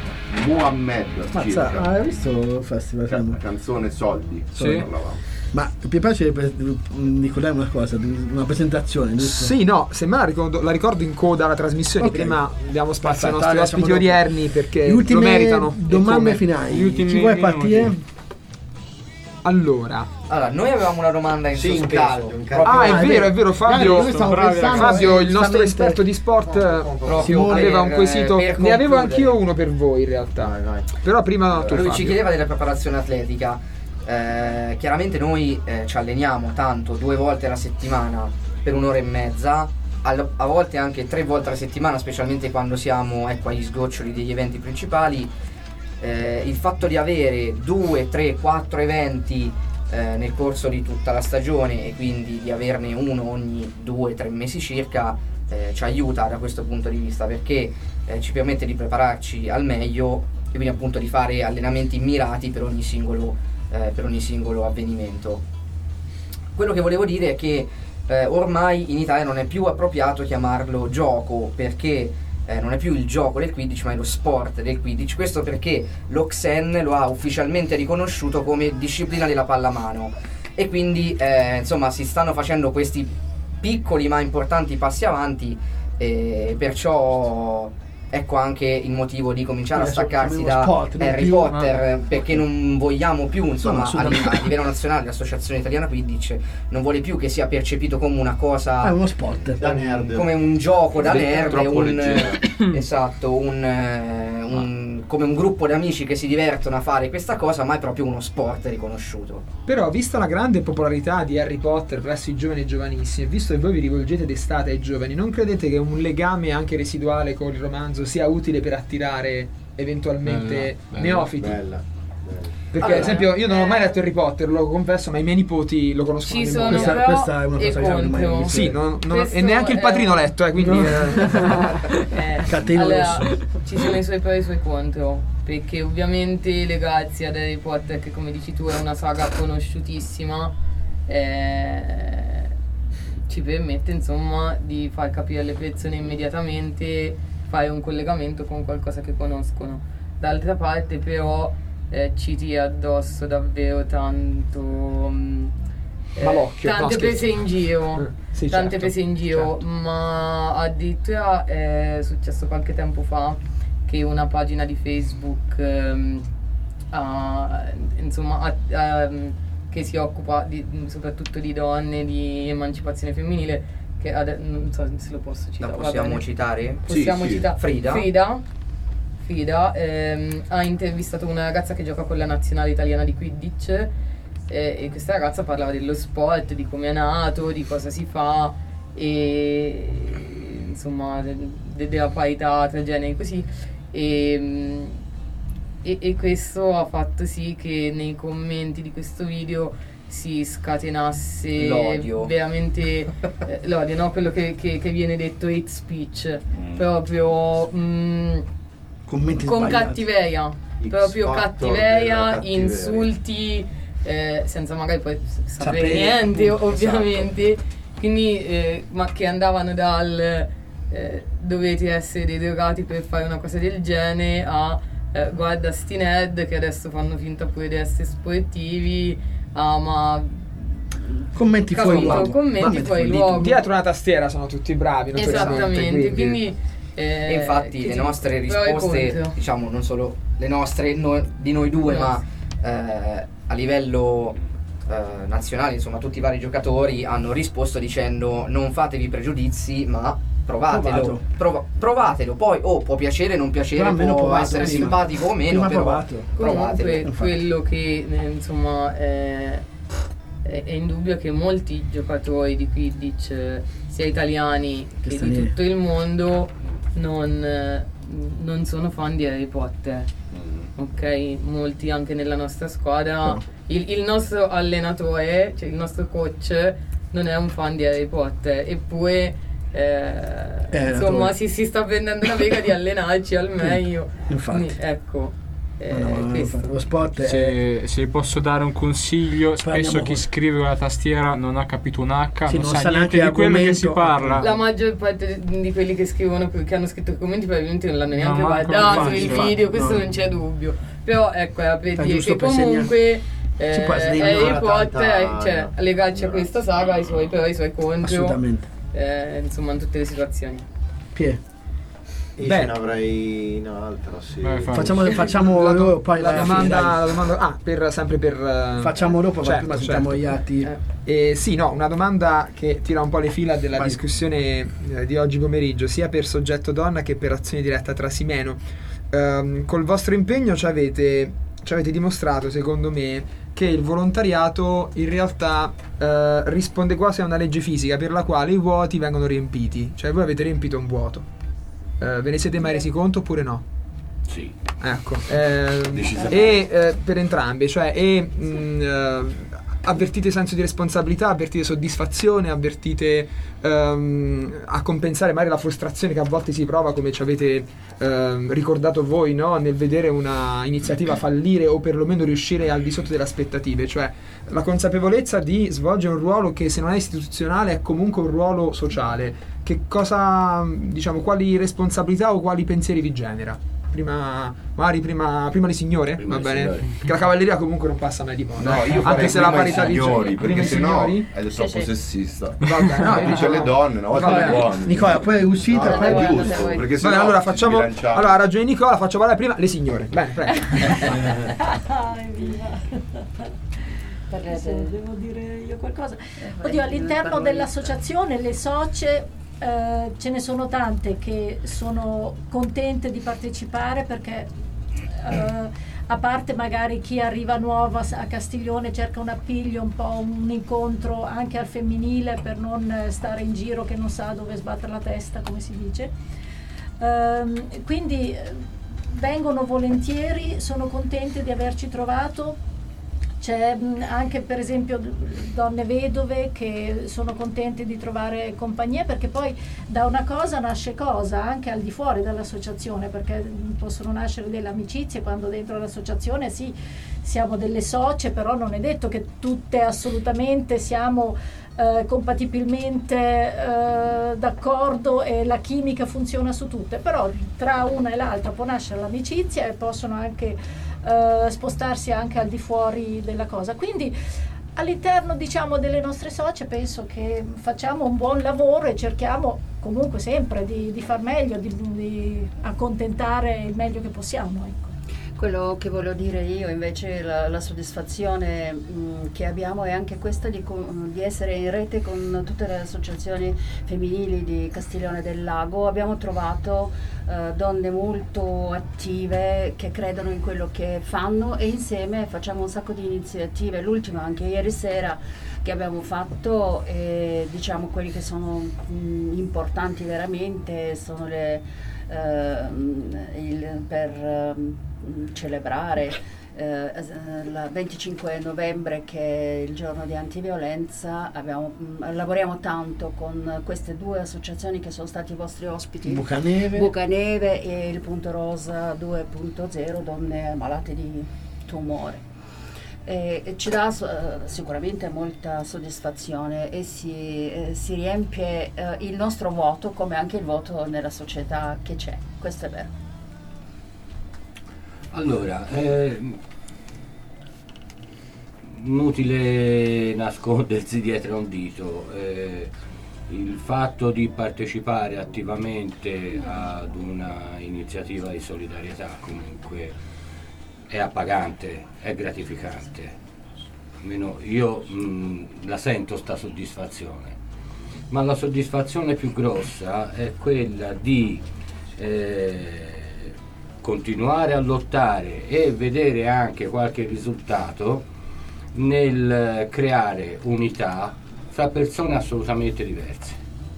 Muhammed Mazza, circa. ah, hai visto il festival? La Sanremo? canzone Soldi. Sì. Parlavamo. Ma mi piace pre- ricordare una cosa, una presentazione, giusto? Sì, no, se me la ricordo, la ricordo in coda alla trasmissione. Ok. Prima diamo spazio ai Perfetto, nostri adesso ospiti dopo. odierni perché Le ultime lo meritano. domande E come? finali. Gli ultimi Chi vuole minuti. partire? Allora, Allora, noi avevamo una domanda in Sì, in sospeso. caldo, in caldo. proprio- ah, è è vero, vero. è vero, Dai, Fabio. noi stiamo bravi, pensando Fabio, il nostro giustamente- esperto di sport, proprio Simone, aveva un per- quesito. per Ne avevo concludere. anchio uno per voi in realtà. Vai, vai. Però prima tu, Lui Fabio. ci chiedeva della preparazione atletica. Eh, chiaramente noi eh, ci alleniamo tanto, due volte alla settimana per un'ora e mezza, al- a volte anche tre volte alla settimana, specialmente quando siamo, ecco, agli sgoccioli degli eventi principali. Eh, il fatto di avere due, tre, quattro eventi eh, nel corso di tutta la stagione e quindi di averne uno ogni due, tre mesi circa eh, ci aiuta da questo punto di vista, perché eh, ci permette di prepararci al meglio e quindi appunto di fare allenamenti mirati per ogni singolo, eh, per ogni singolo avvenimento. Quello che volevo dire è che eh, ormai in Italia non è più appropriato chiamarlo gioco, perché Eh, non è più il gioco del Quidditch, ma è lo sport del Quidditch. Questo perché l'O C S E N lo ha ufficialmente riconosciuto come disciplina della pallamano e quindi eh, insomma si stanno facendo questi piccoli ma importanti passi avanti, e perciò ecco anche il motivo di cominciare Eh, a staccarsi come da uno sport, non Harry più, Potter, no? perché non vogliamo più, insomma, No, a, assolutamente. a livello nazionale l'Associazione Italiana Quidditch non vuole più che sia percepito come una cosa, È uno sport. Da nerd. come un gioco da Sì, nerd, troppo un, leggero. esatto, un, eh, un- come un gruppo di amici che si divertono a fare questa cosa, ma è proprio uno sport riconosciuto. Però, vista la grande popolarità di Harry Potter presso i giovani e giovanissimi, e visto che voi vi rivolgete d'estate ai giovani, non credete che un legame anche residuale con il romanzo sia utile per attirare eventualmente Bella, bella, neofiti? Bella, bella. Perché Allora, ad esempio io non ho mai letto Harry Potter, lo confesso, ma i miei nipoti lo conoscono. Ci a sono memoria. Questa- pro questa è una e cosa che non ho mai contro. visto. Sì, non- non- Questo e neanche il è- padrino letto, eh, quindi eh, Eh, Catino allora, rosso. ci sono i suoi pro e i suoi contro, perché ovviamente legarsi ad Harry Potter, che come dici tu è una saga conosciutissima, eh, ci permette insomma di far capire alle persone immediatamente, fare un collegamento con qualcosa che conoscono. D'altra parte però eh, ci tira addosso davvero tanto, mh, eh, Malocchio, no, tante scherzo. prese in giro. Eh, sì, tante certo, prese in giro, certo. ma addirittura è successo qualche tempo fa che una pagina di Facebook ehm, ha, insomma, ha- ha- che si occupa di- soprattutto di donne, di emancipazione femminile, che ade- non so se lo posso La citare. va possiamo bene. citare? Possiamo Sì, sì. citare Frida? Frida, Frida, ehm, ha intervistato una ragazza che gioca con la nazionale italiana di Quidditch, eh, e questa ragazza parlava dello sport, di come è nato, di cosa si fa e insomma de- de- della parità tra generi così, e, mm, e, e questo ha fatto sì che nei commenti di questo video si scatenasse L'odio. veramente eh, l'odio, no? Quello che, che- che viene detto hate speech, Mm. proprio mm, Commenti con sbagliati. cattiveria, X proprio Factor cattiveria, della cattiveria. insulti, eh, senza magari poi s- sapere Sapere, niente appunto, ovviamente, quindi eh, ma che andavano dal eh, dovete essere dei drogati per fare una cosa del genere a eh, guarda sti nerd che adesso fanno finta pure di essere sportivi, ah ma Commenti capito, fuori luogo. commenti Vabbè, fuori follia. luogo. dietro una tastiera sono tutti bravi, notoriamente, Esattamente, quindi eh, E infatti che le sì, nostre pro e risposte, contro. diciamo non solo le nostre no- di noi due, No. ma eh, a livello eh, nazionale, insomma tutti i vari giocatori hanno risposto dicendo non fatevi pregiudizi, ma provatelo, Provato. Prova- provatelo, poi o può piacere, non piacere, Però almeno può provato essere prima. simpatico o meno, Prima però provato. provatelo. Comunque infatti. quello che eh, insomma è, è, è indubbio che molti giocatori di Quidditch, eh, sia italiani che di stranieri. tutto il mondo, non, eh, non sono fan di Harry Potter. Ok, molti anche nella nostra squadra. No. Il, il nostro allenatore, cioè il nostro coach, non è un fan di Harry Potter, eppure eh, Eh, insomma allenatore. si, si sta prendendo la vega di allenarci al meglio. Infatti. Quindi, ecco, eh, No, no, no, questo. infatti, lo sport è... Se, se posso dare un consiglio, spesso andiamo chi con- scrive con la tastiera non ha capito un H, Sì, non, non sa sa niente neanche di quello che l'argomento. si parla. La maggior parte di quelli che scrivono, che hanno scritto i commenti, probabilmente non l'hanno neanche No, manco guardato infatti, il infatti, video, questo no. non c'è dubbio. Però ecco, era per È dire giusto che per comunque eh, Si può essere Harry ignorata Potter, tanta- cioè legarci a questa saga, ha i suoi pro e i suoi contro, Assolutamente. eh, insomma in tutte le situazioni. Pie. Io Beh. ce ne avrei un'altra, sì. Vai, fai. Facciamo, facciamo la, loro, poi la alla domanda, fine, dai. la domanda ah, per, sempre per eh, Facciamo dopo, ma certo, prima certo. sentiamo gli atti. Eh. Eh, sì, no, una domanda che tira un po' le fila della Vai. discussione eh, di oggi pomeriggio, sia per soggetto donna che per azione diretta Trasimeno. Ehm, col vostro impegno ci avete, ci avete dimostrato, secondo me, che il volontariato in realtà eh, risponde quasi a una legge fisica per la quale i vuoti vengono riempiti. Cioè voi avete riempito un vuoto, eh, ve ne siete mai resi conto oppure no? Sì. Ecco, eh, e eh, per entrambi, cioè e mh, eh, avvertite senso di responsabilità, avvertite soddisfazione, avvertite ehm, a compensare magari la frustrazione che a volte si prova, come ci avete ehm, ricordato voi, no? Nel vedere una iniziativa fallire o perlomeno riuscire al di sotto delle aspettative, cioè la consapevolezza di svolgere un ruolo che se non è istituzionale è comunque un ruolo sociale. Che cosa, diciamo, quali responsabilità o quali pensieri vi genera? Prima, magari prima, prima le signore, Prima va le bene? signore. Perché la cavalleria comunque non passa mai di moda. No, io anche se la parità di signori, genere, perché prima i sennò signori. è troppo Sì, sì. sessista. Vabbè, no, io dice dicevo- le donne, una volta Vabbè. le donne. Nicola, poi è uscita, No, poi è guarda, giusto, voi. perché sennò Vabbè, allora si facciamo. sbilanciamo. Allora, ha ragione Nicola, faccio parlare prima le signore. Bene, prego. Ah, evviva. Adesso devo dire io qualcosa. Oddio, all'interno dell'associazione le socie eh, ce ne sono tante che sono contente di partecipare perché eh, a parte magari chi arriva nuovo a a Castiglione cerca un appiglio, un po' un incontro anche al femminile per non eh, stare in giro che non sa dove sbattere la testa, come si dice. Ehm, quindi eh, vengono volentieri, sono contente di averci trovato. C'è mh, anche per esempio d- donne vedove che sono contente di trovare compagnia, perché poi da una cosa nasce cosa anche al di fuori dall'associazione, perché mh, possono nascere delle amicizie quando dentro l'associazione sì, siamo delle socie, però non è detto che tutte assolutamente siamo eh, compatibilmente eh, d'accordo e la chimica funziona su tutte, però tra una e l'altra può nascere l'amicizia e possono anche Uh, spostarsi anche al di fuori della cosa. Quindi all'interno, diciamo, delle nostre socie penso che facciamo un buon lavoro e cerchiamo comunque sempre di, di far meglio, di, di accontentare il meglio che possiamo, ecco. Quello che voglio dire io invece, la, la soddisfazione mh, che abbiamo è anche questa di, co- di essere in rete con tutte le associazioni femminili di Castiglione del Lago. Abbiamo trovato eh, donne molto attive che credono in quello che fanno e insieme facciamo un sacco di iniziative. L'ultima anche ieri sera che abbiamo fatto, e diciamo quelli che sono mh, importanti veramente sono le uh, il, per uh, celebrare eh, il venticinque novembre, che è il giorno di antiviolenza. Abbiamo, mh, lavoriamo tanto con queste due associazioni che sono stati i vostri ospiti, Bucaneve. Bucaneve e il Punto Rosa due punto zero, donne malate di tumore. E, e ci dà uh, sicuramente molta soddisfazione e si, eh, si riempie uh, il nostro vuoto, come anche il vuoto nella società che c'è. Questo è vero. Allora, eh, inutile nascondersi dietro a un dito. Eh, il fatto di partecipare attivamente ad una iniziativa di solidarietà comunque è appagante, è gratificante. Almeno io mh, la sento sta soddisfazione, ma la soddisfazione più grossa è quella di eh, continuare a lottare e vedere anche qualche risultato nel creare unità fra persone assolutamente diverse.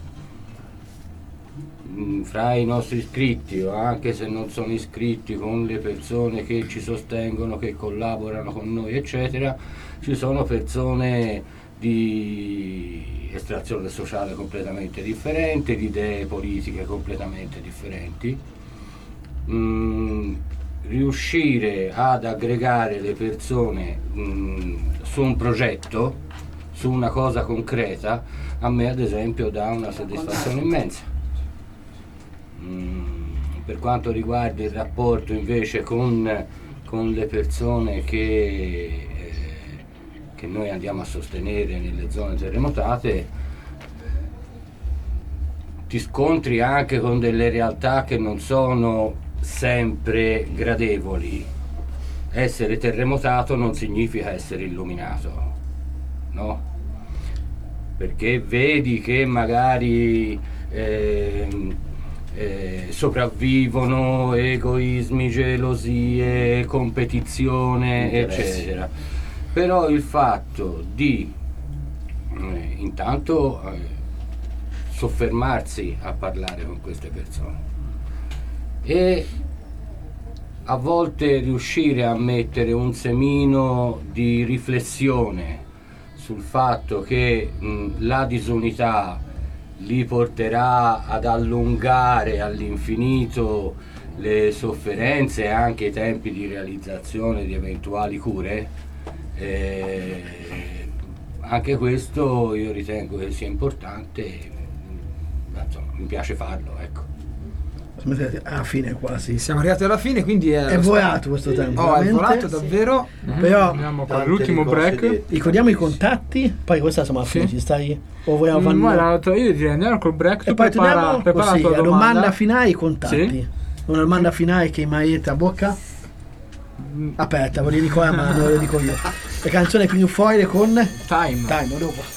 Fra i nostri iscritti, o anche se non sono iscritti, con le persone che ci sostengono, che collaborano con noi, eccetera, ci sono persone di estrazione sociale completamente differente, di idee politiche completamente differenti. Mm, riuscire ad aggregare le persone mm, su un progetto, su una cosa concreta, a me ad esempio dà una soddisfazione immensa. Mm, per quanto riguarda il rapporto invece con, con le persone che, eh, che noi andiamo a sostenere nelle zone terremotate, ti scontri anche con delle realtà che non sono sempre gradevoli. Essere terremotato non significa essere illuminato, no? Perché vedi che magari eh, eh, sopravvivono egoismi, gelosie, competizione, Interessi. eccetera. Però il fatto di eh, intanto eh, soffermarsi a parlare con queste persone e a volte riuscire a mettere un semino di riflessione sul fatto che mh, la disunità li porterà ad allungare all'infinito le sofferenze e anche i tempi di realizzazione di eventuali cure, eh, anche questo io ritengo che sia importante, ma insomma, mi piace farlo, ecco. Alla fine quasi. Siamo arrivati alla fine, quindi è, è volato questo tempo. Oh, è volato davvero. Sì. Però l'ultimo break. Ricordiamo i contatti, poi questa insomma sì. Ci stai o vogliamo fare? Mm, guarda, io direi andiamo col break. E poi prepara, prepara così, la tua domanda. domanda finale, i contatti. Sì? Una domanda finale che Marietta a bocca. Aperta, voglio dire qua, ma non lo dico io. La canzone più fuori con Time. Time, dopo.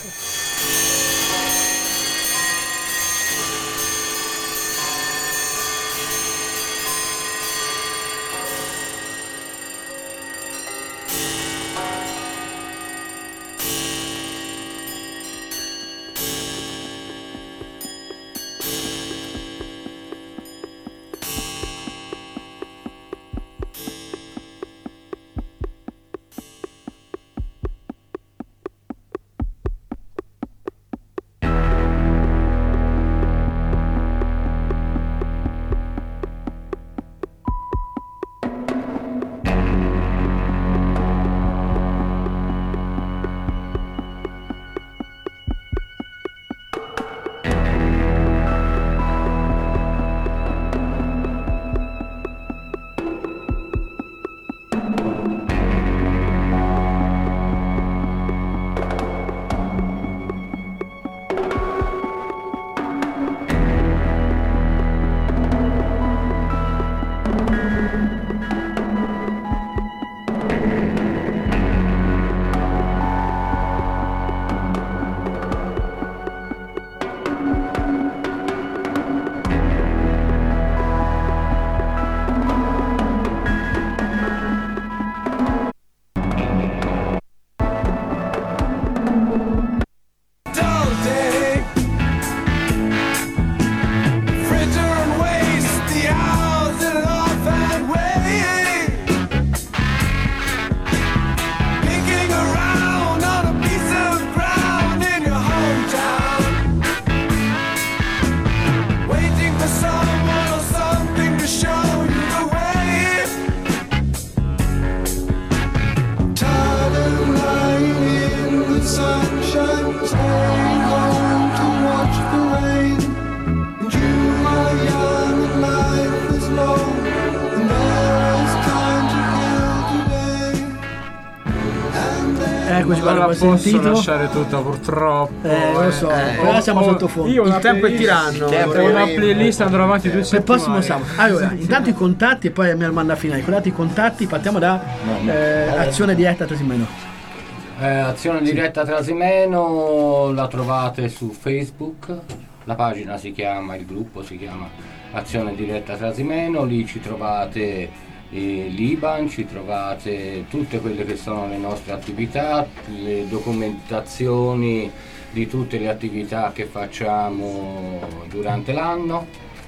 Eccoci qua, non la posso sentito. lasciare tutta purtroppo. Eh, lo so, eh, però eh, siamo oh, sottofondo. Io il tempo è tiranno. Ho una playlist, andrò avanti due Per il settimane. prossimo sabato. Allora, intanto i contatti e poi la mia domanda finale. Ricordate i contatti, partiamo da eh, Azione Diretta Trasimeno. Eh, Azione Diretta Trasimeno la trovate su Facebook, la pagina si chiama, il gruppo si chiama Azione Diretta Trasimeno, lì ci trovate l'I B A N, ci trovate tutte quelle che sono le nostre attività, le documentazioni di tutte le attività che facciamo durante l'anno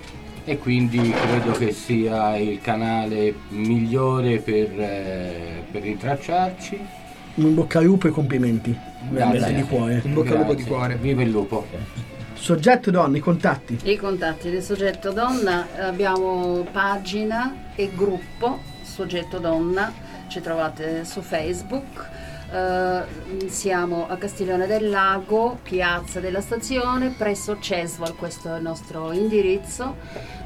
e quindi credo che sia il canale migliore per, eh, per rintracciarci. In bocca al lupo e complimenti. Grazie. Di cuore. In bocca al lupo di cuore. Viva il lupo. Soggetto donna, i contatti. I contatti del Soggetto Donna, abbiamo pagina e gruppo Soggetto Donna, ci trovate su Facebook, uh, siamo a Castiglione del Lago, piazza della stazione, presso Cesval, questo è il nostro indirizzo,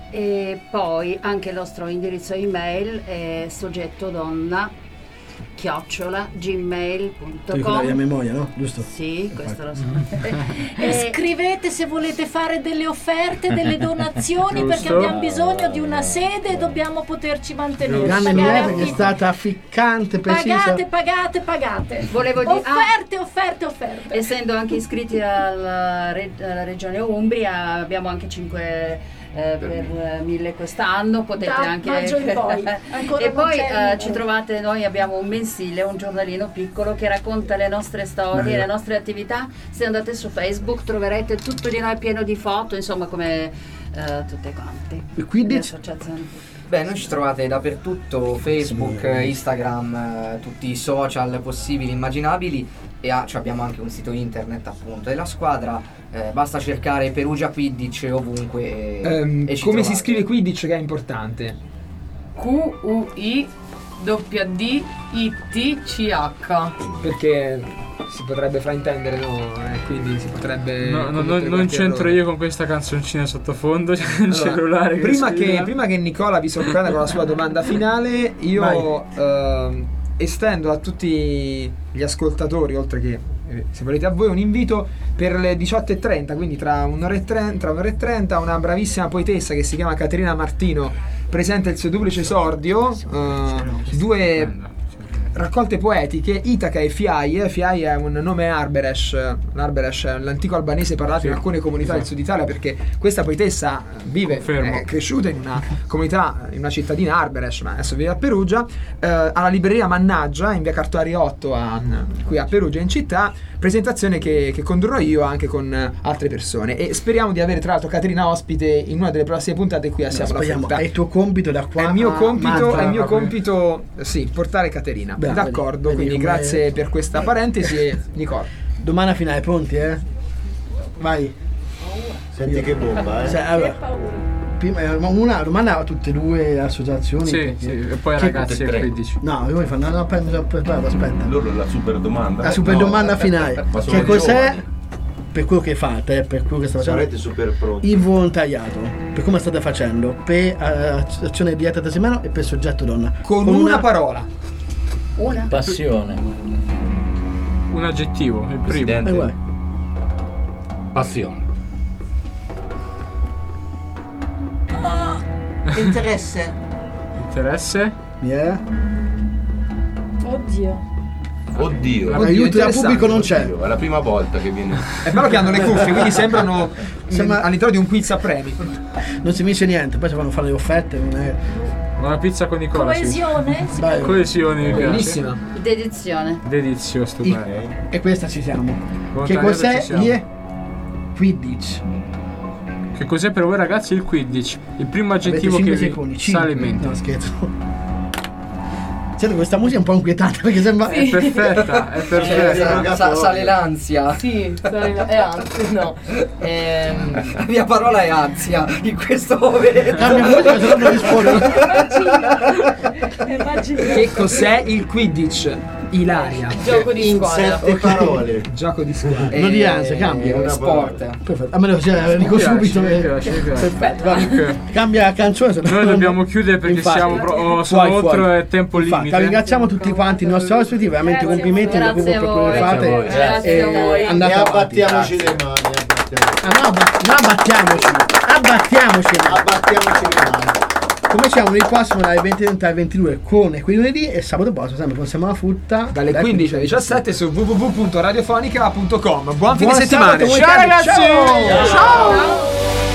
e poi anche il nostro indirizzo email è soggettodonna chiocciola gmail punto com. Tu la memoria, no? Giusto? Sì, questo lo so. E scrivete se volete fare delle offerte, delle donazioni, perché Giusto. abbiamo bisogno di una sede e dobbiamo poterci mantenere. Grande Pagare Milena che è affitto. stata ficcante, precisa. Pagate, pagate, pagate. Volevo dire- offerte, offerte, offerte. Essendo anche iscritti alla, re- alla regione Umbria, abbiamo anche cinque eh, per eh, mille quest'anno, potete Da anche maggio in poi. Ancora e non poi c'è eh, il- ci trovate, noi abbiamo un mensile, un giornalino piccolo che racconta le nostre storie, Bello. le nostre attività. Se andate su Facebook troverete tutto di noi pieno di foto, insomma, come eh, tutte quante E quindi le associazioni. Beh, noi ci trovate dappertutto, Facebook, Instagram, eh, tutti i social possibili, immaginabili, e ah, cioè abbiamo anche un sito internet appunto della squadra, eh, basta cercare Perugia Quidditch ovunque e, Ehm, e ci come si trovate. scrive Quidditch, che è importante? Q U I D D I T C H. Perché si potrebbe fraintendere, no? Eh, quindi si potrebbe... No, no, no, commettere non qualche c'entro errore. io con questa canzoncina sottofondo. C'è un Allora, cellulare che prima, che, squilla. prima che Nicola vi sorprenda con la sua domanda finale, io ehm, estendo a tutti gli ascoltatori, oltre che eh, se volete a voi, un invito per le diciotto e trenta, quindi tra un'ora e trenta, tra un'ora e trenta, una bravissima poetessa che si chiama Caterina Martino presenta il suo duplice esordio, eh, due raccolte poetiche, Itaca e Fiaie. Fiaie è un nome arberesh, l'arberesh è l'antico albanese parlato in alcune comunità del sud Italia, perché questa poetessa vive, Confermo. è cresciuta in una comunità, in una cittadina arberesh, ma adesso vive a Perugia, eh, alla libreria Mannaggia in via Cartuari otto a, qui a Perugia in città, presentazione che, che condurrò io anche con eh, altre persone, e speriamo di avere tra l'altro Caterina ospite in una delle prossime puntate qui a Siamo la speriamo. Frutta. È il tuo compito da qua È il mio a compito, maggio, è il mio proprio. compito, sì, portare Caterina. Beh, D'accordo, vedi- quindi vedi come- grazie per questa parentesi e Nicola. Domanda finale, pronti, eh? Vai. Senti che bomba, eh? Cioè, allora, prima, eh, una domanda a tutte e due le associazioni. Sì, perché- sì, e poi ai che- ragazzi tutte e del tre. quindici. No, io mi fanno, no, no, prendo- preparato, aspetta. Loro la super domanda. La super No. domanda finale. Ma sono Che cos'è, giovani. per quello che fate, eh, per quello che state facendo, Sarete super pronti. il volontariato? Per come state facendo? Per eh, azione di dieta Tasimano e per soggetto donna? Con, una, parola. Una? Passione. Un aggettivo, il primo. Presidente. Eh, guarda. Passione. Interesse. Interesse? Yeah. Oddio. Oddio. Oddio, aiuto da interessante. pubblico non c'è. È la prima volta che viene. È bello che hanno le cuffie, quindi sembrano Sembra- all'interno di un quiz a premi. Non si dice niente, poi si fanno fare le offerte, non è... Una pizza con Nicola, sì. Coesione. si Vai. Coesione, mi piace. Bellissima. Dedizione. Dedizio, I- stupendo. e questa ci siamo. Che Volontariato cos'è ci siamo. il Quidditch? Che cos'è per voi ragazzi il Quidditch? Il primo aggettivo Avete che cinque vi secondi. sale in cinque. mente. No, scherzo. Senti, questa musica è un po' inquietante perché sembra... È perfetta, è Eh, perfetta. sa- sale l'ansia. Sì, sale- è anzi, no. Ehm, La mia parola è ansia in questo momento. Cambia musica, se no non rispondo. Immagina. Che cos'è il Quidditch? Ilaria. gioco di In squadra. sette parole. Gioco di squadra. Non di ansia, cambia. Una Una sport. Perfetto. A me lo cioè, dico Mi piace, subito. mi eh. piace, mi piace. Perfetto, va. Ok. Cambia canzone. se no Noi non- dobbiamo chiudere perché Infatti. siamo pro- oh, Fuori, sono oltre fuori. il tempo Infatti, limite. ringraziamo tutti quanti i nostri ospiti, veramente Grazie. complimenti per Grazie a quello che voi. fate. Grazie a voi. Grazie E a voi. andate E avanti. abbattiamoci le mani, abbattiamoci. Ah, no, abba- no, abbattiamoci. Abbattiamoci. Abbattiamoci le mani. Come siamo il prossimo dalle venti alle ventidue con Equi lunedì e sabato prossimo sempre con Siamo la Frutta Dalle quindici alle diciassette su w w w punto radiofonica punto com. Buon fine Buon settimana. sabato, Ciao weekend. ragazzi. Ciao. Ciao.